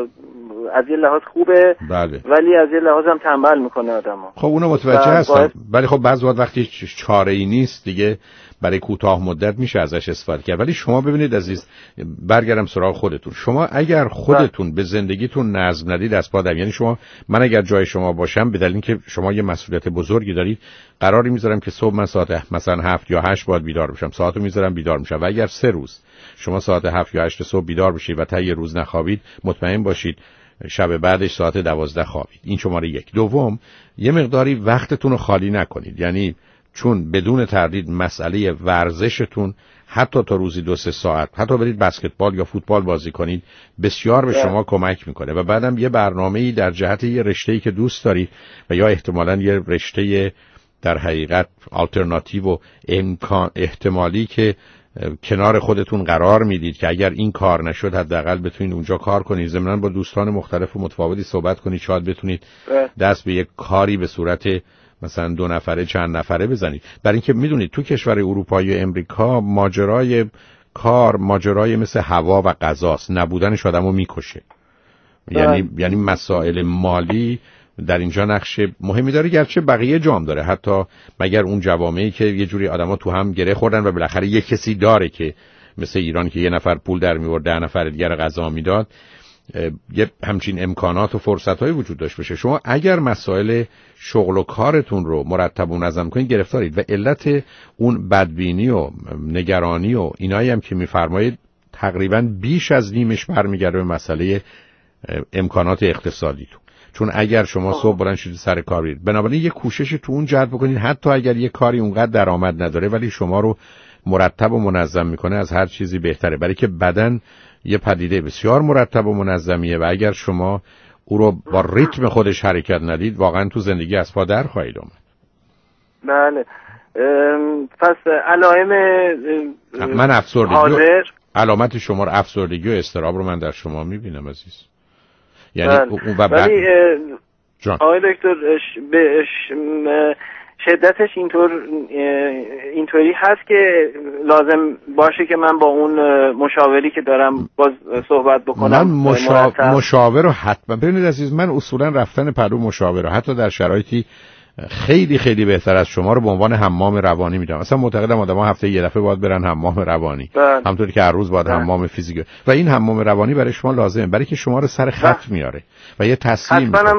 از یه لحاظ خوبه، بله. ولی از یه لحاظ هم تنبل میکنه آدمو. خب اونو متوجه هستم باید... ولی خب بعضی وقت وقتی چاره‌ای نیست دیگه برای کوتاه مدت میشه ازش استفاده کرد. ولی شما ببینید عزیز، برگردم سراغ خودتون، شما اگر خودتون به زندگیتون نظم ندید از پا در، یعنی شما من اگر جای شما باشم به دلیل اینکه شما یه مسئولیت بزرگی دارید، قراری میذارم که صبح من ساعت مثلا هفت یا هشت باید بیدار بشم، ساعتو میذارم بیدار میشم و اگر سه روز شما ساعت هفت یا هشت صبح بیدار بشید و تا یه روز نخوابید، مطمئن باشید شب بعدش ساعت دوازده خوابید. این شماره یک. دوم، یه مقداری وقتتون رو خالی نکنید، یعنی چون بدون تردید مسئله ورزشتون حتی تا روزی دو سه ساعت حتی برید بسکتبال یا فوتبال بازی کنید بسیار به شما کمک میکنه. و بعدم یه برنامه‌ای در جهت یه رشته‌ای که دوست دارید و یا احتمالاً یه رشته در حقیقت آلترناتیو و امکان احتمالی که کنار خودتون قرار میدید که اگر این کار نشد حداقل بتونید اونجا کار کنید، ضمناً با دوستان مختلف و متفاوتی صحبت کنید، شاید بتونید دست به یک کاری به صورت مثلا دو نفره چند نفره بزنید. برای اینکه میدونید تو کشور اروپایی و امریکا ماجرای کار ماجرای مثل هوا و غذاست، نبودنش آدمو میکشه. یعنی یعنی مسائل مالی در اینجا نقش مهمی داره، گرچه بقیه جام داره، حتی مگر اون جوامعی که یه جوری آدما تو هم گره خوردن و بالاخره یه کسی داره که مثل ایران که یه نفر پول در میورد ده نفر دیگر غذا میداد، یه همچین امکانات و فرصت‌های وجود داشت باشه. شما اگر مسائل شغل و کارتون رو مرتب و منظم کنید گرفتارید و علت اون بدبینی و نگرانی و اینایی هم که میفرمایید تقریبا بیش از نیمش برمیگرده به مسئله امکانات اقتصادیتون. چون اگر شما صبح بلند شدید سر کار برید، بنابراین یه کوششی تو اون جلب بکنید، حتی اگر یه کاری اونقدر درآمد نداره ولی شما رو مرتب و منظم میکنه از هر چیزی بهتره، برای که بدن یه پدیده بسیار مرتب و منظمیه و اگر شما او رو با ریتم خودش حرکت ندید واقعا تو زندگی از پا در خواهید آمد. بله. پس علائم من افسردگی علامت شما افسردگی و اضطراب رو من در شما میبینم عزیز. یعنی بله. و بعد... ولی آقای دکتر به شدتش اینطور اینطوری هست که لازم باشه که من با اون مشاوری که دارم باز صحبت بکنم. من مشا... مشاور رو حتما ببینید عزیز، من اصولا رفتن پلو مشاور حتی در شرایطی خیلی خیلی بهتر از شما رو به عنوان حمام روانی میدونم. اصلا معتقدم آدم‌ها هفته یه دفعه باید برن حمام روانی، همونطوری که هر روز باید حمام فیزیکی، و این حمام روانی برای شما لازمه، برای که شما رو سر خط میاره و یه تصمیم حتما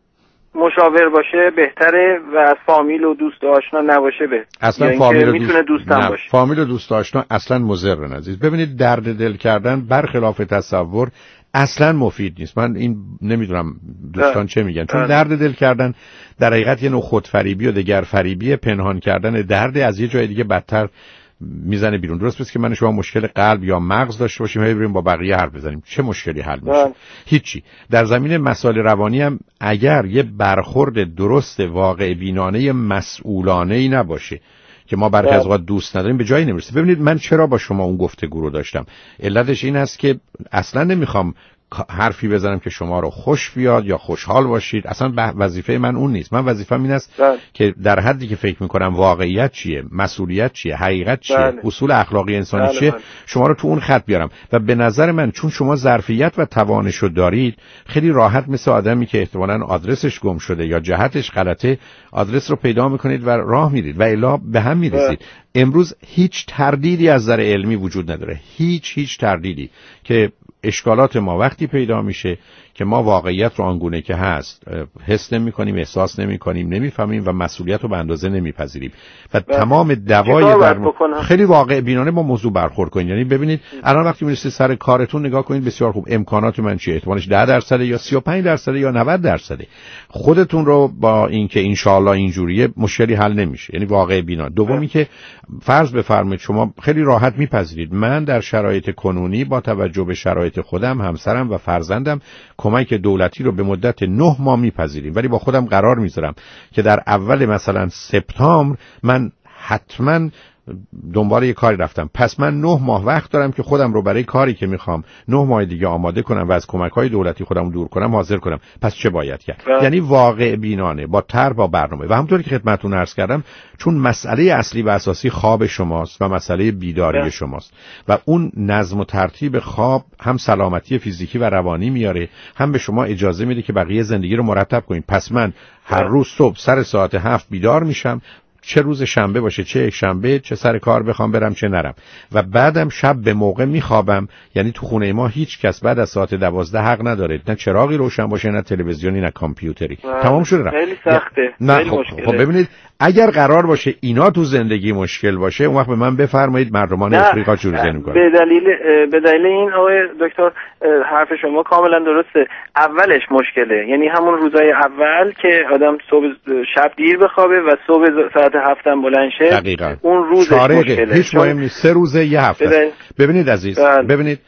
مشاور باشه بهتره و از فامیل و دوست و آشنا نباشه بهتره. اصلا یعنی فامیل و میتونه دوستم باشه. فامیل و دوست و آشنا اصلا مضر عزیز. ببینید درد دل کردن برخلاف تصور اصلا مفید نیست. من این نمیدونم دوستان چه میگن، چون درد دل کردن در حقیقت یه نوع خودفریبی و دگرفریبی، پنهان کردن درد از یه جای دیگه بدتر میزنه بیرون. درست پس که من شما مشکل قلب یا مغز داشته باشیم هی بریم با بقیه حرف بزنیم، چه مشکلی حل میشه؟ هیچی. در زمین مسائل روانی هم اگر یه برخورد درست واقع بینانه مسئولانه ای نباشه که ما برخی از اوقات دوست نداریم به جایی نمیرسه. ببینید من چرا با شما اون گفتگو رو داشتم، علتش این است که اصلا نمیخوام حرفی بزنم که شما رو خوش بیاد یا خوشحال باشید، اصلا وظیفه من اون نیست. من وظیفه‌م این است بله. که در حدی که فکر میکنم واقعیت چیه، مسئولیت چیه، حقیقت چیه، بله. اصول اخلاقی انسانی بله چیه بله. شما رو تو اون خط بیارم. و به نظر من چون شما ظرفیت و توانش رو دارید، خیلی راحت مثل آدمی که احتمالاً آدرسش گم شده یا جهتش غلطه آدرس رو پیدا میکنید و راه میرید و الا به هم میرسید. بله. امروز هیچ تردیدی از نظر علمی وجود نداره، هیچ هیچ تردیدی که اشکالات ما وقتی پیدا میشه که ما واقعیت رو آنگونه که هست حس نمی کنیم، احساس نمی کنیم، نمی فهمیم و مسئولیت رو به اندازه نمی پذیریم و بله. تمام دوای درمان خیلی واقع بینانه با موضوع برخورد کنید. یعنی ببینید الان وقتی میرسید سر کارتون نگاه کنید بسیار خوب امکانات من چیه، احتمالش ده درصد یا سی و پنج درصد یا نود درصد. خودتون رو با اینکه ان شاء الله اینجوریه مشکلی حل نمیشه، یعنی واقع بینانه. دومی که فرض بفرمایید شما خیلی راحت میپذیرید من در شرایط کنونی با توجه به شرایط خودم، همسرم و فرزندم کمک دولتی رو به مدت نه ماه میپذیریم، ولی با خودم قرار میذارم که در اول مثلا سپتامبر من حتما دنبال یه کاری رفتم، پس من نه ماه وقت دارم که خودم رو برای کاری که میخوام نه ماه دیگه آماده کنم و از کمک‌های دولتی خودم رو دور کنم حاضر کنم. پس چه باید کرد؟ بله. یعنی واقع بینانه با طرح با برنامه. و همونطوری که خدمتتون عرض کردم چون مسئله اصلی و اساسی خواب شماست و مسئله بیداری بله. شماست و اون نظم و ترتیب خواب هم سلامتی فیزیکی و روانی میاره، هم به شما اجازه میده که بقیه زندگی رو مرتب کنید. پس من هر روز صبح سر ساعت هفت بیدار میشم، چه روز شنبه باشه چه یک شنبه، چه سر کار بخوام برم چه نرم، و بعدم شب به موقع میخوابم. یعنی تو خونه ما هیچ کس بعد از ساعت دوازده حق نداره نه چراغی روشن باشه نه تلویزیونی نه کامپیوتری. تمام شده. خیلی سخته. نه خب, خب ببینید اگر قرار باشه اینا تو زندگی مشکل باشه اون وقت به من بفرمایید مردمان افریقا چجوری زندگی می‌کنن. به دلیل به دلیل این آقای دکتر حرف شما کاملا درسته. اولش مشکله، یعنی همون روزای اول که آدم صبح شب دیر بخوابه و صبح ساعت هفت هم بلند شه، دقیقاً اون روزش مشکله. هیچ مهم نیست، سه روزه یه هفته. بدن... ببینید عزیز بل... ببینید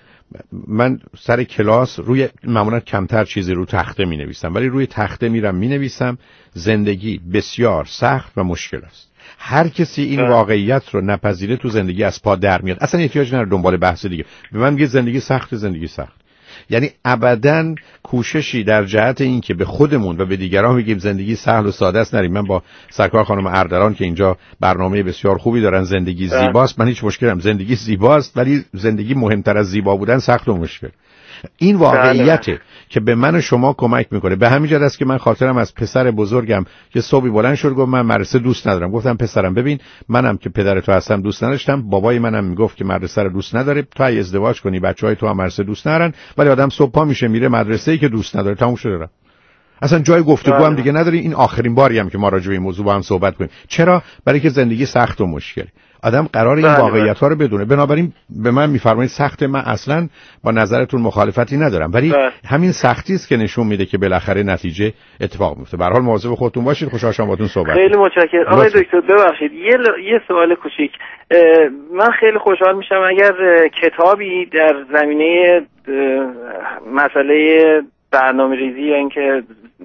من سر کلاس روی معمولا کمتر چیزی رو تخته می نویسم، ولی روی تخته میرم می نویسم زندگی بسیار سخت و مشکل است. هر کسی این اه. واقعیت رو نپذیره تو زندگی از پا در میاد. اصلا احتیاج نداره دنبال بحث دیگه. به من میگه زندگی سخت، زندگی سخت. یعنی ابداً کوششی در جهت این که به خودمون و به دیگران بگیم زندگی سهل و ساده است نریم. من با سرکار خانم اردلان که اینجا برنامه بسیار خوبی دارن زندگی زیباست، من هیچ مشکلی ندارم، زندگی زیباست، ولی زندگی مهمتر از زیبا بودن سخت و مشکل. این واقعیته که به من و شما کمک میکنه. به همین جهت است که من خاطرم از پسر بزرگم که صبحی بلند شد گفت من مدرسه دوست ندارم. گفتم پسرم ببین منم که پدر تو هستم دوست نداشتم، بابای منم میگفت که مدرسه رو دوست نداره، تو ای ازدواج کنی بچهای تو هم مدرسه دوست ندارن، ولی آدم صبح پا میشه میره مدرسه‌ای که دوست نداره. تموم شده. اصلا جای گفتگو هم دیگه نداری. این آخرین باری هم که ما راجع به این موضوع با هم صحبت کنیم. چرا؟ برای که زندگی سخت و مشکله. آدم قرار این واقعیت ها رو بدونه. بنابراین به من میفرمایید سخت، من اصلا با نظرتون مخالفتی ندارم، ولی بله. همین سختی است که نشون میده که بالاخره نتیجه اتفاق میفته. به هر حال مواظب خودتون باشید. خوشحال شدم باهاتون صحبت. خیلی متشکرم آقای دکتر. ببخشید یه ل... یه سوال کوچیک. من خیلی خوشحال میشم اگر کتابی در زمینه مسئله برنامه‌ریزی یا اینکه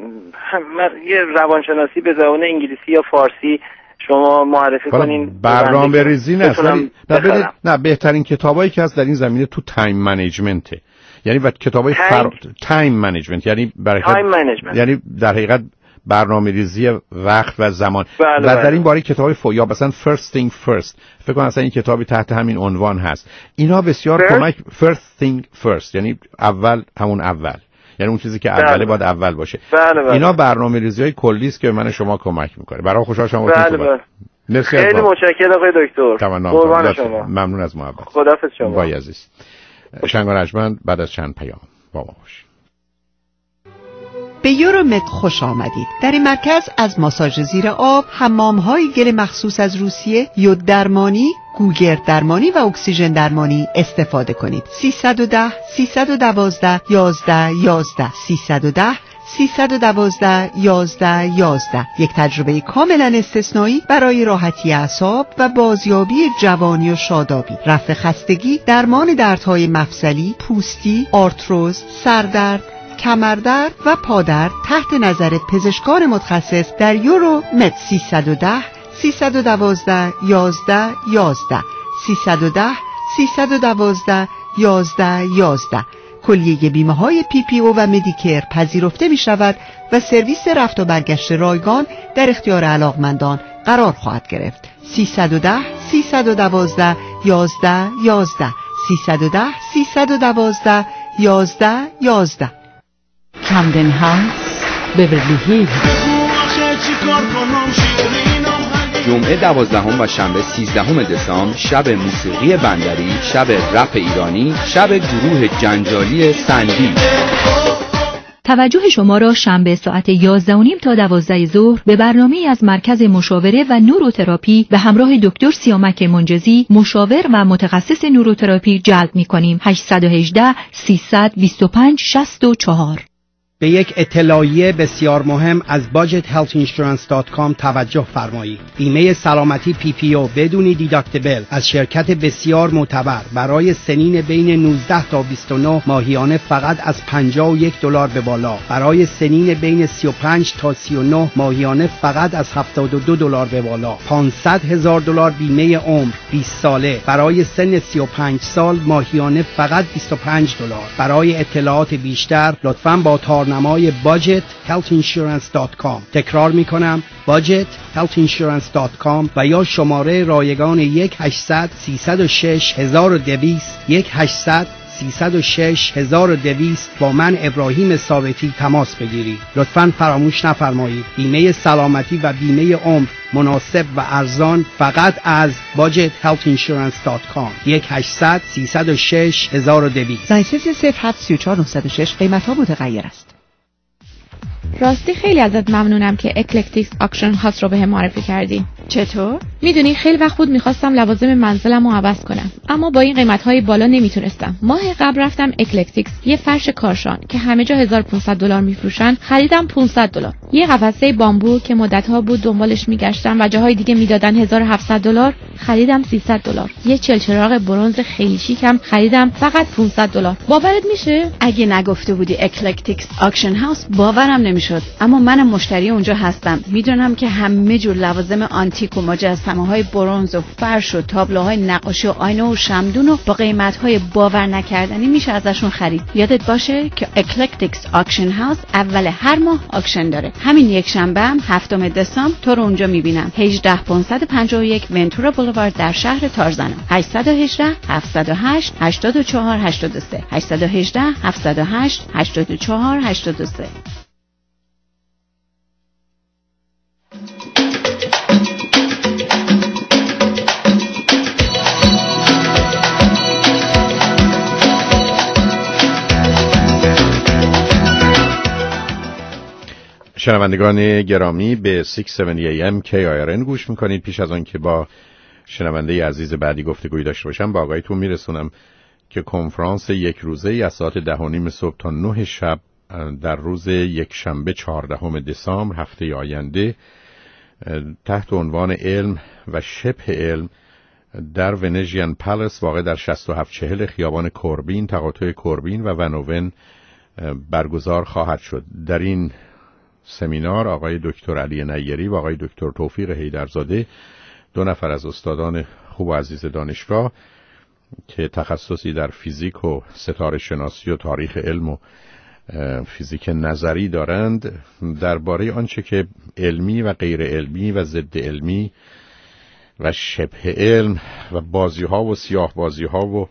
یه روانشناسی به زبان انگلیسی یا فارسی شما معرفی کنین. برنامه ریزی نه ولی نه, نه بهترین کتابایی که هست در این زمینه تو تایم منیجمنته. یعنی و کتابای فر... تایم منیجمنت یعنی برای تایم منیجمنت یعنی در حقیقت برنامه‌ریزی وقت و زمان. بله و بله. در این باره کتاب فویا مثلا first thing first فکر کنم اصلا این کتابی تحت همین عنوان هست. اینا بسیار first. کمک first thing first یعنی اول همون اول، یعنی اون چیزی که بله. اوله باید اول باشه. بله بله. اینا برنامه‌ریزی‌های کلی است که من شما کمک می‌کنه. برای خوشحال شدم با بله بله. مرسی. خیلی متشکرم آقای دکتر. قربان شما. ممنون از محبت. خداحافظ شما. وای عزیز. شنگ و رجمند بعد از چند پیام با ما باشید. به یورومد خوش آمدید. در این مرکز از ماساژ زیر آب، حمام‌های گل مخصوص از روسیه، یود درمانی، گوگرد درمانی و اکسیژن درمانی استفاده کنید. سیصد و ده سیصد و دوازده یازده یازده سیصد و ده سیصد و دوازده یازده یازده. یک تجربه کاملا استثنایی برای راحتی اعصاب و بازیابی جوانی و شادابی، رفع خستگی، درمان دردهای مفصلی، پوستی، آرتروز، سردرد، کمردرد و پادرد تحت نظر پزشکان متخصص در یورو مد. سیصد و ده سیصد و دوازده یازده یازده سیصد و ده سیصد و دوازده یازده یازده. کلیه بیمه های پی پی او و مدیکر پذیرفته می شود و سرویس رفت و برگشت رایگان در اختیار علاقمندان قرار خواهد گرفت. سیصد و ده سیصد و دوازده یازده یازده سیصد و ده سیصد و دوازده یازده یازده. کامدن هاوس، بیورلی هیلز. جمعه دوازدهم و شنبه سیزدهم دسامبر شب موسیقی بندری، شب رپ ایرانی، شب گروه جنجالی سندی. توجه شما را شنبه ساعت یازده و نیم تا دوازده ظهر به برنامه از مرکز مشاوره و نوروتراپی به همراه دکتر سیامک منجزی، مشاور و متخصص نوروتراپی جلب می‌کنیم. هشت یک هشت سیصد و بیست و پنج شصت و چهار. به یک اطلاعیه بسیار مهم از باجت هلت اینشورنس دات کام توجه فرمایید. بیمه سلامتی پی پی او بدون دیداکتیبل از شرکت بسیار معتبر برای سنین بین نوزده تا بیست و نه ماهیانه فقط از پنجاه و یک دلار به بالا، برای سنین بین سی و پنج تا سی و نه ماهیانه فقط از هفتاد و دو دلار به بالا. پانصد هزار دلار بیمه عمر بیست ساله برای سن سی و پنج سال ماهیانه فقط بیست و پنج دلار. برای اطلاعات بیشتر لطفاً با تار نمای باجت هلت اینشورنس دات کام تکرار می کنم باجت هلت اینشورنس دات کام و یا شماره رایگان یک هشتصد سیصد و شش هزار و دویست یک هشتصد سیصد و شش هزار و دویست با من ابراهیم ثابتی تماس بگیرید. لطفاً فراموش نفرمایید بیمه سلامتی و بیمه عمر مناسب و ارزان فقط از باجت هلت اینشورنس دات کام. یک هشتصد سیصد و شش هزار و دویست. لایسنس صفر هفت سه چهار نه صفر شش. قیمت ها متغیر است. راستی خیلی ازت ممنونم که اکلکتیکس آکشن هاست رو بهم معرفی کردی. چطور؟ میدونی خیلی وقت بود میخواستم لوازم منزلم رو عوض کنم، اما با این قیمت‌های بالا نمیتونستم. ماه قبل رفتم اکلکتیکس، یه فرش کارشان که همه جا هزار و پانصد دلار میفروشن خریدم پانصد دلار. یه قفسه بامبو که مدت‌ها بود دنبالش میگشتم و جاهای دیگه میدادن هزار و هفتصد دلار، خریدم سیصد دلار. یه چلچراغ برنز خیلی شیکم خریدم فقط پانصد دلار. باورت میشه؟ اگه نگفته بودی اکلکتیکس آکشن هاوس باورم نمیشد. اما منم مشتری اونجا هستم. میدونم که همه جور لوازم آنتیک و مجسمه‌های برنز و فرش و تابلوهای نقاشی و آینه و شمدون و با قیمت‌های باور نکردنی میشه ازشون خرید. یادت باشه که اکلکتیکس آکشن هاوس اول هر ماه آکشن داره. همین یک شنبه هم هفتم دسامبر تو رو اونجا میبینم. هجده پانصد و پنجاه و یک ونتورا بولوارد در شهر تارزانو. هشت یک هشت هفت صفر هشت هشت چهار هشت سه هشت یک هشت هفت صفر هشت هشت چهار هشت سه. شنوندگان گرامی به ششصد و هفتاد ای ام کی آی آر ان گوش میکنید. پیش از آن که با شنونده عزیز بعدی گفتگوی داشته باشم با آگاهیتون میرسونم که کنفرانس یک روزه ای از ساعت ده و نیم صبح تا نه شب در روز یک شنبه چهاردهم دسامبر هفته آینده تحت عنوان علم و شبه علم در ونژین پالاس واقع در شصت و هفت چهل خیابان کوربین تقاطع کوربین و ونوون برگزار خواهد شد. در این سمینار آقای دکتر علی نیری و آقای دکتر توفیق حیدرزاده، دو نفر از استادان خوب و عزیز دانشگاه که تخصصی در فیزیک و ستاره شناسی و تاریخ علم و فیزیک نظری دارند درباره آنچه که علمی و غیر علمی و ضد علمی و شبه علم و بازی ها و سیاه بازی ها و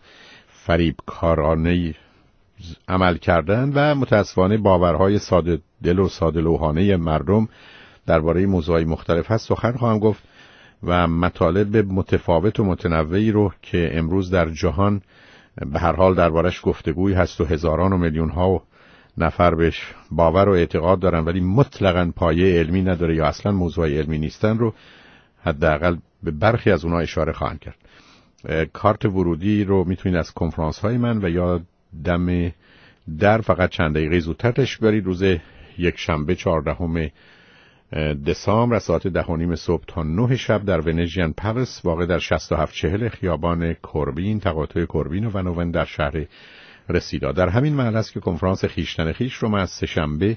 فریبکارانه عمل کردن و متاسفانه باورهای ساده دل و ساده لوحانه مردم درباره موضوعی مختلف هست سخن خواهم گفت و مطالب متفاوت و متنوعی رو که امروز در جهان به هر حال دربارش گفتگوی هست و هزاران و میلیون ها و نفر بهش باور و اعتقاد دارن ولی مطلقاً پایه علمی نداره یا اصلا موضوع علمی نیستن رو حداقل به برخی از اونها اشاره خواهم کرد. کارت ورودی رو میتونید از کنفرانس های من و یا دم در فقط چند دقیقه زودتر تشریف برید. روز یک شنبه چهاردهم دسامبر از ساعت ده و نیم صبح تا نه شب در ونژین پالاس واقع در شصت و هفت چهل خیابان کوربین تقاطع کوربین و ونوون در شهر رسیدا. در همین محل است که کنفرانس خیشتن خیش رو من از سه شنبه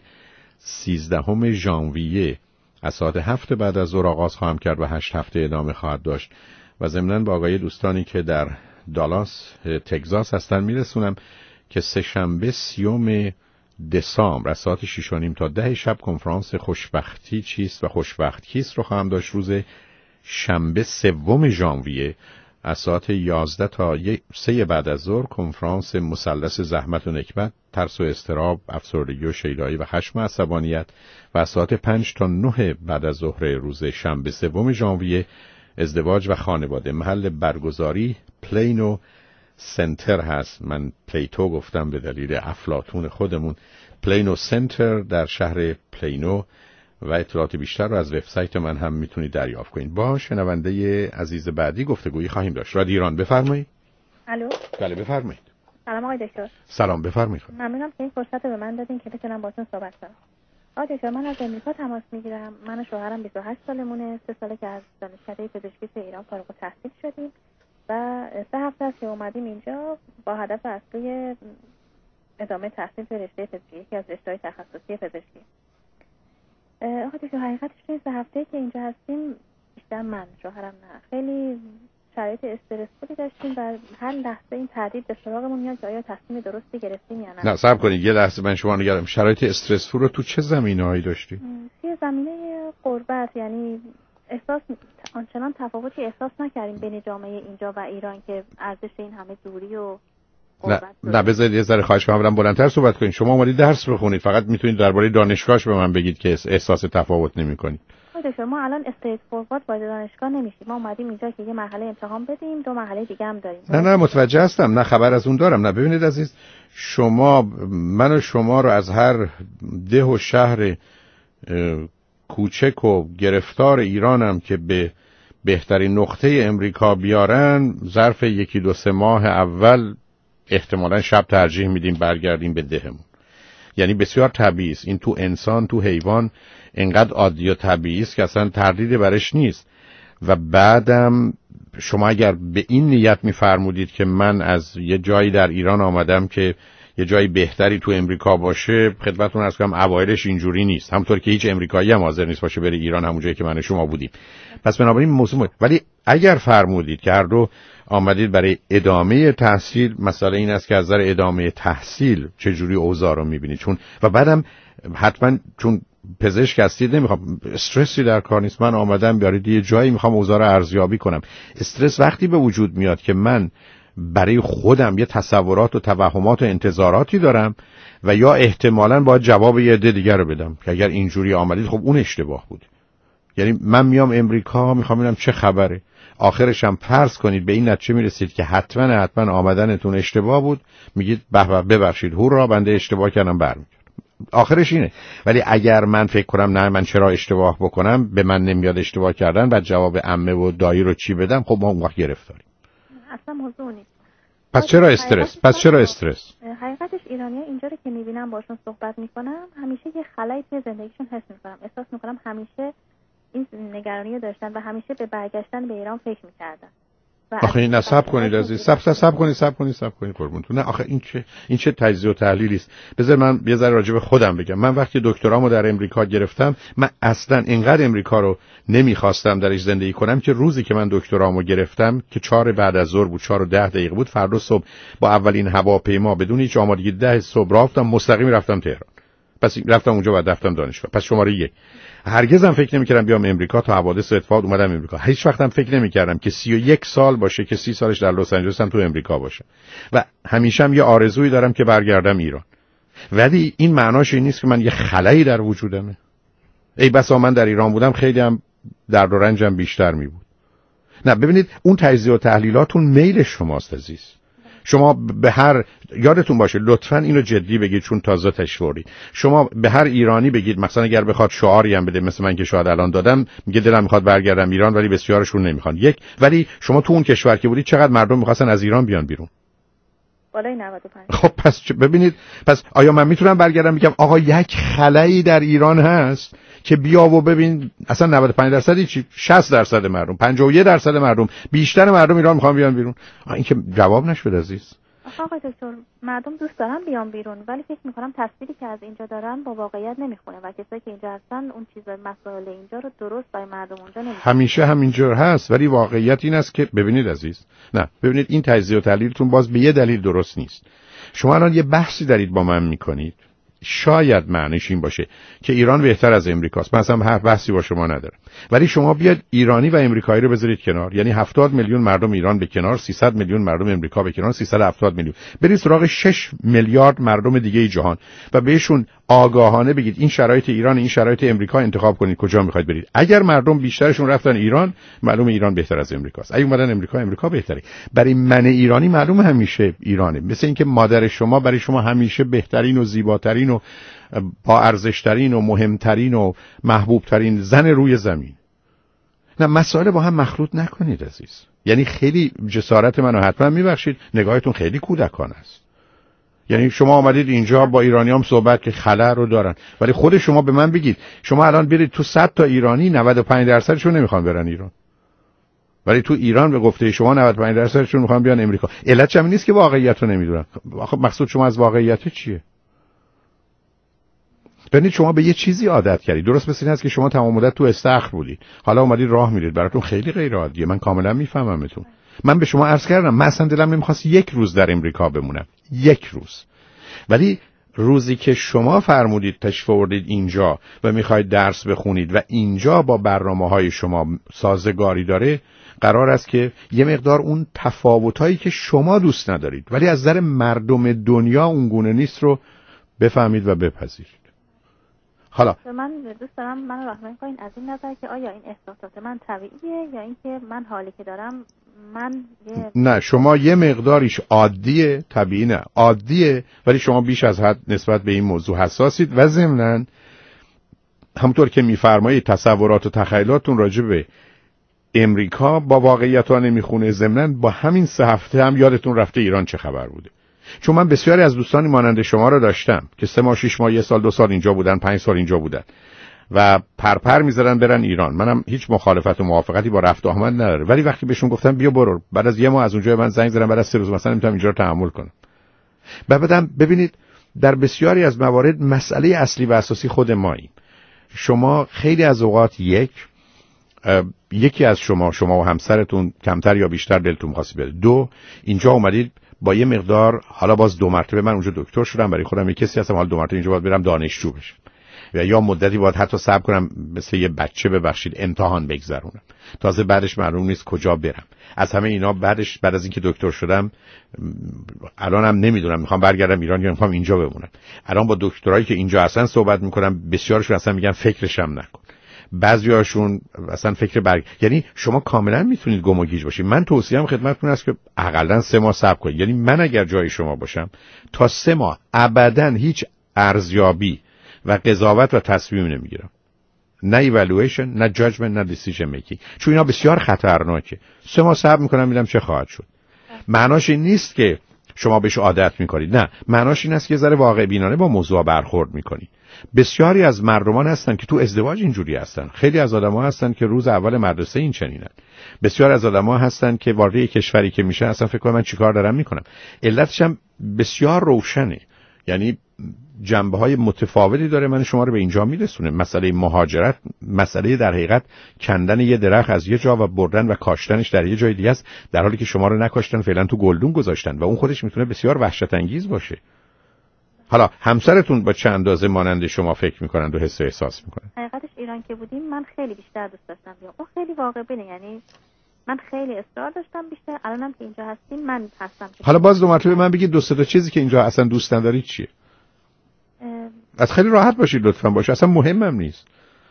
سیزدهم ژانویه از ساعت هفت بعد از ظهر آغاز خواهم کرد و هشت هفته ادامه خواهد داشت و ضمناً با آقای دوستانی که در دالاس تگزاس هستن میرسونم که سه شنبه سیوم دسامبر از ساعت شش و نیم تا ده شب کنفرانس خوشبختی چیست و خوشبخت کیست رو خواهم داشت. روز شنبه سوم ژانویه از ساعت یازده تا سه بعد از ظهر کنفرانس مثلث زحمت و نکبت، ترس و اضطراب، افسردگی و شیدایی و خشم و عصبانیت و از ساعت پنج تا نه بعد از ظهر روز شنبه سوم ژانویه ازدواج و خانواده. محل برگزاری پلینو سنتر هست، من پلیتو گفتم به دلیل افلاطون خودمون. پلینو سنتر در شهر پلینو و اطلاعات بیشتر رو از وبسایت من هم میتونید دریافت کنید. با شنونده عزیز بعدی گفتگویی خواهیم داشت. رادیو ایران بفرمایید. الو. بله بفرمایید. سلام آقای دکتر. سلام بفرمایید. ممنونم که این فرصت رو به من دادین که بتونم باهاتون صحبت کنم. آقای دکتر من از امریکا تماس میگیرم. من و شوهرم بیست و هشت سالمونه. سه ساله که از دانشکده پزشکی ایران فارغ التحصیل شدیم و سه هفته است که اومدیم اینجا با هدف اصلی ادامه تحصیل در رشته پزشکی، یکی از رشته‌های تخصصی پزشکی. آقا دکتر حقیقتش این سه هفته که اینجا هستیم بیشتر من شوهرم نه خیلی شرایط استرسفولی داشتیم و هر لحظه این تردید به سراغمون میاد که آیا تصمیم درستی گرفتیم یا نه. نه صبر کنید یه لحظه من شما نگردم. شرایط استرسفول رو تو چه زمینه‌هایی داشتی؟ توی زمینه غربت، یعنی احساس آنچنان تفاوتی احساس نکردیم بین جامعه اینجا و ایران که ارزش این همه دوری و نه نه بذارید یه ذره خواهش می‌کنم بلندتر صحبت کنید. شما اومدید درس بخونید، فقط میتونید درباره دانشگاهش به من بگید که احساس تفاوت نمی‌کنید. خود شما الان استیت فوروارد وارد دانشگاه نمیشید. ما اومدیم اینجا که یه مرحله امتحان بدیم، دو مرحله دیگه هم داریم. نه نه متوجه هستم، نه خبر از اون دارم. نه ببینید عزیز، شما من و شما رو از هر ده و شهر کوچک و گرفتار ایرانم که به بهترین نقطه امریکا بیارن ظرف یکی دو سه ماه اول احتمالاً شب ترجیح میدیم برگردیم به دهمون. یعنی بسیار طبیعی است. این تو انسان تو حیوان انقدر عادی و طبیعی است که اصلا تردیدی برش نیست. و بعدم شما اگر به این نیت میفرمودید که من از یه جایی در ایران آمدم که یه جایی بهتری تو امریکا باشه، خدمتتون عرض کنم اوایلش اینجوری نیست، همونطور که هیچ امریکایی هم حاضر نیست باشه بره ایران همون جایی که من و شما بودیم. پس بنابراین موضوع، ولی اگر فرمودید که هر دو آمدید برای ادامه تحصیل، مسئله این است که از نظر ادامه تحصیل چه جوری اوضاع رو می‌بینید. چون و بعدم حتما چون پزشک هستید نمیخوام استرسی در کار نیست، من آمدم بیارید یه جایی میخوام اوضاع رو ارزیابی کنم. استرس وقتی به وجود میاد که من برای خودم یه تصورات و توهمات و انتظاراتی دارم و یا احتمالاً باید جواب یه عده دیگر رو بدم که اگر اینجوری آمدید خب اون اشتباه بود. یعنی من میام امریکا میخوام ببینم چه خبره، آخرش هم فرض کنید به این نتیجه میرسید که حتما حتما آمدنتون اشتباه بود، میگید به به ببخشید هورا بنده اشتباه کردم برمیگردم. آخرش اینه. ولی اگر من فکر کنم نه من چرا اشتباه بکنم، به من نمیاد اشتباه کردن، بعد جواب عمه و دایی رو چی بدم، خب ما اون وقت گرفتاریم. اصلا موضوع نیست. پس چرا استرس؟ پس چرا استرس؟ حقیقتش ایرانی‌ها اینجا رو که میبینم باشون صحبت میکنم همیشه یه خلایی توی زندگیشون حس میکنم. احساس میکنم همیشه این نگرانی داشتن و همیشه به برگشتن به ایران فکر میکردن. آخه این نصب کنید عزیز، سب سب سب کنید سب کنید سب کنید قربونتون. نه آخه این چه این چه تجزیه و تحلیلی است. بذار من یه ذره راجع به خودم بگم. من وقتی دکترامو در امریکا گرفتم، من اصلا اینقدر امریکا رو نمیخواستم درش زندگی کنم که روزی که من دکترامو گرفتم که چهار بعد از ظهر بود، چهار و ده دقیقه بود، فردا صبح با اولین هواپیما بدون هیچ آمادگی ده صبح رفتم مستقیم رفتم تهران. پس رفتم اونجا بعد رفتم دانشگاه. پس شماره یک. هرگزم فکر نمی‌کردم بیام امریکا تا حوادث اتفاق اومدم امریکا. هیچ وقتم فکر نمی‌کردم که سی و یک سال باشه که سی سالش در لس آنجلس هم تو امریکا باشه. و همیشه هم یه آرزویی دارم که برگردم ایران. ولی این معناش این نیست که من یه خلایی در وجودمه. ای بسا من در ایران بودم خیلی هم درد و رنجم بیشتر می بود. نه ببینید اون تجزیه و تحلیلاتون میل شماست عزیز. شما به هر یادتون باشه لطفاً اینو جدی بگید چون تازه تشوری. شما به هر ایرانی بگید مثلا اگر بخواد شعاری هم بده مثل من که شاید الان دادم، میگه دلم میخواد برگردم ایران ولی بسیارشون نمیخوان. یک ولی شما تو اون کشور که بودید چقدر مردم میخواستن از ایران بیان بیرون؟ بالای نود و پنج. خب پس ببینید، پس آیا من میتونم برگردم میگم آقا یک خلایی در ایران هست که بیا و ببین اصلا نود و پنج درصدی چی؟ شصت درصد مردم، پنجاه و یک درصد مردم، بیشتر مردم ایران میخوان بیان بیرون. این که جواب نشد عزیز. آقای دکتر مردم دوست دارن بیان بیرون ولی فکر میکنم تصویری که از اینجا دارن با واقعیت نمیخونه و کسایی که اینجا هستن اون چیزای مسائل اینجا رو درست برای مردم اونجا نمیگن. همیشه همینجور هست ولی واقعیت این است که ببینید عزیز، نه ببینید این تجزیه و تحلیلتون باز به یه دلیل درست نیست. شما الان یه بحثی دارید با من میکنید، شاید معنیش این باشه که ایران بهتر از امریکاست. من اصلا هر بحثی با شما ندارم. ولی شما بیاد ایرانی و امریکایی رو بذارید کنار، یعنی هفتاد میلیون مردم ایران به کنار، سیصد میلیون مردم امریکا به کنار، سیصد و هفتاد میلیون. برید سراغ شش میلیارد مردم دیگه جهان و بهشون آگاهانه بگید این شرایط ایران، این شرایط امریکا، انتخاب کنید کجا میخواید برید. اگر مردم بیشترشون رفتن ایران، معلومه ایران بهتر از امریکاست. اگه اومدن امریکا، امریکا بهتره. برای من ایرانی معلومه همیشه ایرانه. مثل اینکه مادر شما برای شما همیشه بهترین و زیباترین و با ارزشترین و مهمترین و محبوبترین زن روی زمین. نه مسائل با هم مخلوط نکنید عزیز. یعنی خیلی جسارت منو حتما میبخشید، نگاهتون خیلی کودکانه است. یعنی شما آمدید اینجا با ایرانیام صحبت که خلا رو دارن، ولی خود شما به من بگید شما الان برید تو صد تا ایرانی نود و پنج درصدشون نمیخوان برن ایران، ولی تو ایران به گفته شما نود و پنج درصدشون میخوان بیان امریکا. علت همین نیست که واقعیت رو نمیدونن. آخه مقصود شما از واقعیت چیه؟ ببینید شما به یه چیزی عادت کردید، درست مثل این است که شما تمام مدت تو استخر بودید، حالا اومدید راه میرید، براتون خیلی غیر عادیه. من کاملا میفهممتون. من به شما عرض کردم من اصلا دلم نمیخواست یک روز در امریکا بمونم، یک روز. ولی روزی که شما فرمودید تشریف آوردید اینجا و میخواید درس بخونید و اینجا با برنامه‌های شما سازگاری داره، قرار است که یه مقدار اون تفاوتایی که شما دوست ندارید ولی از نظر مردم دنیا اونگونه نیست رو بفهمید و بپذیرید. حالا من دوست دارم من راهنمایی کنین از این نظر که آیا این احساسات من طبیعیه یا اینکه من حالی که دارم من یه... نه شما یه مقداریش عادیه، طبیعی نه، عادیه، ولی شما بیش از حد نسبت به این موضوع حساسید و ضمناً همونطور که میفرمایید تصورات و تخیلاتون راجع به امریکا با واقعیت ها نمیخونه. ضمناً با همین سه هفته هم یادتون رفته ایران چه خبر بوده. چون من بسیاری از دوستانی مانند شما رو داشتم که سه ماه، شش ماه، یه سال، دو سال اینجا بودن، پنج سال اینجا بودن و پرپر میذارن برن ایران. منم هیچ مخالفت و موافقتی با رفت و آمد نداره، ولی وقتی بهشون گفتم بیا برو، بعد از یه ماه از اونجا من زنگ زدن بعد از سه روز مثلا نمیتونم اینجا رو تحمل کنم. بعدم ببینید در بسیاری از موارد مسئله اصلی و اساسی خود ماییم. شما خیلی از اوقات یک یکی از شما شما و همسرتون کمتر یا بیشتر دلتون خواست بیاد. دو اینجا اومدید با یه مقدار، حالا باز دو مرتبه من اونجا دکتر شدم، برای خودم یه کسی هستم، حالا دو مرتبه اینجا باید برم دانشجو بشم و یا مدتی باید حتی صبر کنم مثل یه بچه ببخشید امتحان بگذرونم، تازه بعدش معلوم نیست کجا برم. از همه اینا بعدش بعد از اینکه دکتر شدم الانم نمیدونم میخوام برگردم ایران یا میخوام اینجا بمونم. الان با دکترایی که اینجا هستن صحبت میکنم، بسیارشون اصلا میگن فکرشم نکن، بعضیاشون اصلا فکر برگ، یعنی شما کاملا میتونید گم و گیج باشید. من توصیه‌ام خدمتتون است که حداقل سه ماه صبر کنید. یعنی من اگر جای شما باشم تا سه ماه ابداً هیچ ارزیابی و قضاوت و تصمیم نمیگیرم، نه ایوالویشن، نه جاجمنت، نه دیسیژن میکینگ، چون اینا بسیار خطرناکه. سه ماه صبر میکنم ببینم چه خواهد شد. معناش این نیست که شما بهش عادت میکنید. نه، معناش این است که یه ذره واقع بینانه با موضوع برخورد میکنید. بسیاری از مردمان هستن که تو ازدواج اینجوری هستن. خیلی از آدم‌ها هستن که روز اول مدرسه این چنینن. بسیار از آدم‌ها هستن که وارد کشوری که میشه اصلا فکر کنم من چیکار دارم میکنم. علتش هم بسیار روشنه. یعنی جنبه‌های متفاوتی داره من شما رو به اینجا میرسونه. مسئله مهاجرت، مسئله در حقیقت کندن یه درخت از یه جا و بردن و کاشتنش در یه جای دیگه است، در حالی که شما رو نکاشتن، فعلا تو گلدون گذاشتن و اون خودش میتونه بسیار وحشت انگیز باشه. حالا همسرتون با چند اندازه مانند شما فکر میکنند و حس و احساس میکنند؟ حقیقتش ایران که بودیم من خیلی بیشتر دوست داشتم بیام. اون خیلی واقع بینه، یعنی من خیلی اصرار داشتم بیشتر. الانم که اینجا هستیم من هستم. حالا باز دو مرتبه من بگید دو سه تا چیزی که اینجا اصلا دوست ندارید چیه؟ از خیلی راحت باشید لطفاً، باشه اصلا مهمم نیست.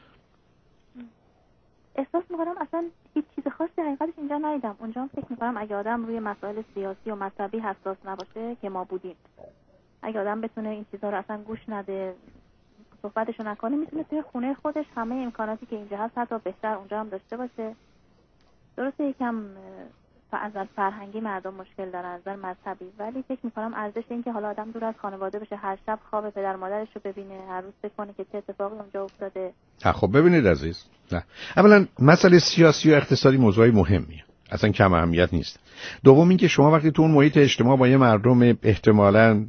احساس میکنم اصلا هیچ چیز خاصی حقیقتش اینجا ندیدم. اونجا هم فکر میکنم اگه آدم روی مسائل سیاسی و مذهبی حساس نباشه که ما بودیم، اگه آدم بتونه این چیزا رو اصلا گوش نده، صحبتشو نکنه، میتونه توی خونه خودش همه امکاناتی که اینجا هست حتی بهتر اونجا هم داشته باشه. درسته یکم از فرهنگی مردم مشکل دارن، از نظر مذهبی، ولی فکر میکنم ارزش این که حالا آدم دور از خانواده بشه، هر شب خواب پدر مادرش رو ببینه، هر روز فکر کنه که چه اتفاقی اونجا افتاده. خب ببینید عزیز، نه اولا مسئله سیاسی و اقتصادی موضوعی مهمیه، اصلا کم اهمیت نیست. دوم اینکه شما وقتی تو اون محیط اجتماع با یه مردم احتمالاً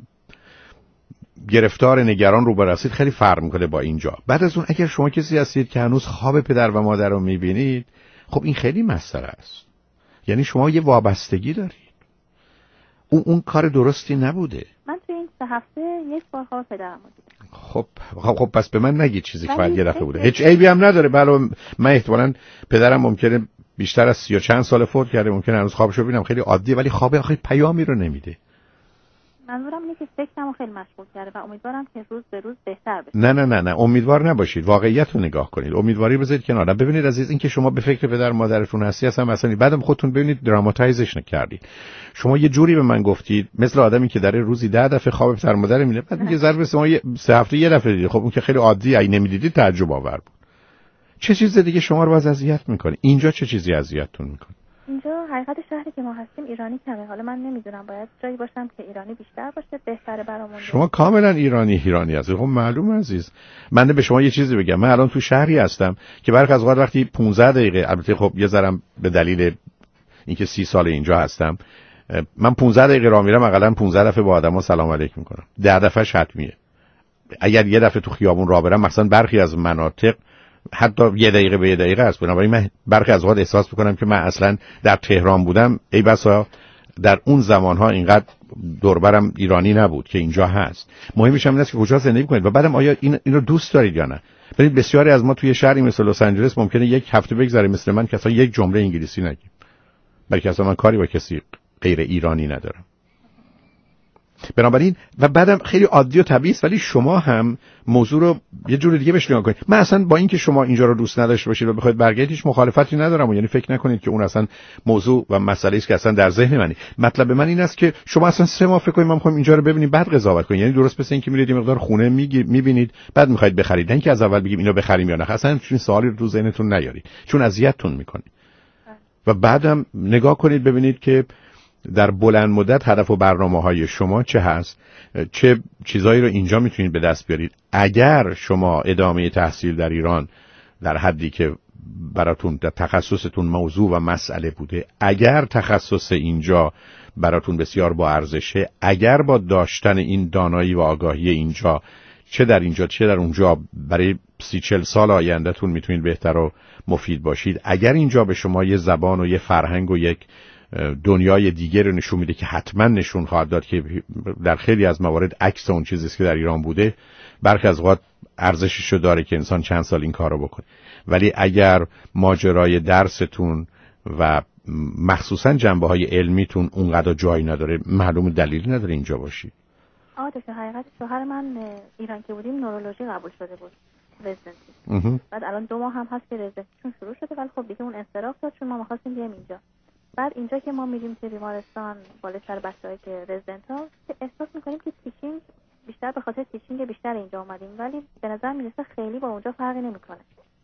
گرفتار نگران رو برسید خیلی فرق میکنه با اینجا. بعد از اون اگر شما کسی هستید که هنوز خواب پدر و مادر رو میبینید، خب این خیلی مسئله است. یعنی شما یه وابستگی دارید. اون اون کار درستی نبوده. من تو این سه هفته یک بار خواب پدرم رو دیدم. خب خب خب پس به من نگید چیزی که باید یه دفعه بوده. هیچ عیبی هم نداره. بله من احتمالاً پدرم ممکنه بیشتر از سی و چند سال فوت کرده، ممکنه هنوز خوابشو ببینم، خیلی عادیه، ولی خواب آخه پیامی رو نمیده. منظورم اینه که فکرمو خیلی مشغول کرده و امیدوارم که روز به روز بهتر بشه. نه نه نه نه امیدوار نباشید، واقعیت رو نگاه کنید. امیدواری بذارید کنار. ببینید عزیز، این که شما به فکر پدر مادرتون هستی اصلا مثلا بعدم خودتون ببینید دراماتایزش نکردید. شما یه جوری به من گفتید مثل آدمی که داره روزی ده دفعه خواب پدر مادر میبینه، بعد میگه ضرب شما سه هفته یه دفعه دیدید. خب اون که خیلی عادیه، اگه نمیدیدید تعجب آور بود. چه چیز دیگه شما رو باز اذیت میکنه؟ اینجا چه چیزی اذیتتون میکنه؟ اینجا حقیقت شهری که ما هستیم ایرانی کمه. حالا من نمیدونم، باید جایی باشم که ایرانی بیشتر باشه بهتره برامون. شما کاملا ایرانی ایرانی هستید. خب معلومه عزیز. من به شما یه چیزی بگم. من الان تو شهری هستم که برخی از اوقات وقتی پانزده دقیقه، البته خب یه ذرم به دلیل اینکه سی سال اینجا هستم، من پانزده دقیقه راه میرم، حداقل پانزده دفعه با آدما سلام علیک میکنم. ده دفعهش حتمیه. اگر یه دفعه تو خیابون راه برم، مثلا برخی از مناطق حتی یه دقیقه به یه دقیقه است. بنابراین من برخی از اوقات احساس میکنم که من اصلا در تهران بودم، ای بسا در اون زمانها اینقدر دوربرم ایرانی نبود که اینجا هست. مهمش این است که کجا زندگی کنید و بعدم آیا این اینو دوست دارید یا نه. ببینید بسیاری از ما توی شهری مثل لس آنجلس ممکنه یک هفته بگذره مثل من که اصلا یک جمله انگلیسی نگیم، بلکه اصلا من کاری با کسی غیر ایرانی ندارم. بنابراین و بعدم خیلی عادی و طبیعی است، ولی شما هم موضوع رو یه جور دیگه بهش نگاه کنید. من اصلا با اینکه شما اینجا رو دوست نداشته باشید و بخواید برگردید هیچ مخالفتی ندارم، و یعنی فکر نکنید که اون اصلا موضوع و مسئله است که اصلا در ذهن منی. مطلب من این است که شما اصلا سه ماه فکر کنید من می‌خوام اینجا رو ببینید بعد قضاوت کنید. یعنی درست مثل اینکه میرید یه مقدار خونه می‌بینید بعد می‌خواید بخرید، نه اینکه از اول بگیم اینو بخریم یا نه. اصلا چون سوالی رو تو ذهنتون نیارید، چون اذیتتون می‌کنه. و بعدم نگاه کنید ببینید که در بلند مدت هدف و برنامه‌های شما چه هست، چه چیزایی رو اینجا میتونید به دست بیارید. اگر شما ادامه تحصیل در ایران در حدی که براتون در تخصصتون موضوع و مسئله بوده، اگر تخصص اینجا براتون بسیار با ارزشه، اگر با داشتن این دانایی و آگاهی اینجا چه در اینجا چه در اونجا برای سی چل سال آیندهتون میتونید بهتر و مفید باشید، اگر اینجا به شما یه زبان و یه فرهنگ و یک دنیای دیگه رو نشون میده که حتما نشون خواهد داد که در خیلی از موارد عکس اون چیزی است که در ایران بوده، برخی از اوقات ارزشش رو داره که انسان چند سال این کارو بکنه. ولی اگر ماجرای درستون و مخصوصا جنبه‌های علمیتون اونقدر جایی نداره، معلوم دلیلی نداره اینجا باشی. آه دکتر، حقیقت شوهر من ایران که بودیم نورولوژی قبول شده بود، رزیدنسی. بعد الان دو ماه هم هست که رزیدنسیشون شروع شده، ولی خب دیگه اون انصراف داد چون ما می‌خواستیم بیایم اینجا. بعد اینجا که ما میریم توی بیمارستان بالای سر بچه‌ای که رزیدنت ها، که احساس می‌کنیم که تیچینگ بیشتر به خاطر تیچینگ بیشتر اینجا اومدیم، ولی به نظر میرسه خیلی با اونجا فرقی نمی‌کنه.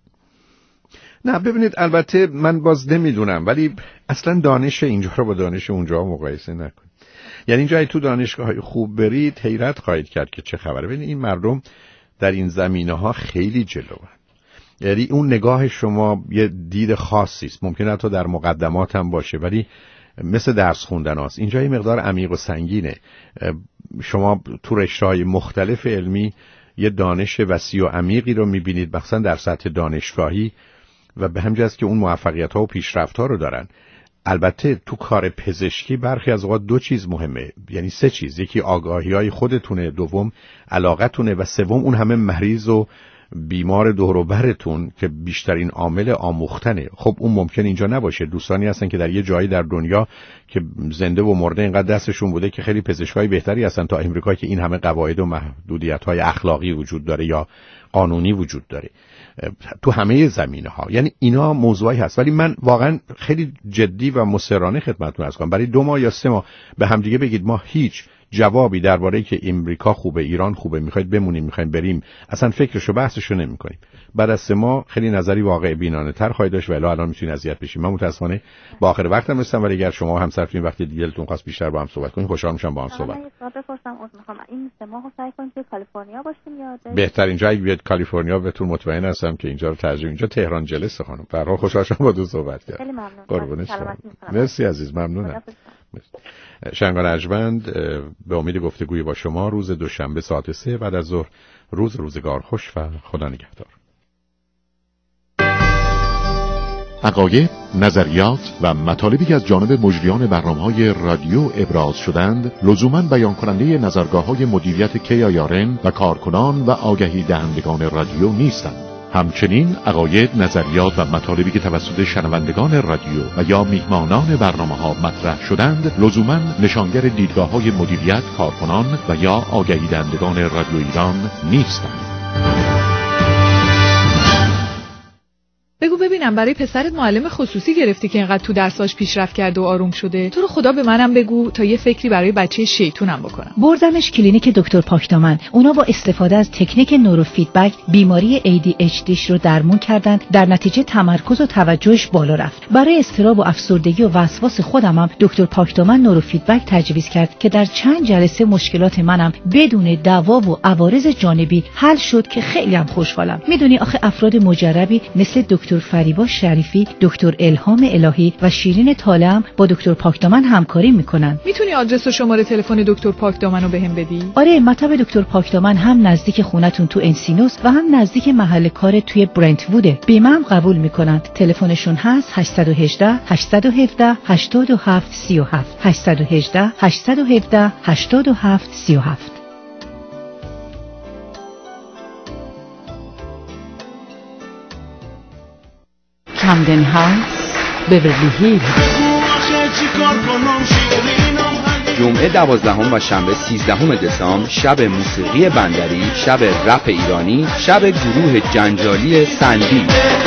نه ببینید، البته من باز نمیدونم، ولی اصلا دانش اینجا رو با دانش اونجا مقایسه نکنید. یعنی جایی تو دانشگاه‌های خوب برید حیرت خواهید کرد که چه خبره. ببینید این مردم در این زمینه‌ها خیلی جلوان. یعنی اون نگاه شما یه دید خاصی است، ممکنه حتی در مقدمات هم باشه، ولی مثل درس خوندن هاست. اینجا یه مقدار عمیق و سنگینه. شما تو رشته‌های مختلف علمی یه دانش وسیع و عمیقی رو می‌بینید، مثلا در سطح دانشگاهی، و به همین جهت که اون موفقیت‌ها و پیشرفت‌ها رو دارن. البته تو کار پزشکی برخی از اوقات دو چیز مهمه، یعنی سه چیز. یکی آگاهی‌های خودتونه، دوم علاقتونه، و سوم اون همه مریض و بیمار دور و برتون که بیشترین عامل آموختنه. خب اون ممکن اینجا نباشه. دوستانی هستن که در یه جایی در دنیا که زنده و مرده اینقدر دستشون بوده که خیلی پزشکای بهتری هستن تا امریکا که این همه قواعد و محدودیت‌های اخلاقی وجود داره یا قانونی وجود داره تو همه زمینه‌ها. یعنی اینا موضوعی هست، ولی من واقعا خیلی جدی و مصرانه خدمتتون عرض کنم برای دو ماه یا سه ماه به همدیگه بگید ما هیچ جوابی درباره که امریکا خوبه، ایران خوبه، میخواید بمونیم، میخوایم بریم، اصلا فکرشو بحثشو نمی‌کنیم. بعد از سه ماه خیلی نظری واقع بینانه تر خواهید داشت، ولی الان میتونید اذیت بشید. من متأسفانه با آخر وقتم رسیدم، ولی اگر شما هم همسرتون وقتی دیگه‌تون خواست بیشتر با هم صحبت کنیم خوشحال میشم با هم صحبت. من یه سوال بپرسم، عذر می‌خوام. این سه ماهو سعی کنیم که کالیفرنیا باشیم یا بهترین جایی بیاد کالیفرنیا؟ بهتون مطمئن هستم که اینجا رو ترجیح. اینجا تهران جلسه خانم. به هر حال خوشحال شدم با دو صحبت کردم. خیلی ممنون. قربونش شما. مرسی عزیز، ممنونم. شنگان ارجمند به امید گفتگوی با شما روز دوشنبه ساعت سه بعد از ظهر. روز روزگار خوش و خدا نگهدار. عقاید، نظریات و مطالبی که از جانب مجریان برنامه‌های رادیو ابراز شدند لزوماً بیان کننده نظرگاه‌های مدیریت کی آی آر ان و کارکنان و آگهی دهندگان رادیو نیستند. همچنین عقاید، نظریات و مطالبی که توسط شنوندگان رادیو و یا میهمانان برنامه‌ها مطرح شدند لزوماً نشانگر دیدگاه‌های مدیریت، کارکنان و یا آگهی دهندگان رادیو ایران نیستند. بگو ببینم، برای پسرت معلم خصوصی گرفتی که اینقدر تو درساش پیشرفت کرده و آروم شده؟ تو رو خدا به منم بگو تا یه فکری برای بچه شیطونم بکنم. بردمش کلینیک دکتر پاکدامن. اونا با استفاده از تکنیک نورو فیدبک بیماری ای دی اچ دی رو درمون کردن، در نتیجه تمرکز و توجهش بالا رفت. برای اضطراب و افسردگی و وسواس خودم هم دکتر پاکدامن نورو فیدبک تجویز کرد که در چند جلسه مشکلات منم بدون دوا و عوارض جانبی حل شد که خیلی هم خوشحالم. میدونی آخه افراد مجربی مثل دکتر فریبا شریفی، دکتر الهام الهی و شیرین طالعم با دکتر پاکدامن همکاری میکنن. میتونی آدرس و شماره تلفن دکتر پاکدامن رو بهم بدی؟ آره، مطب دکتر پاکدامن هم نزدیک خونتون تو انسینوس و هم نزدیک محل کار توی برنت ووده. بیمه هم قبول میکنن. تلفنشون هست هشت یک هشت هشت یک هفت هشت هفت سه هفت هشت یک هشت هشت یک هفت هشت هفت سه هفت. کامدن هاوس، بیورلی هیلز. جمعه دوازدهم و شنبه سیزدهم دسامبر شب موسیقی بندری، شب رپ ایرانی، شب گروه جنجالی سندی.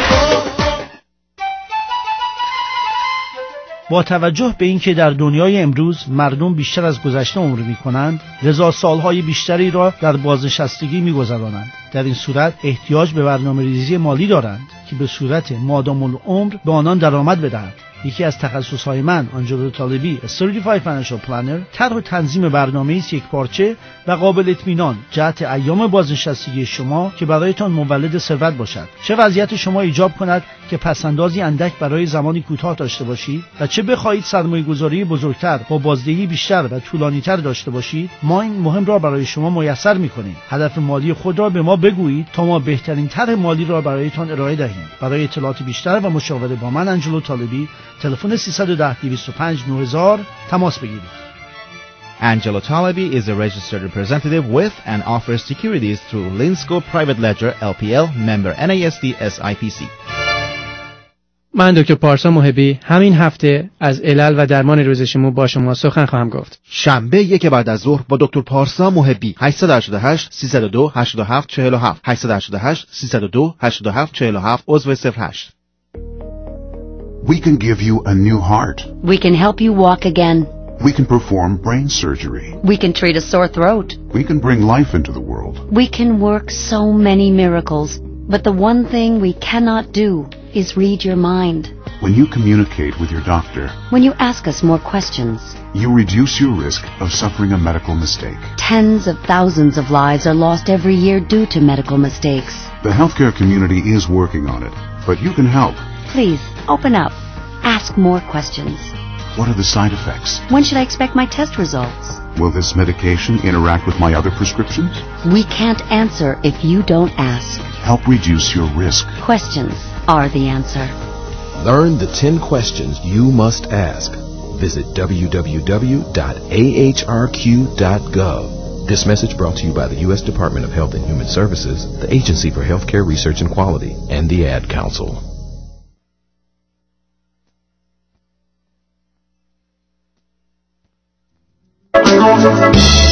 با توجه به اینکه در دنیای امروز مردم بیشتر از گذشته عمر می‌کنند، لذا سالهای بیشتری را در بازنشستگی می‌گذرانند. در این صورت احتیاج به برنامه‌ریزی مالی دارند که به صورت مادام العمر به آنان درآمد بدهد. یکی از تخصص‌های من، آنجلو طالبی، Certified Financial Planner، طرح و تنظیم برنامه‌ای است یک پارچه و قابل اطمینان جهت ایام بازنشستگی شما که برایتان مولد ثروت باشد. چه وضعیت شما ایجاب کند که پسندازی اندک برای زمانی کوتاه داشته باشید و چه بخواهید سرمایه‌گذاری بزرگتر با بازدهی بیشتر و طولانی‌تر داشته باشید، ما این مهم را برای شما میسر می‌کنیم. هدف مالی خود را به ما بگویید تا ما بهترین طرح مالی را برایتان ارائه دهیم. برای اطلاعات بیشتر و مشاوره با من، آنجلو طالبی، تلفن سیصد و ده دویست و پنج نه هزار تماس بگیرید. Angelo Talabi is a registered representative with and offers securities through Linsco Private Ledger L P L, member N A S D S I P C. من دکتر پارسا محبی همین هفته از علل و درمان ریزش مو با شما سخن خواهم گفت. شنبه یک بعد از ظهر با دکتر پارسا محبی. هشت هشت هشت سیصد و دو هشتاد و هفت چهل و هفت هشت هشت هشت سیصد و دو هشتاد و هفت چهل و هفت عضو صفر هشت. We can give you a new heart. We can help you walk again. We can perform brain surgery. We can treat a sore throat. We can bring life into the world. We can work so many miracles. But the one thing we cannot do is read your mind. When you communicate with your doctor, When you ask us more questions, you reduce your risk of suffering a medical mistake. tens of thousands of lives are lost every year due to medical mistakes. The healthcare community is working on it, but you can help. Please, open up. Ask more questions. What are the side effects? When should I expect my test results? Will this medication interact with my other prescriptions? We can't answer if you don't ask. Help reduce your risk. Questions are the answer. Learn the ten questions you must ask. Visit w w w dot a h r q dot gov. This message brought to you by the U S Department of Health and Human Services, the Agency for Healthcare Research and Quality, and the Ad Council. Thank you.